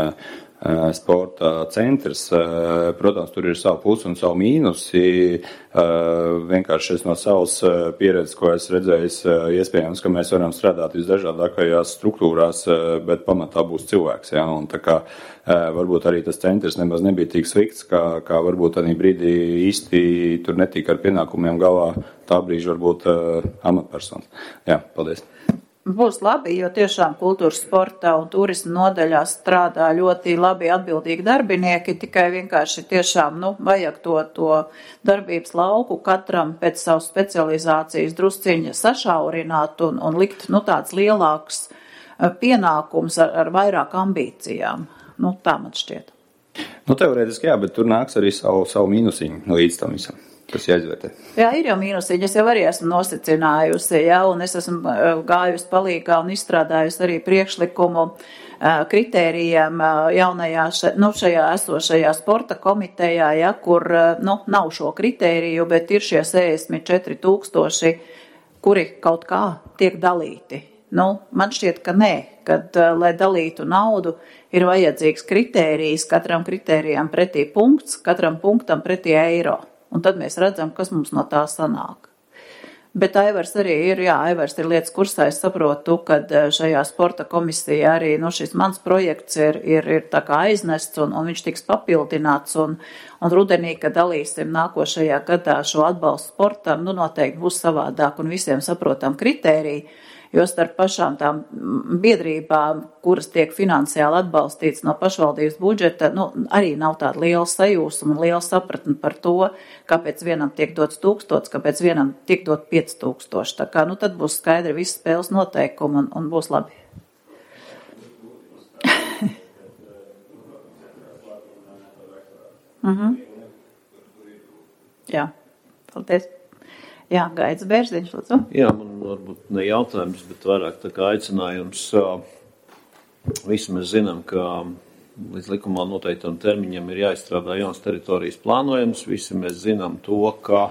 S10: sporta centrs. Protams, tur ir savu pusi un savu mīnusi. Vienkārši es no savas pieredzes, ko es redzējis, iespējams, ka mēs varam strādāt visdažādākajās struktūrās, bet pamatā būs cilvēks. Ja? Un tā kā varbūt arī tas centrs nemaz nebija tik slikts, kā varbūt arī brīdī īsti tur netika ar pienākumiem galā tā brīža varbūt amatpersonas. Jā, paldies.
S1: Būs labi, jo tiešām kultūras, sporta un turisma nodaļā strādā ļoti labi atbildīgi darbinieki, tikai vienkārši tiešām, vajag to darbības lauku katram pēc savas specializācijas drusciņa sašaurināt un likt, tāds lielāks pienākums ar vairāk ambīcijām. Tā man šķiet.
S10: Teorētiski jā, bet tur nāks arī savu mīnusiņu līdz tam visam. Tas jāizvērtē.
S1: Jā, ir jau mīnusiņi, es jau arī esmu nosacinājusi, un es esmu gājusi palīgā un izstrādājusi arī priekšlikumu kritērijiem jaunajā, šajā esošajā sporta komitejā, kur, nav šo kritēriju, bet ir šie 64 000, kuri kaut kā tiek dalīti. Man šķiet, ka nē, kad, lai dalītu naudu, ir vajadzīgs kritērijs, katram kritērijam pretī punkts, katram punktam pretī eiro. Un tad mēs redzam, kas mums no tā sanāk. Bet Aivars arī ir, Aivars ir lietas kursā, es saprotu, kad šajā sporta komisijā arī, šis mans projekts ir tā kā aiznests un viņš tiks papildināts un rudenī, kad dalīsim nākošajā gadā šo atbalstu sportam, noteikti būs savādāk un visiem saprotam kritēriju. Jo starp pašām tām biedrībām, kuras tiek finansiāli atbalstīts no pašvaldības budžeta, arī nav tāda liela sajūsma un liela sapratne par to, kāpēc vienam tiek dots 1000, kāpēc vienam tiek dot 5000. Tā kā, tad būs skaidri visi spēles noteikumi un būs labi. Jā, paldies. Jā, Gaits Bērziņš, lūdzu.
S8: Jā, man varbūt ne jautājums, bet vairāk tā kā aicinājums. Visi mēs zinām, ka līdz likumā noteiktam termiņam ir jāizstrādā jauns teritorijas plānojums. Visi mēs zinām to, ka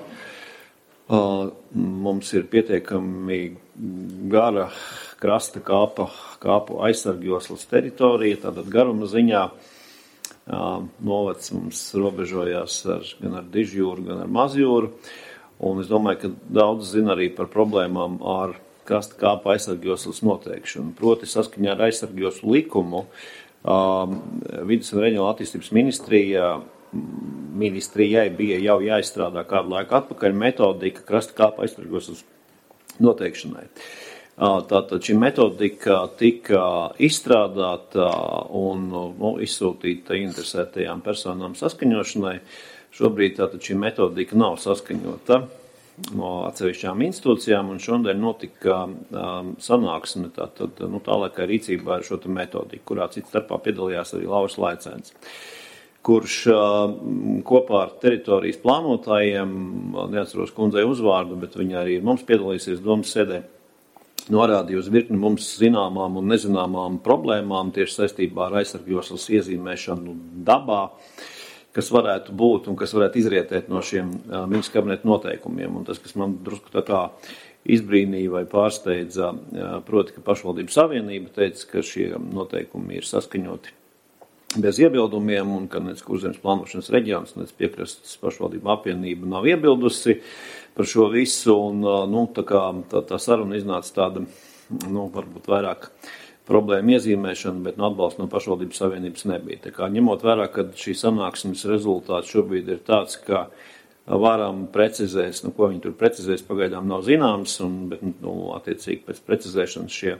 S8: mums ir pietiekami gara krasta kāpu aizsargjoslas teritorija, tātad garuma ziņā. Novads mums robežojās gan ar Dižjūru, gan ar Mazjūru. Un es domāju, ka daudz zina arī par problēmām ar krasta kāpu aizsargjoslas noteikšanu. Proti saskaņā ar aizsargjoslu likumu Vides un reģionālā attīstības ministrijai bija jau jāizstrādā kādu laiku atpakaļ metodika krasta kāpu aizsargjoslas noteikšanai. Tātad šī metodika tika izstrādāta un izsūtīta interesētajām personām saskaņošanai. Šobrīd tātad šī metodika nav saskaņota no atsevišķām institūcijām, un šodien notika sanāksme tālākai rīcībā ar šo metodiku, kurā cits starpā piedalījās arī Lauris Laicēns, kurš kopā ar teritorijas plānotājiem, neatceros kundzei uzvārdu, bet viņa arī mums piedalīsies domas sēdē, norādīja uz virkni mums zināmām un nezināmām problēmām tieši saistībā ar aizsargjoslas iezīmēšanu dabā, kas varētu būt un kas varētu izrietēt no šiem ministra kabineta noteikumiem. Un tas, kas man drusku tā kā izbrīnīja vai pārsteidza, proti, ka pašvaldības savienība teica, ka šie noteikumi ir saskaņoti bez iebildumiem un ka nec Kurzemes plānošanas reģions, nec piekrastes pašvaldība apvienība nav iebildusi par šo visu, un tā saruna iznāca tāda, varbūt vairāk problēma iezīmēšana, bet atbalsts no pašvaldības savienības nebija. Tā kā ņemot vērā, ka šī sanāksmes rezultāts šobrīd ir tāds, ka varam precizēs, ko viņi tur precizēs, pagaidām nav zināms, bet attiecīgi pēc precizēšanas šie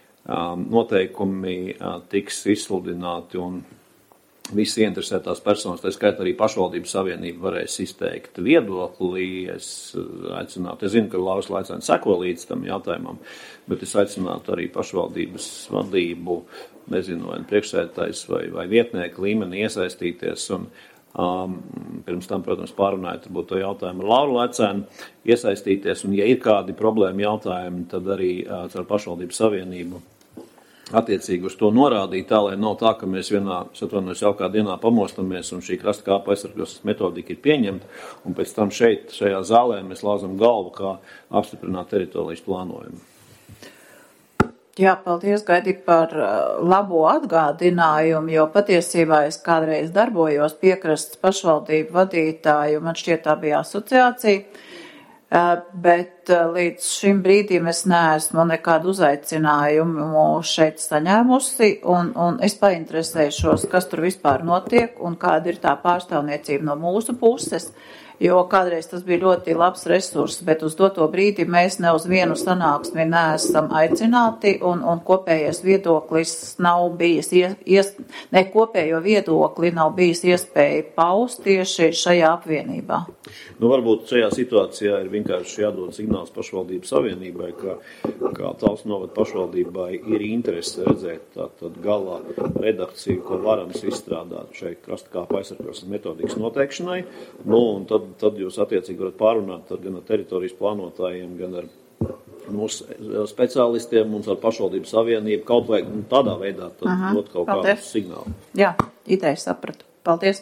S8: noteikumi tiks izsludināti un visi interesētās personas, tā skaitā arī pašvaldības savienība varēs izteikt viedokli. Es zinu, ka Lauris Laicēns seko līdz tam jautājumam, bet es aicinātu arī pašvaldības vadību, nezinu, vai priekšsēdētājs vai vietnieki līmenī iesaistīties un pirms tam, protams, pārunājot varbūt to jautājumu ar Lauru Laicēnu, iesaistīties un, ja ir kādi problēma jautājumi, tad arī ar pašvaldības savienību attiecīgi uz to norādīt, tā, lai nav tā, ka mēs jaukā dienā pamostamies un šī krasta kāpa aizsardzības metodika ir pieņemta, un pēc tam šajā zālē mēs lāzam galvu, kā apstiprināt teritorijas plānojumu.
S1: Jā, paldies, Gaidi, par labo atgādinājumu, jo patiesībā es kādreiz darbojos piekrastes pašvaldību vadītāju, man šķiet tā bija asociācija, bet līdz šim brīdim es neesmu nekādu uzaicinājumu šeit saņēmusi, un es painteresēšos, kas tur vispār notiek un kāda ir tā pārstāvniecība no mūsu puses, jo kādreiz tas bija ļoti labs resurss, bet uz doto brīdi mēs ne uz vienu sanāksmi neesam aicināti, un kopējais viedoklis nav bijis, kopējo viedokli nav bijis iespēja paust tieši šajā apvienībā.
S8: Varbūt šajā situācijā ir vienkārši jādod signāls pašvaldības savienībai, ka Talsu novada pašvaldībai ir interese redzēt tātad galā redakciju, ko varams izstrādāt šeit krasta kāpa aizsardzības metodikas noteikšanai, un tad jūs attiecīgi varat pārunāt gan ar teritorijas plānotājiem, gan ar mūsu speciālistiem un ar pašvaldības savienību, kaut vai tādā veidā dot kaut kādu signālu.
S1: Jā, ideju sapratu. Paldies.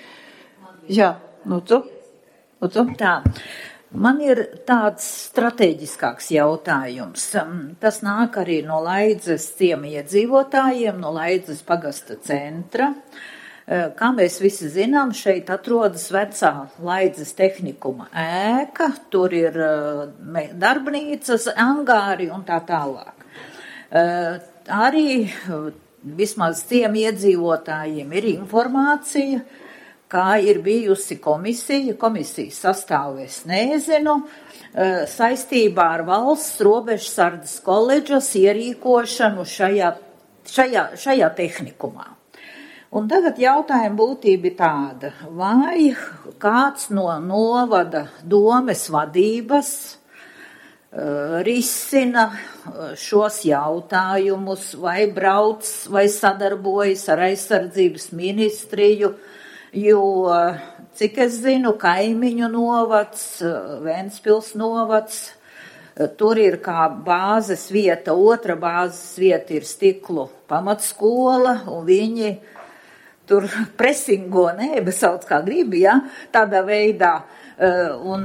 S1: Jā, lūdzu.
S3: Tā, man ir tāds strateģiskāks jautājums. Tas nāk arī no Laidzes ciema iedzīvotājiem, no Laidzes pagasta centra. Kā mēs visi zinām, šeit atrodas vecā Laidzes tehnikuma ēka, tur ir darbnīcas, angāri un tā tālāk. Arī vismaz ciema iedzīvotājiem ir informācija, kā ir bijusi komisijas sastāvu es nezinu, saistībā ar valsts robežsardzes koledžas ierīkošanu šajā tehnikumā. Un tagad jautājuma būtība ir tāda, vai kāds no novada domes vadības risina šos jautājumus, vai brauc, vai sadarbojas ar aizsardzības ministriju, jo, cik es zinu, Kaimiņu novads, Ventspils novads, tur ir kā bāzes vieta, otra bāzes vieta ir Stiklu pamatskola, un viņi tur presingo, besauc kā gribi, ja, tādā veidā, un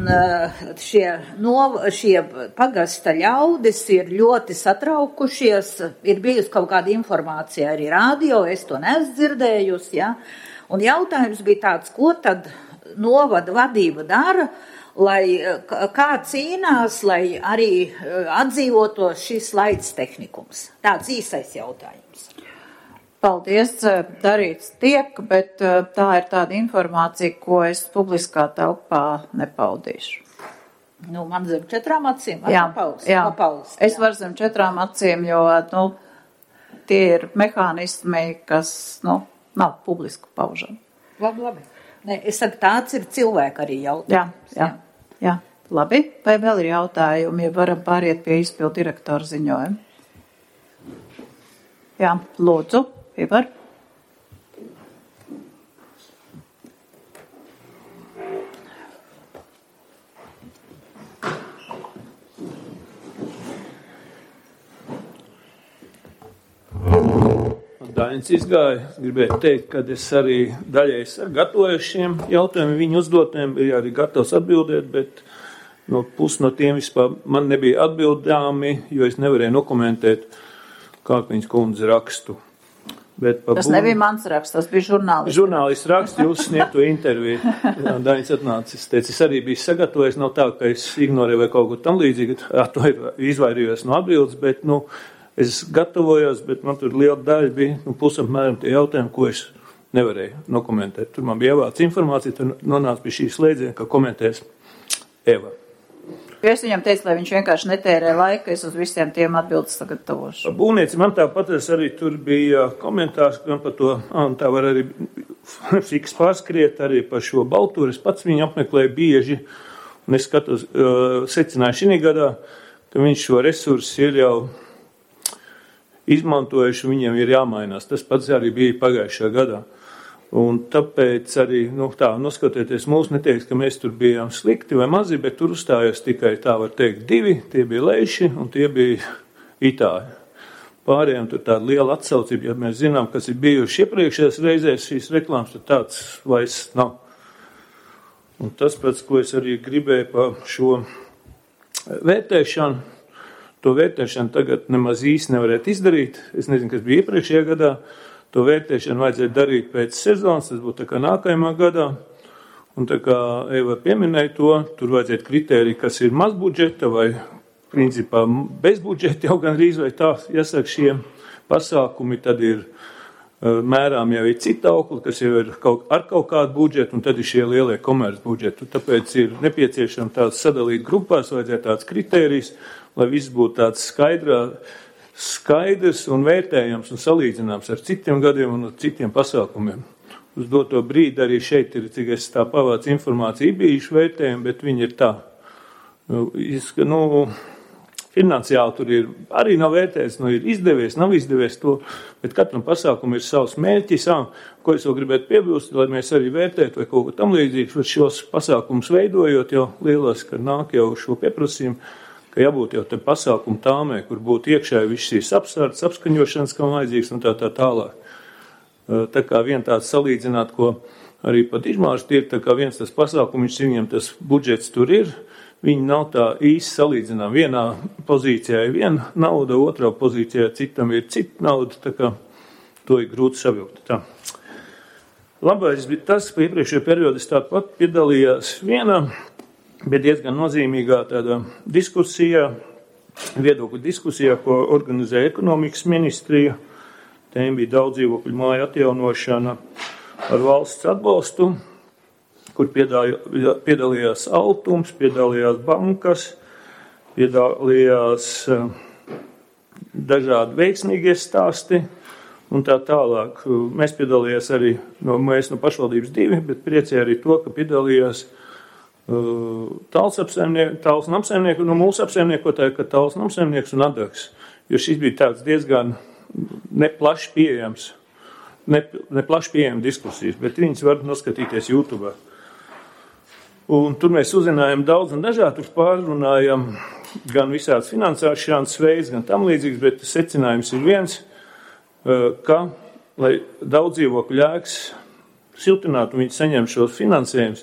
S3: šie pagasta ļaudis ir ļoti satraukušies, ir bijusi kaut kāda informācija arī radio, es to neesmu dzirdējusi, ja. Un jautājums bija tāds, ko tad novada vadība dara, kā cīnās, lai arī atdzīvotos šis Laidzes tehnikums? Tāds īsais jautājums.
S1: Paldies, darīts tiek, bet tā ir tāda informācija, ko es publiskā telpā nepaudīšu.
S3: Nu, man zem 4 acīm.
S1: Jā. Es varu zem 4 acīm, jo, tie ir mehānismi, kas, nav publiski paužami.
S3: Labi. Ne, es saku, tāds ir cilvēka arī jautājums.
S1: Jā. Labi. Vai vēl ir jautājumi, ja varam pāriet pie izpildu direktora ziņojuma? Jā, lūdzu, Ivar.
S8: Dainis izgāja, gribēju teikt, ka es arī daļai gatavoju šiem jautājumiem, viņu uzdotiem, bija arī gatavs atbildēt, bet pusi no tiem vispār man nebija atbildāmi, jo es nevarēju nokomentēt Kākliņas kundze rakstu.
S1: Tas nebija mans raksts, tas bija žurnālists.
S8: Žurnālists raksts, jūs sniegto interviju. Dainis atnācis, teica, es arī biju sagatavojis, nav tā, ka es ignorēju vai kaut ko tam līdzīgi, izvairījos no atbildes, bet, es gatavojos, bet man tur liela daļa bija, pusapmēram tie jautājumi, ko es nevarēju nokomentēt. Tur man bija ievāc informācija, tur nonāca pie šī slēdziena, ka komentēs Eva.
S1: Es viņam teicu, lai viņš vienkārši netērē laiku, es uz visiem tiem atbildes sagatavošu.
S8: Būvnieci, man tāpat arī tur bija komentārs, gan par to, tā var arī fiks pārskriet arī par šo Baltūru. Es pats viņu apmeklēju bieži, un es skatos, secināju šī gadā, ka viņš šo resursu ir jau izmantojuši, viņiem ir jāmainās. Tas pats arī bija pagājušajā gadā. Un tāpēc arī, noskatieties mūs, neteiks, ka mēs tur bijām slikti vai mazi, bet tur uzstājās tikai, tā var teikt, 2, tie bija leiši un tie bija itāļi. Pārējiem tur tāda liela atsaucība, ja mēs zinām, kas ir bijuši iepriekšējās reizēs šīs reklāmas, tad tāds vairs nav. Un tas pēc, ko es arī gribēju par šo vērtēšanu, to vērtēšanu tagad nemaz īsti nevarētu izdarīt. Es nezinu, kas bija iepriekšējā gadā. To vērtēšanu vajadzētu darīt pēc sezonas, tas būtu tā kā nākamajā gadā. Un tā kā Eva pieminēja to, tur vajadzētu kritēriju, kas ir maz budžeta vai principā bez budžeta jau gan rīz vai tā, jāsaka, šie pasākumi, tad ir mērām jau ir cita aukla, kas jau ir ar kaut kādu budžetu, un tad ir šie lielie komerc budžeti. Tāpēc ir nepieciešams tāds sadalīt grupās, vajadzētu tāds kritērijs, lai viss būtu tāds skaidrs un vērtējams un salīdzināms ar citiem gadiem un ar citiem pasākumiem. Uz doto brīdi arī šeit ir, cik es tā pavācu informāciju, bijuši vērtējumi, bet viņi ir tā. Finansiāli tur ir arī nav vērtējis, ir izdevies, nav izdevies to, bet katram pasākumam ir savs mērķis, ko es vēl gribētu piebilst, lai mēs arī vērtētu vai kaut ko tam līdzīgs, vai šos pasākumus veidojot jau lielas, ka nāk jau šo pieprasījumu, ka jābūt jau te pasākumu tāmē, kur būtu iekšēji viss šīs apsardzes, apskaņošanas, kam vajadzīgs un tā tālāk. Tā kā vien tāds salīdzināt, ko arī pat Ižmārs ir, tā kā viens tas pasākums, viņiem tas budžets tur ir, viņi nav tā īsti salīdzinām. Vienā pozīcijā ir viena nauda, otrā pozīcijā citam ir cita nauda, tā kā to ir grūti savilkt. Tā. Labais bija tas, ka iepriekšējā periodā es tāpat piedalījās vienā, bet diezgan nozīmīgā tādā diskusijā, viedokļu diskusijā, ko organizēja ekonomikas ministrija. Tēm bija daudz dzīvokļu māju atjaunošana ar valsts atbalstu, kur piedalījās Altums, piedalījās bankas, piedalījās dažādi veiksmīgie stāsti un tā tālāk. Mēs piedalījās arī, mēs no pašvaldības 2, bet priecēja arī to, ka piedalījās tāls un apsaimnieku, no mūsu apsaimniekotāji, ka tāls un apsaimnieks un Adaks, jo šis bija tāds diezgan neplaši pieejams diskusijas, bet viņas var noskatīties YouTube. Un tur mēs uzzinājām daudz un dažādi, tur pārrunājam gan visāds finansēšanas veids, gan tam līdzīgs, bet secinājums ir viens, ka, lai daudz dzīvokļu ēkas siltinātu un viņi saņem šos finansējumus,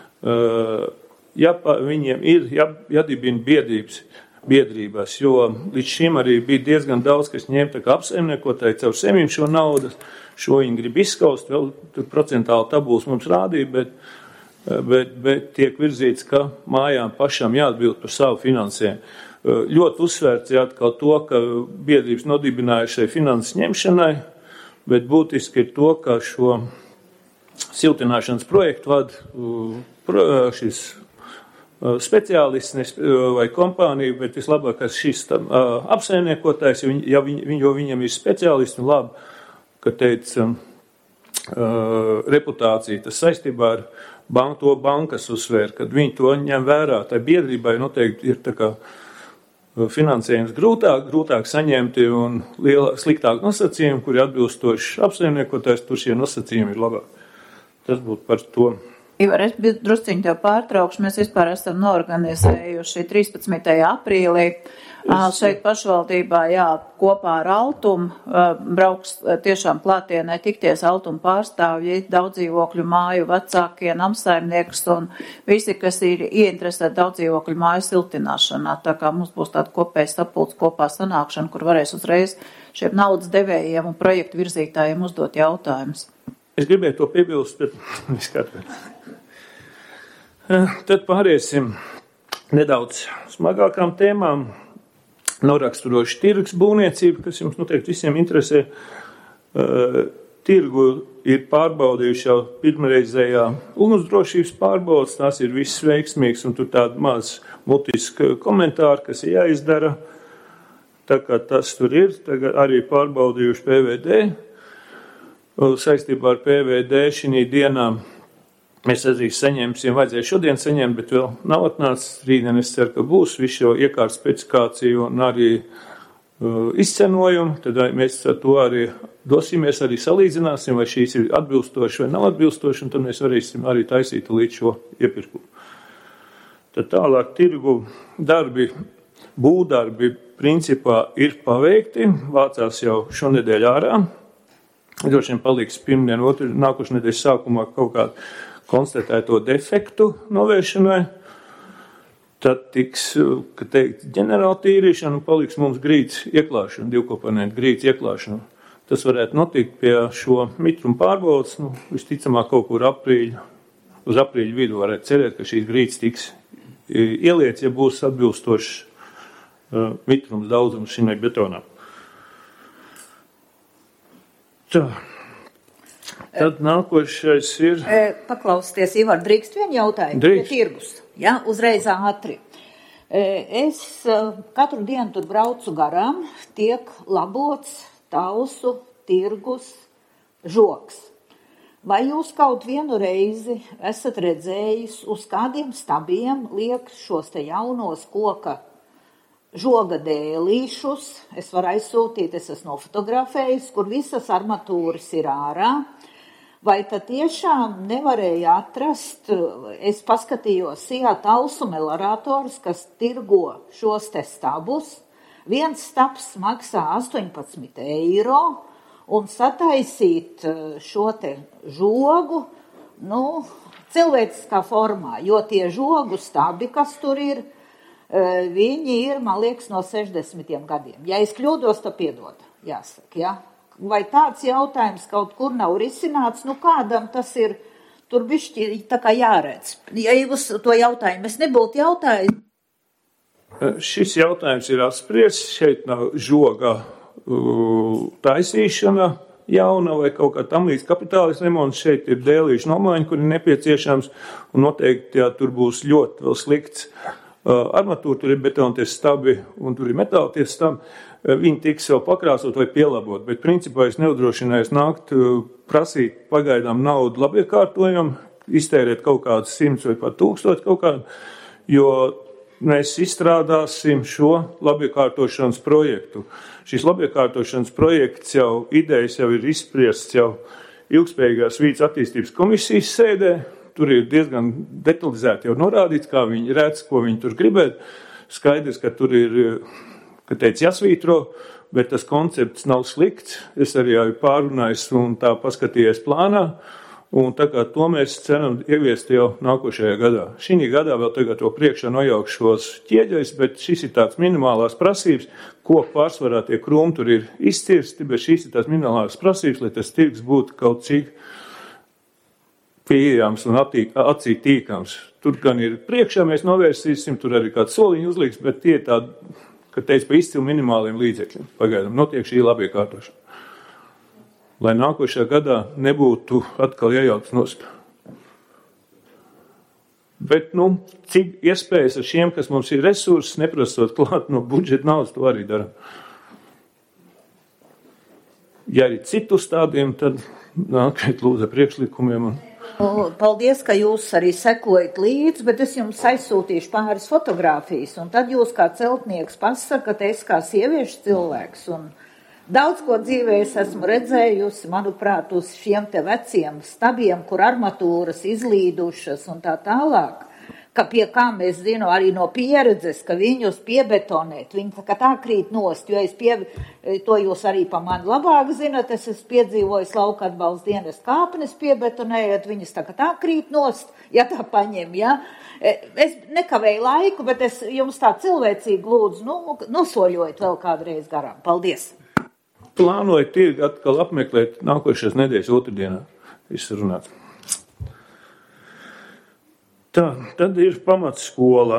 S8: viņiem ir jādibina biedrībās, jo līdz šim arī bija diezgan daudz, kas ņēma tā kā apsaimniekotāji caur semim šo naudu, šo viņi grib izskaust, vēl tur procentāli tabulas mums rādīja, bet tiek virzīts, ka mājām pašām jāatbild par savu finansējumu. Ļoti uzsvērts atkal to, ka biedrības nodibināja šai finanses ņemšanai, bet būtiski ir to, ka šo siltināšanas projektu vada šis
S13: speciālists vai kompānija, bet vislabākais šis apsaimniekotājs, jo viņam ir speciālisti un labi, ka teica, reputācija, tas saistībā ar to bankas uzsvēr, kad viņi to ņem vērā, tai biedrībai noteikti ir tā kā finansējums grūtāk saņemti un sliktāk nosacījumi, kuri atbilstoši apsaimniekotājs, tur šie nosacījumi ir labāk. Tas būtu par to.
S1: Ivar, es drusciņu tev pārtraukšu. Mēs vispār esam noorganizējuši 13. aprīlī šeit pašvaldībā, kopā ar Altumu, brauks tiešām klātienē tikties Altumu pārstāvji, daudzdzīvokļu māju vecākie, namsaimnieks un visi, kas ir ieinteresēti daudzdzīvokļu māju siltināšanā. Tā kā mums būs tāda kopēja sapulcs kopā sanākšana, kur varēs uzreiz šiem naudas devējiem un projektu virzītājiem uzdot jautājumus.
S13: Es gribēju to piebilst, bet viskatvēr. Tad pāriesim nedaudz smagākām tēmām. Noraksturoši tirgus būvniecība, kas jums noteikti visiem interesē. Tirgu ir pārbaudījuši jau pirmreizējā ugunsdrošības pārbaudas, tās ir viss veiksmīgs, un tur tāda maz mutiska komentāra, kas ir jāizdara. Tā kā tas tur ir, tagad arī pārbaudījuši PVD. Saistībā ar PVD šī dienā mēs arī saņemsim, vajadzēja šodien saņemt, bet vēl nav atnācis. Rītdien es ceru, ka būs visu šo iekārtas specifikāciju un arī izcenojumu. Tad mēs ar to arī dosimies, arī salīdzināsim, vai šīs ir atbilstoši vai nav atbilstoši, un tad mēs varēsim arī taisīt līdz šo iepirkumu. Tad tālāk tirgu darbi, būvdarbi principā ir paveikti, vācās jau šonedēļ ārā. Droši vien paliks pirmdien, nākošu nedēļas sākumā kaut kādu konstatēto defektu novēršanai. Tad tiks, ka teikt, ģenerāla tīrīšana un paliks mums grīds ieklāšana, divkomponentu grīds ieklāšana. Tas varētu notikt pie šo mitrumu pārbaudas, visticamāk kaut kur uz aprīļa vidu varētu cerēt, ka šīs grīds tiks ieliets, ja būs atbilstošs mitrums daudzums šim betonam. Tā. Tad nākošais ir...
S3: Paklausties, Ivar, drīkst vien jautājumu pie tirgus. Ja, uzreiz ātri. Es katru dienu tur braucu garām, tiek labots Talsu tirgus žogs. Vai jūs kaut vienu reizi esat redzējis, uz kādiem stabiem liek šos te jaunos koka žoga dēlīšus? Es varu aizsūtīt, es esmu nofotografējis, kur visas armatūras ir ārā. Vai tad tiešām nevarēja atrast, es paskatījos Seat Talsu meliorators, kas tirgo šos te stabus. Viens stabs maksā 18 eiro, un sataisīt šo te žogu, cilvēciskā formā, jo tie žogu stabi, kas tur ir, viņi ir, man liekas, no 60 gadiem. Ja es kļūdos, tad piedod, jāsaka, ja? Vai tāds jautājums kaut kur nav risināts, kādam tas ir, tur bišķi tā kā jāredz. Ja jūs to jautājumu, es nebūtu jautājis.
S13: Šis jautājums ir apspriests, šeit nav žoga taisīšana jauna vai kaut kā tam līdz kapitālis remonts, šeit ir dēlīšu nomaiņa, kur ir nepieciešams, un noteikti, ja tur būs ļoti vēl slikts armatūra, tur ir betonties stabi un tur ir metālties stabi, viņi tiks vēl pakrāsot vai pielabot, bet principā es neuzdrošinājos nākt prasīt pagaidām naudu labiekārtojumu, iztērēt kaut kādus 100 vai pat 1000 kaut kādu, jo mēs izstrādāsim šo labiekārtošanas projektu. Šis labiekārtošanas projekts jau, idejas jau ir izspriests jau ilgspējīgās vīdes attīstības komisijas sēdē. Tur ir diezgan detalizēti jau norādīts, kā viņi redz, ko viņi tur gribētu. Skaidrs, ka tur ir, ka teica, jāsvītro, bet tas koncepts nav slikts. Es arī jau pārunājis un tā paskatījies plānā. Un tā kā to mēs ceram ieviest jau nākošajā gadā. Šī gadā vēl tagad to priekšā nojaukšos ķieģeļus, bet šis ir tāds minimālās prasības, ko pārsvarā tie krūmi tur ir izcirsti, bet šīs ir tās minimālās prasības, lai tas tirgs būtu kaut cik pieejams un acī tīkams. Tur gan ir priekšā, mēs novērsīsim, tur arī kāds soliņu uzliks, bet tie ir tādi, ka teica, pa izcilu minimāliem līdzekļiem. Pagaidām notiek šī labiekārtošana. Lai nākošajā gadā nebūtu atkal jājauks nost. Bet, cik iespējas ar šiem, kas mums ir resursi, neprasot klāt no budžeta naudas, to arī daram. Ja arī citu stādiem, tad nākiet lūdzu priekšlikumiem.
S3: Paldies, ka jūs arī sekojat līdzi, bet es jums aizsūtīšu pāris fotogrāfijas, un tad jūs kā celtnieks pasakat, es kā sieviešu cilvēks, un daudz ko dzīvē es esmu redzējusi, manuprāt, uz šiem te veciem stabiem, kur armatūras izlīdušas un tā tālāk, ka pie kā mēs zinu arī no pieredzes, ka viņus piebetonēt, viņi tā krīt nost, jo to jūs arī pa mani labāk zinat, es esmu piedzīvojis lauka atbalsta dienas kāpnes piebetonējot, viņas tā krīt nost, ja tā paņem, ja. Es nekavēju laiku, bet es jums tā cilvēcīgi lūdzu, nosoļojiet vēl kādreiz garām. Paldies!
S13: Plānoju tirgu atkal apmeklēt nākošais nedēļas otrdienā. Viss runāts. Tā, tad ir pamatskola.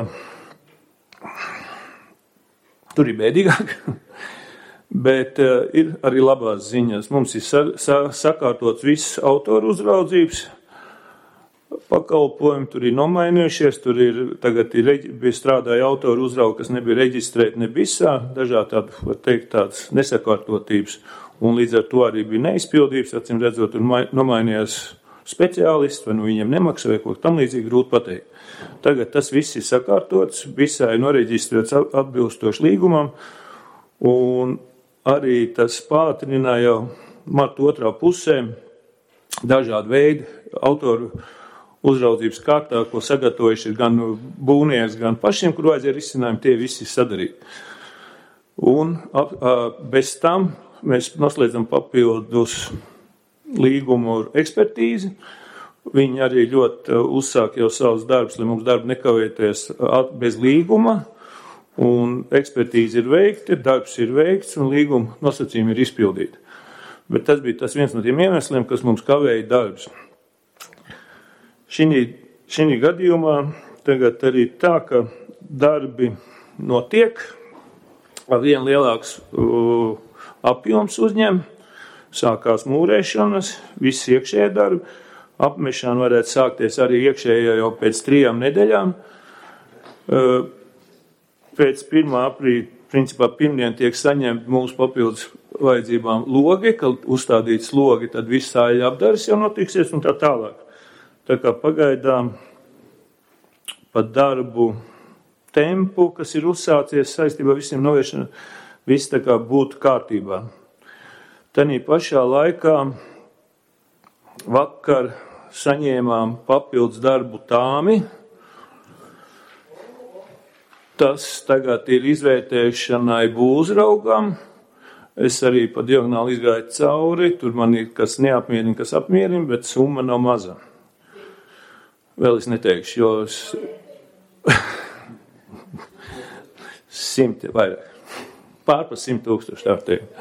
S13: Tur ir bēdīgāk, bet ir arī labās ziņas. Mums ir sakārtots viss autoru uzraudzības pakalpojumi, tur ir nomainījušies, tur ir tagad bija strādāja autoru uzrauga, kas nebija reģistrēti ne visā, dažādi tādi, var teikt, tādas nesakārtotības, un līdz ar to arī bija neizpildības, acīm redzot, tur nomainījās speciālisti, vai viņiem nemaksā, vai kaut tam līdzīgi grūti pateikt. Tagad tas viss ir sakārtots, visā ir noreģistrēts atbilstoši līgumam, un arī tas pātrināja jau marta otrā pusē dažādi veidi autoru uzraudzības kārtā, ko sagatavojuši gan būvnieks, gan pašiem, kur vajadzēja risinājumu, tie visi sadarīt. Un bez tam mēs noslēdzam papildus līgumu ar ekspertīzi. Viņi arī ļoti uzsāk jau savus darbus, lai mums darbi nekavēties bez līguma. Un ekspertīze ir veikta, darbs ir veikts un līguma nosacījumi ir izpildīti. Bet tas bija tas viens no tiem iemesliem, kas mums kavēja darbs. Šī gadījumā tagad arī tā, ka darbi notiek, ar vien lielāks apjoms uzņem, sākās mūrēšanas, viss iekšējie darbi, apmešana varētu sākties arī iekšējā jau pēc 3 nedēļām. Pēc 1. aprīļa, principā pirmdien tiek saņemti mūsu papildus vajadzībām logi, kad uzstādīts logi, tad viss sāļa apdares jau notiksies un tā tālāk. Tā kā pagaidām pa darbu tempu, kas ir uzsācies saistībā ar visiem novēršanām, viss tā kā būtu kārtībā. Tanī pašā laikā vakar saņēmām papildus darbu tāmi. Tas tagad ir izvērtēšanai būvuzraugam. Es arī pa diagonāli izgāju cauri, tur man ir kas neapmierina, kas apmierina, bet summa nav maza. Vēl es neteikšu, jo 100 vairāk, pārpa 100,000 tā teikt.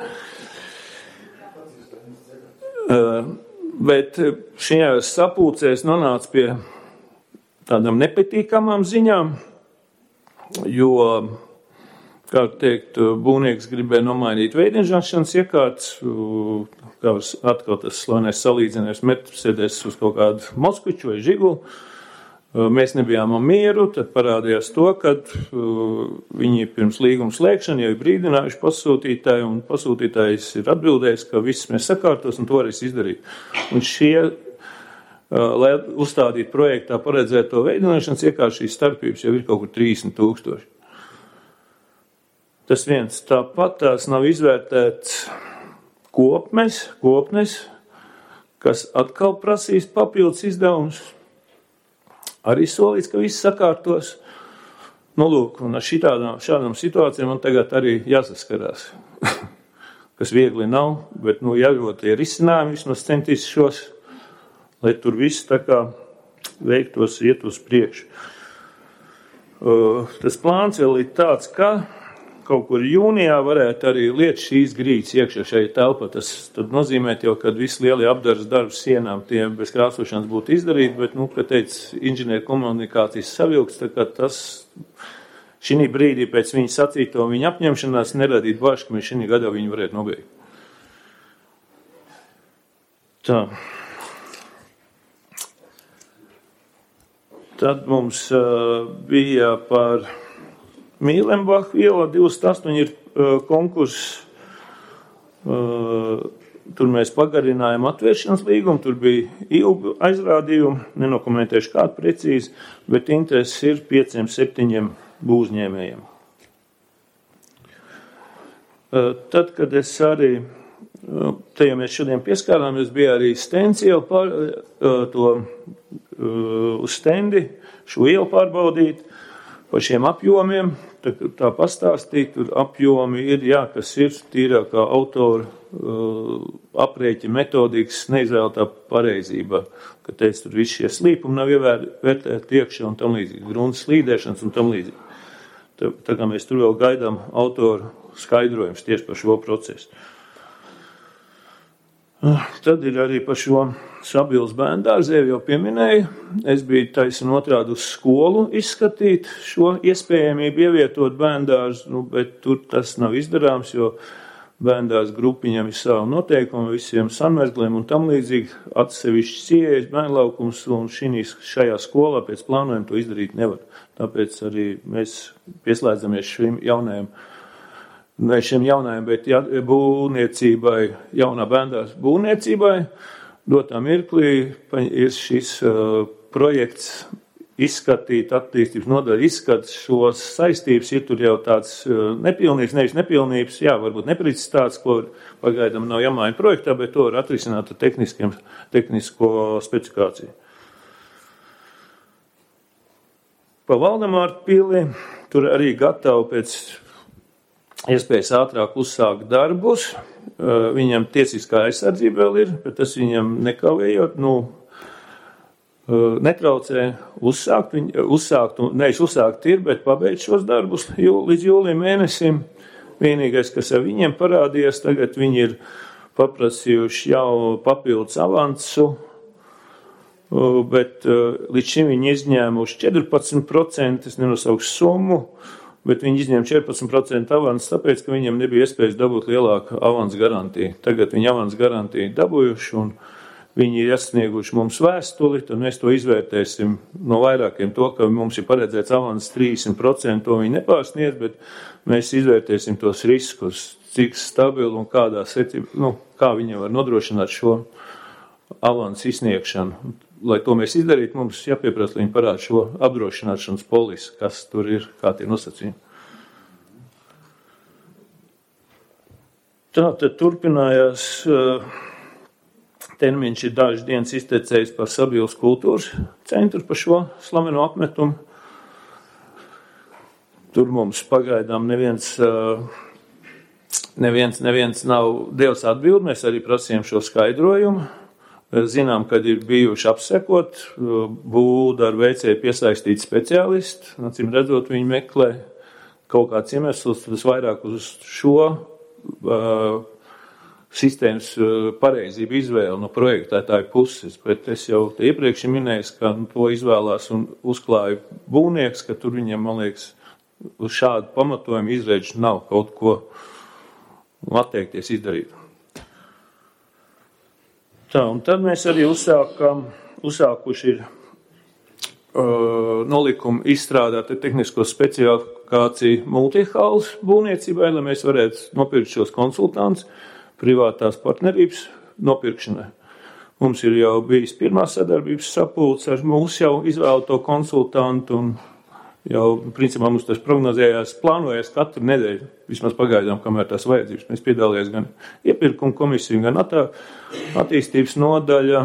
S13: Bet šajās sapulcēs nonāca pie tādām nepatīkamām ziņām, jo, kā teikt, būvnieks gribēja nomainīt veidiešanas iekārtas, kā atkal tas slavenais salīdzinājums sēdēs uz kaut kādu Moskviču vai Žigulu. Mēs nebijām mieru, tad parādījās to, ka viņi pirms līguma slēgšana jau ir brīdinājuši pasūtītāju, un pasūtītājs ir atbildējis, ka viss mēs sakārtos un to varēs izdarīt. Un lai uzstādītu projektā paredzēto veidināšanas iekārtu, šīs starpības jau ir kaut kur 30,000. Tas viens. Tāpat tās nav izvērtēts kopnes, kas atkal prasīs papildus izdevumus. Arī solīts, ka viss sakārtos. Lūk, un ar šādām situācijām man tagad arī jāsaskarās. Kas viegli nav, bet, jārot tie risinājumi, vismaz centīšos, lai tur viss tā kā veiktos, iet uz priekšu. Tas plāns vēl ir tāds, ka kaut kur jūnijā varētu arī liet šīs grīdas iekšā šajā telpā. Tas tad nozīmē jau, kad visi lielie apdares darbi sienām tie bez krāsošanas būtu izdarīti, bet, kā teica, inženieru komunikācijas savilks, tā kā tas šī brīdī pēc viņa sacīto viņa apņemšanās neradīt bažu, ka mēs šī gadā viņu varētu nobeigt. Tā. Tad mums bija par Mīlenbachu ielā 28 ir konkurss. Tur mēs pagarinājām atvēršanas līgumu, tur bija ilgu aizrādījumu, nenokomentēšu kādu precīzi, bet intereses ir 5-7 būvniecējiem. Tad, kad es arī, te jau mēs šodien pieskārāmies, bija arī stends iela uz stendi, šo ielu pārbaudīt par šiem apjomiem, tā pastāstīt, tur apjomi ir, jā, kas ir tīrākā autora aprēķina metodikas neizvēlētā pareizība, ka teic, tur visi šie slīpumi nav ievērtēti iekšā un tam līdzīgi, grunts slīdēšanas un tam līdzīgi. Tā kā mēs tur vēl gaidām autoru skaidrojums tieši par šo procesu. Tad ir arī par šo Sabils bērndārzu, jau pieminēju. Es biju taisn otrādi uz skolu izskatīt šo iespējamību ievietot bērndārzu, bet tur tas nav izdarāms, jo bērndārzu grupiņam ir savu noteikumu, visiem sanmezgliem un tam līdzīgi atsevišķi ieejas bērnlaukums, un šajā skolā pēc plānojuma to izdarīt nevar. Tāpēc arī mēs pieslēdzamies šim jaunajam, bet būvniecībai, jaunā bērndārza būvniecībai, dotā mirklī ir šis projekts izskatīt, attīstības nodaļa izskata šos saistības, ir tur jau tāds nepilnības, nevis nepilnības, jā, varbūt neprecizitātes, ko pagaidām nav jāmaina projektā, bet to var atrisināt ar tehnisko specifikāciju. Pa Valdemāra pili, tur arī gatavi pēc iespējas ātrāk uzsākt darbus. Viņam tiesiskā aizsardzība vēl ir, bet tas viņam nekavējot, netraucē uzsākt ir, bet pabeidz šos darbus līdz jūlija mēnesim. Vienīgais, kas ar viņiem parādījās, tagad viņi ir paprasījuši jau papildus avansu, bet līdz šim viņi izņēmuši 14%, es nenosaukšu summu, bet viņi izņēma 14% avansu, tāpēc, ka viņiem nebija iespējas dabūt lielāku avansu garantiju. Tagad viņi avansu garantiju dabūjuši, un viņi ir iesnieguši mums vēstuli, tad mēs to izvērtēsim no vairākiem to, ka mums ir paredzēts avans 30%, to viņi nepārsniedz, bet mēs izvērtēsim tos riskus, cik stabili un kādā secībā, kā viņi var nodrošināt šo avansu izsniegšanu. Lai to mēs izdarītu, mums jāpieprasa, lai viņi parāda šo apdrošināšanas polisi, kas tur ir, kā tie nosacījumi. Tā tad turpinājās, termiņš ir dažas dienas izteicējis par Sabils kultūras centru par šo slaveno apmetumu. Tur mums pagaidām neviens nav devis atbildi, mēs arī prasījām šo skaidrojumu. Zinām, kad ir bijuši apsekot, būvdarbu veicēji piesaistīt speciālisti, acīm redzot, viņi meklē kaut kāds iemesls, tas vairāk uz šo sistēmas pareizību izvēli no projektētāju puses, bet es jau iepriekš minēju, ka to izvēlās un uzklāja būvnieks, ka tur viņam, man liekas, uz šādu pamatojumu izrēģi nav kaut ko atteikties izdarīt. Tā, un tad mēs arī uzsākuši ir nolikumu izstrādāt tehnisko specifikāciju multihalles būvniecībai, lai mēs varētu nopirkt šos konsultantus privātās partnerības nopirkšanai. Mums ir jau bijis pirmā sadarbības sapulce ar mūsu jau izvēlēto konsultantu, un jau, principā, mums tas prognozējās, plānojās katru nedēļu, vismaz pagaidām, kamēr tās vajadzības. Mēs piedalījās gan iepirkuma komisiju, gan attīstības nodaļa,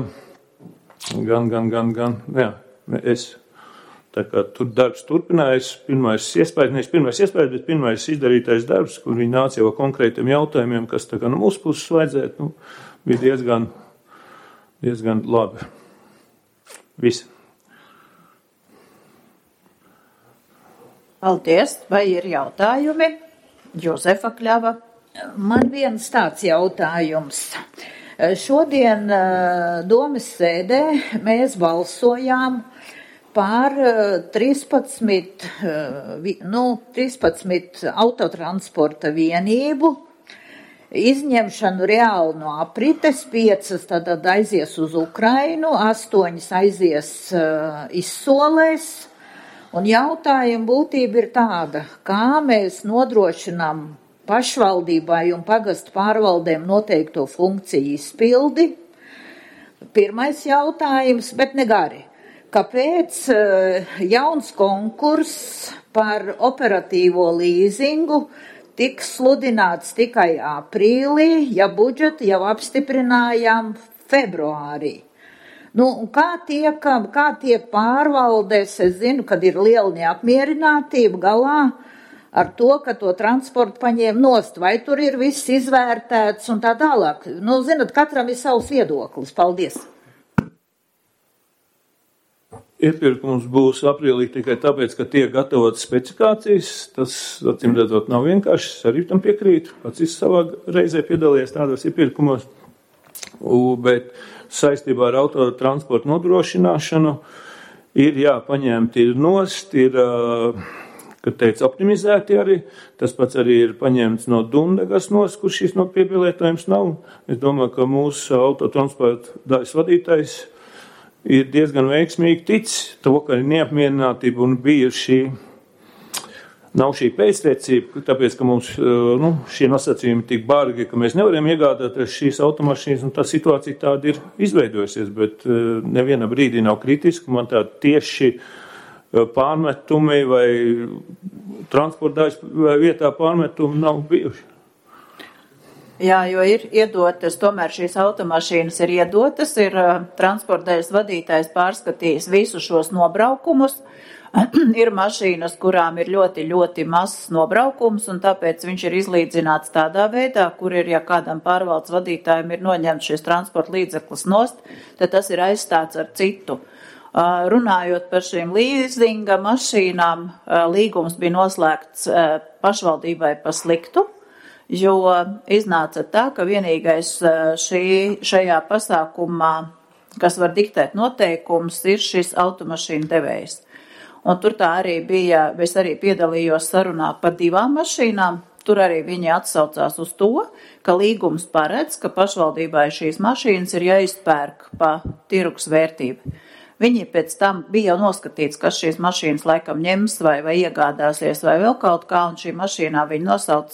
S13: gan, es. Tā kā tur darbs turpinājās, pirmais iespējas, bet pirmais izdarītais darbs, kur viņi nāca jau konkrētiem jautājumiem, kas tā kā no mūsu puses vajadzētu, bija diezgan labi. Visi.
S1: Paldies, vai ir jautājumi? Jozefa Kļava.
S3: Man viens tāds jautājums. Šodien domes sēdē mēs balsojām par 13 autotransporta vienību izņemšanu reāli no aprites, 5 tad aizies uz Ukrainu, 8 aizies izsolēs. Un jautājuma būtība ir tāda, kā mēs nodrošinām pašvaldībai un pagastu pārvaldēm noteikto funkciju izpildi. Pirmais jautājums, bet ne gari. Kāpēc jauns konkurss par operatīvo līzingu tiks sludināts tikai aprīlī, ja budžetu jau apstiprinājām februārī? Kā tiek pārvaldēs, es zinu, kad ir liela neapmierinātība galā ar to, ka to transportu paņēma nost, vai tur ir viss izvērtēts un tā tālāk. Zinat, katram ir savs viedoklis. Paldies!
S13: Iepirkums būs aprīlī tikai tāpēc, ka tiek gatavotas specifikācijas. Tas, acīm redzot, nav vienkārši. Es arī tam piekrītu. Pats savā reizē piedalījies tādos iepirkumos. Bet saistībā ar autotransportu nodrošināšanu ir paņemti ir nost, ir, kad teica, optimizēti arī. Tas pats arī ir paņemts no Dundegas nost, kur šis no piebilietojums nav. Es domāju, ka mūsu autotransporta daļas vadītājs ir diezgan veiksmīgi ticis to, ka ir neapmierinātība un nav šī pēctecība, tāpēc, ka mums šie nosacījumi tik bargi, ka mēs nevaram iegādāties šīs automašīnas, un tā situācija tāda ir izveidojusies, bet neviena brīdī nav kritiska. Man tā tieši pārmetumi vai transporta vietā pārmetumi nav bijuši.
S1: Jā, jo ir iedotas, tomēr šīs automašīnas ir iedotas, ir transportējas vadītājs pārskatījis visus šos nobraukumus. Ir mašīnas, kurām ir ļoti, ļoti mazs nobraukums, un tāpēc viņš ir izlīdzināts tādā veidā, kur ir, ja kādam pārvaldes vadītājiem ir noņemts šis transporta līdzeklis nost, tad tas ir aizstāts ar citu. Runājot par šīm līzinga mašīnām, līgums bija noslēgts pašvaldībai pa sliktu, jo iznāca tā, ka vienīgais šajā pasākumā, kas var diktēt noteikumus, ir šis automašīnu devējs. Un tur tā arī bija, es arī piedalījos sarunā par 2 mašīnām, tur arī viņi atsaucās uz to, ka līgums paredz, ka pašvaldībai šīs mašīnas ir jāizpērk pa tirgus vērtību. Viņi pēc tam bija jau noskatīts, kas šīs mašīnas laikam ņems vai iegādāsies vai vēl kaut kā, un šī mašīnā viņi nosauc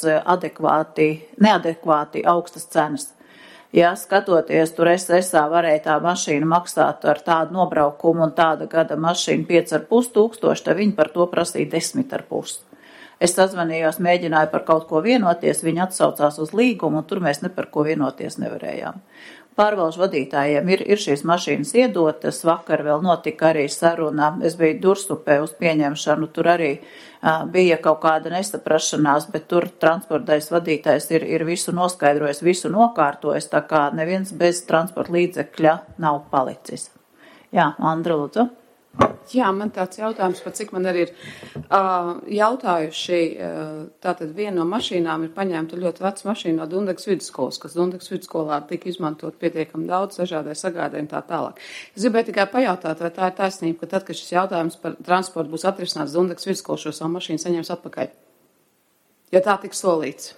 S1: neadekvāti augstas cenas. Ja skatoties, tur SSA varēja tā mašīna maksāt ar tādu nobraukumu un tāda gada mašīna 5,5 tūkstoši, tad viņi par to prasīja 10,5. Es sazvanījos, mēģināju par kaut ko vienoties, viņi atsaucās uz līgumu, un tur mēs ne par ko vienoties nevarējām. Pārvalžu vadītājiem ir šīs mašīnas iedotas, vakar vēl notika arī saruna, es biju Dursupē uz pieņemšanu, tur arī bija kaut kāda nesaprašanās, bet tur transportais vadītājs ir visu noskaidrojis, visu nokārtojis, tā kā neviens bez transporta līdzekļa nav palicis. Jā, Andra, lūdzu.
S14: Jā, man tāds jautājums, par cik man arī ir jautājuši, tātad viena no mašīnām ir paņemta ļoti veca mašīna no Dundegas vidusskolas, kas Dundegas vidusskolā tika izmantot pietiekami daudz dažādai sagādai un tā tālāk. Es gribēju tikai pajautāt, vai tā ir taisnība, ka tad, kad šis jautājums par transportu būs atrisināts, Dundegas vidusskola šo savu mašīnu saņems atpakaļ, ja tā tiks solīts.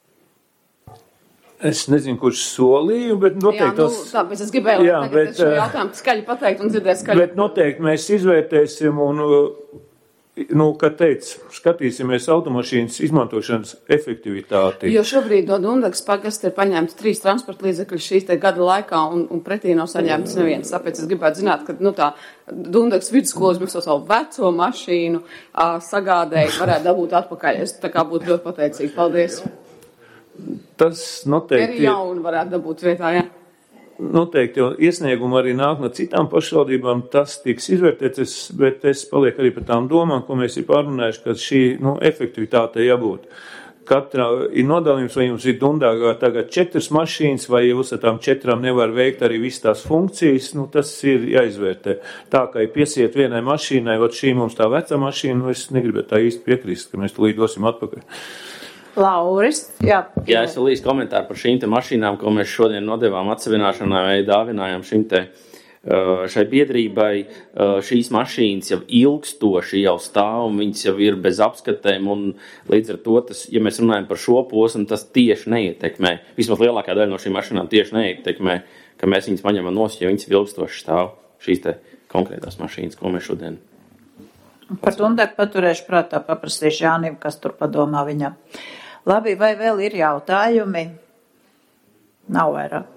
S13: Es nezinu, kurš solīju, bet noteikti
S14: tāpēc es gribēju šo jautājumu skaļi pateikt un dzirdēt skaļi.
S13: Bet noteikti mēs izvērtēsim un, kad skatīsimies automašīnas izmantošanas efektivitāti.
S14: Jo šobrīd no Dundegas pagasta ir paņemts 3 transporta līdzekļi šīs te gada laikā un pretī nav saņemts neviens. Tāpēc es gribētu zināt, ka tā Dundegas vidusskolas mēs savu veco mašīnu sagādēji varētu dabūt atpakaļ. Es tā kā būtu ļoti pateicīgi. Paldies!
S13: Tas noteikti
S14: ir jauni varētu dabūt vietā, jā.
S13: Noteikti, jo iesniegumi arī nāk no citām pašvaldībām, tas tiks izvērtēts, bet es palieku arī par tām domām, ko mēs ir pārunājuši, ka šī efektivitāte jābūt. Katrā ir nodalījums, vai jums ir Dundagā tagad 4 mašīnas, vai jūs ar tām 4 nevar veikt arī visas tās funkcijas, tas ir jāizvērtē. Tā kā ir piesiet vienai mašīnai, šī mums tā vecā mašīna, es negribētu tā īsti piekrist, ka mēs tulīt dosim atpakaļ.
S1: Lauris, jā.
S6: Jā, es vēl īsti komentāru par šīm te mašīnām, ko mēs šodien nodevām atsevināšanai vai dāvinājām šīm te Šai biedrībai šīs mašīnas jau ilgstoši jau stāv un viņas jau ir bez apskatēm un līdz ar to, tas, ja mēs runājam par šo posmu, tas tieši neietekmē. Vismaz lielākā daļa no šīm mašīnām tieši neietekmē, ka mēs viņas paņemam nost, ja viņas ilgstoši stāv šīs te konkrētās mašīnas, ko mēs šodien.
S1: Par Dundeku paturēšu prātā, paprasīšu Jānim, kas tur padomā viņam. Labi, vai vēl ir jautājumi? Nav vairāk.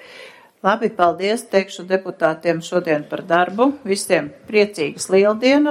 S1: Labi, paldies, teikšu deputātiem šodien par darbu. Visiem priecīgas lieldienas.